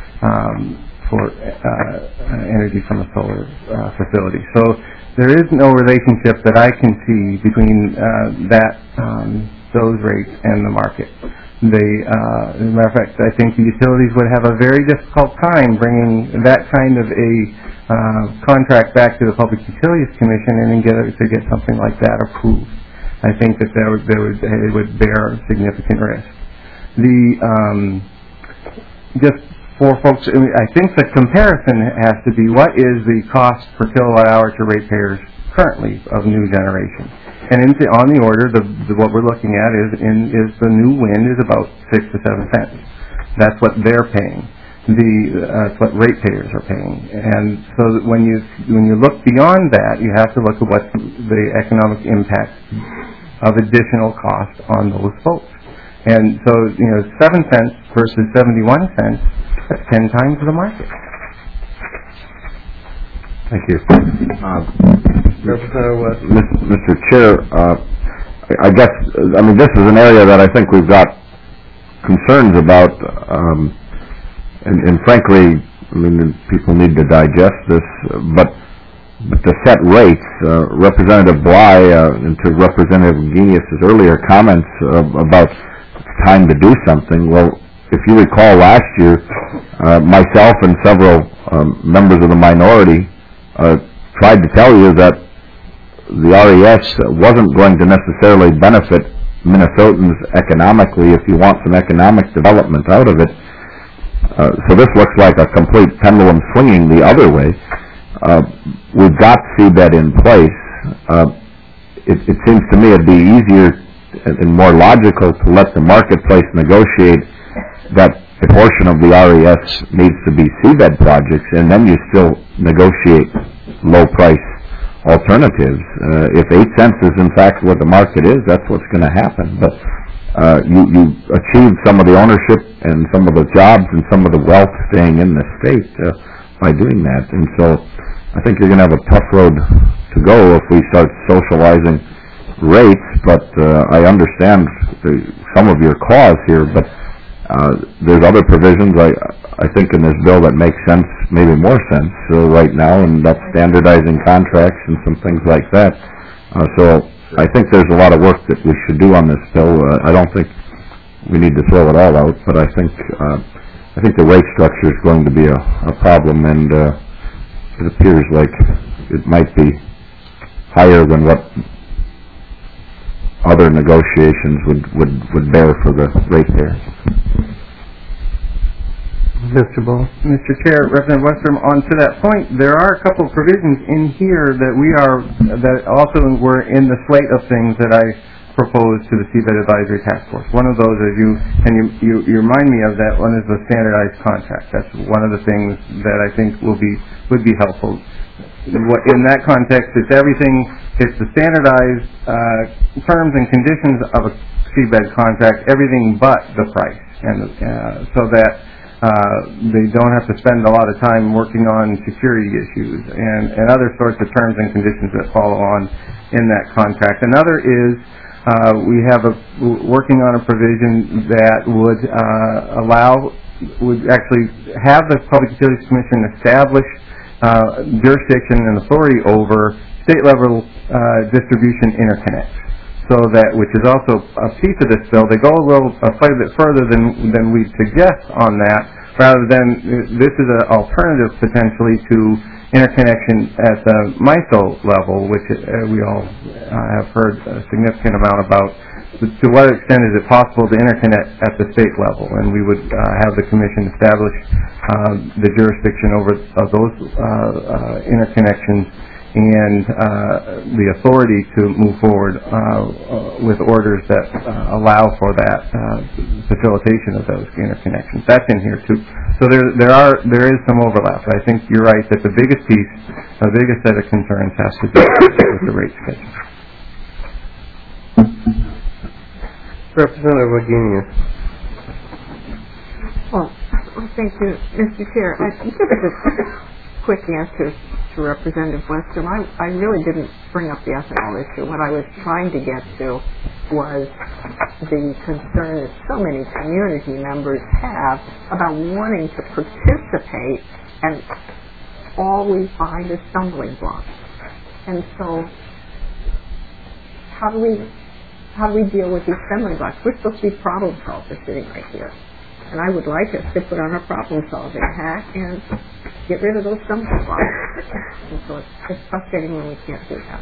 M: energy from a solar facility. So there is no relationship that I can see between those rates and the market. As a matter of fact, I think the utilities would have a very difficult time bringing that kind of a contract back to the Public Utilities Commission and to get something like that approved. I think that it would bear significant risk. Just for folks, I think the comparison has to be what is the cost per kilowatt hour to ratepayers currently of new generation. And on the order, what we're looking at is the new wind is about 6 to 7 cents. That's what they're paying. That's what ratepayers are paying. And so that when you look beyond that, you have to look at what's the economic impact of additional cost on those folks. And so, 7 cents versus 71 cents, that's 10 times the market.
N: Thank you. Mr. Chair, I guess, this is an area that I think we've got concerns about, and frankly, people need to digest this, but to set rates, Representative Bly, and to Representative Genius's earlier comments about time to do something, well, if you recall last year, myself and several members of the minority tried to tell you that the RES wasn't going to necessarily benefit Minnesotans economically if you want some economic development out of it. So this looks like a complete pendulum swinging the other way. We've got seabed in place. It seems to me it'd be easier and more logical to let the marketplace negotiate that a portion of the RES needs to be seabed projects, and then you still negotiate low-price alternatives. If 8 cents is in fact what the market is, that's what's going to happen. But you achieve some of the ownership and some of the jobs and some of the wealth staying in the state by doing that. And so I think you're going to have a tough road to go if we start socializing rates, but I understand some of your cause here, but there's other provisions I think in this bill that make sense, maybe more sense right now, and that's standardizing contracts and some things like that. So I think there's a lot of work that we should do on this bill. I don't think we need to throw it all out, but I think the rate structure is going to be a problem, and it appears like it might be higher than what other negotiations would bear for the ratepayer.
M: Mr. Bull. Mr. Chair, Representative Westrom, on to that point, there are a couple of provisions in here that also were in the slate of things that I proposed to the Seabed Advisory Task Force. One of those, you remind me of that one, is the standardized contract. That's one of the things that I think would be helpful. In that context, it's the standardized terms and conditions of a seabed contract, everything but the price, and so that they don't have to spend a lot of time working on security issues and other sorts of terms and conditions that follow on in that contract. Another is we have working on a provision that would actually have the Public Utilities Commission establish jurisdiction and authority over state-level distribution interconnects. So that, which is also a piece of this bill, they go quite a bit further than we suggest on that, rather than this is an alternative potentially to interconnection at the MISO level, which we all have heard a significant amount about. To what extent is it possible to interconnect at the state level? And we would have the Commission establish the jurisdiction over those interconnections and the authority to move forward with orders that allow for that facilitation of those interconnections. That's in here too. So there is some overlap. I think you're right that the biggest piece, the biggest set of concerns has to do with the rate schedule.
A: Representative Wagenius.
F: Well, thank you, Mr. Chair. Just a quick answer to Representative Westrom. I really didn't bring up the ethanol issue. What I was trying to get to was the concern that so many community members have about wanting to participate, and all we find is stumbling blocks. And so, how do we deal with these stumbling blocks? We're supposed to be problem solvers sitting right here. And I would like us to put on a problem-solving hat and get rid of those stumbling blocks. And so it's frustrating when we can't do that.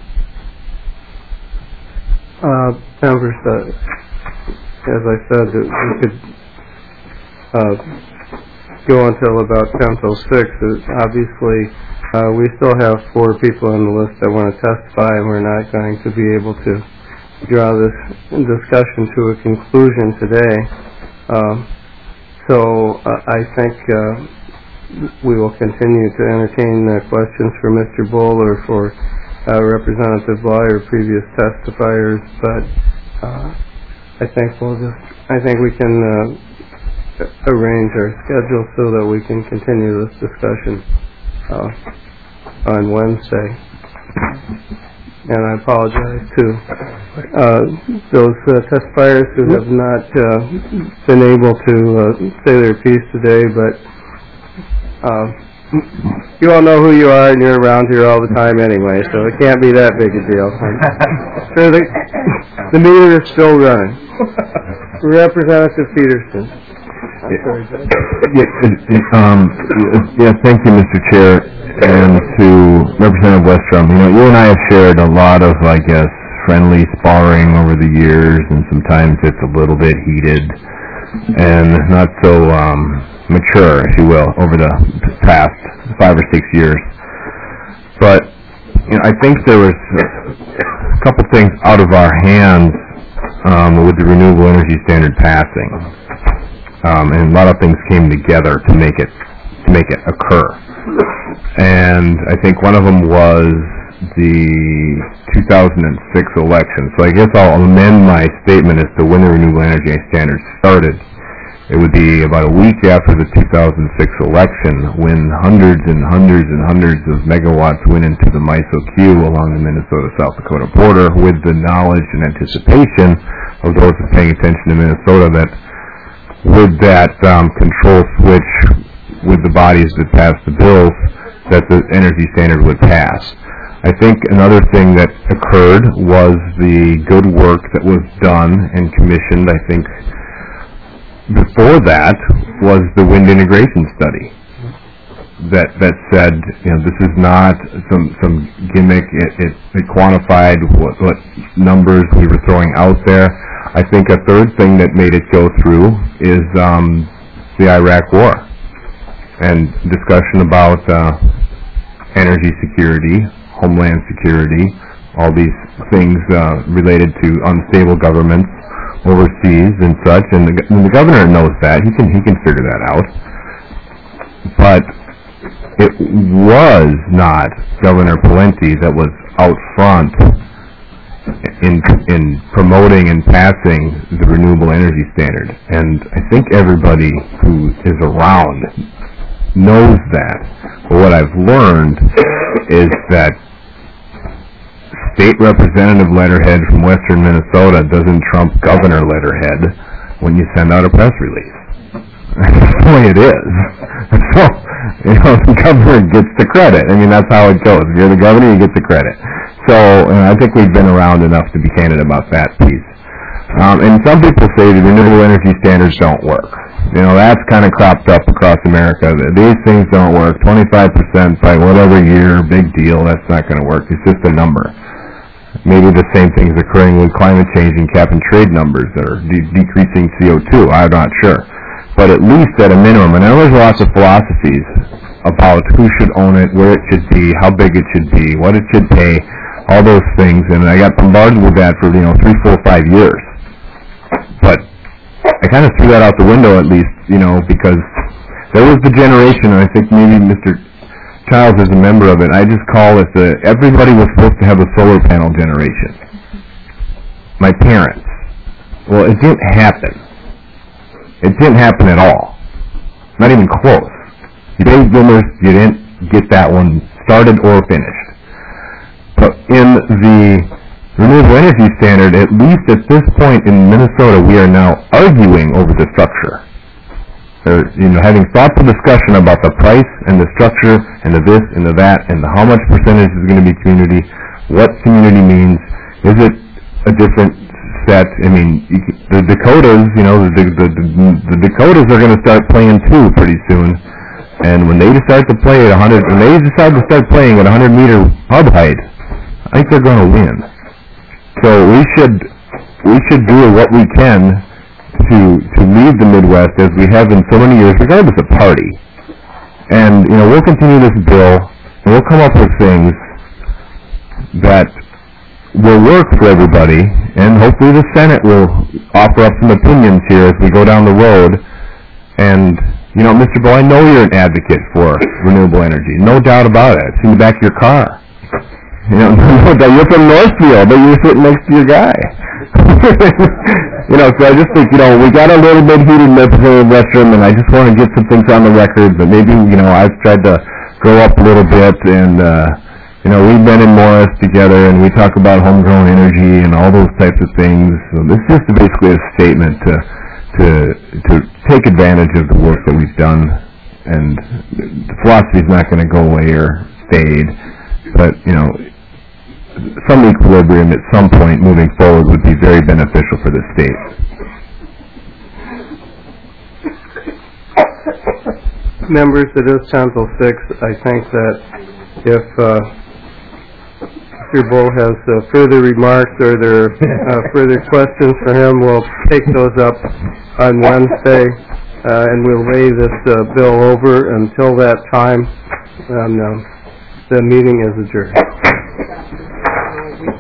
A: Members, as I said, we could go until about 10 till 6. Obviously, we still have 4 people on the list that want to testify, and we're not going to be able to draw this discussion to a conclusion today. So I think we will continue to entertain questions for Mr. Bull or for Representative Bly or previous testifiers, but I think we can arrange our schedule so that we can continue this discussion on Wednesday. And I apologize to those testifiers who have not been able to say their piece today, but you all know who you are and you're around here all the time anyway, so it can't be that big a deal. So the meter is still running. Representative Peterson.
I: Thank you, Mr. Chair, and to Representative Westrom. You and I have shared a lot of, I guess, friendly sparring over the years, and sometimes it's a little bit heated and not so mature, if you will, over the past 5 or 6 years. But I think there was a couple things out of our hands with the Renewable Energy Standard passing. And a lot of things came together to make it occur. And I think one of them was the 2006 election. So I guess I'll amend my statement as to when the Renewable Energy Standard started. It would be about a week after the 2006 election when hundreds and hundreds and hundreds of megawatts went into the MISO queue along the Minnesota-South Dakota border, with the knowledge and anticipation of those paying attention to Minnesota that with that control switch with the bodies that passed the bills, that the energy standard would pass. I think another thing that occurred was the good work that was done and commissioned, I think, before that, was the wind integration study that said, this is not some gimmick. It quantified what numbers we were throwing out there. I think a third thing that made it go through is the Iraq War and discussion about energy security, homeland security, all these things related to unstable governments overseas and such. And the governor knows that. He can figure that out. But it was not Governor Pawlenty that was out front in promoting and passing the Renewable Energy Standard. And I think everybody who is around knows that. But what I've learned is that state representative letterhead from western Minnesota doesn't trump governor letterhead when you send out a press release. That's the way it is. So, the governor gets the credit. I mean, that's how it goes. If you're the governor, you get the credit. So, I think we've been around enough to be candid about that piece. And some people say the renewable energy standards don't work. That's kind of cropped up across America. These things don't work. 25% by whatever year, big deal. That's not going to work. It's just a number. Maybe the same thing is occurring with climate change and cap and trade numbers that are decreasing CO2. I'm not sure. But at least at a minimum, and I know there's lots of philosophies about who should own it, where it should be, how big it should be, what it should pay, all those things, and I got bombarded with that for 3, 4, 5 years. But I kind of threw that out the window at least, because there was the generation, and I think maybe Mr. Childs is a member of it. I just call it everybody was supposed to have a solar panel generation. My parents. Well, it didn't happen. It didn't happen at all. Not even close. You baby boomers, you didn't get that one started or finished. But in the Renewable Energy Standard, at least at this point in Minnesota, we are now arguing over the structure. Having thoughtful discussion about the price and the structure and the this and the that and the how much percentage is going to be community, what community means, is it a different set? I mean, the Dakotas, the Dakotas are going to start playing too pretty soon. And when they decide to play at 100, when they decide to start playing at 100-meter hub height, I think they're going to win. So we should do what we can to lead the Midwest as we have in so many years, regardless of party. And, we'll continue this bill, and we'll come up with things that will work for everybody, and hopefully the Senate will offer up some opinions here as we go down the road. And, Mr. Bill, I know you're an advocate for renewable energy. No doubt about it. I've seen the back of your car. No doubt. You're from Northfield, but you're sitting next to your guy. So I just think, we got a little bit heated in Representative Westrom, and I just want to get some things on the record, but maybe, I've tried to grow up a little bit, and, we've been in Morris together, and we talk about homegrown energy and all those types of things. So this is just basically a statement to take advantage of the work that we've done, and the philosophy's not going to go away or fade, but, some equilibrium at some point moving forward would be very beneficial for the state.
A: Members, it is 10:06. I think that if Mr. Bull has further remarks or there are further questions for him, we'll take those up on Wednesday, and we'll lay this bill over until that time, and the meeting is adjourned.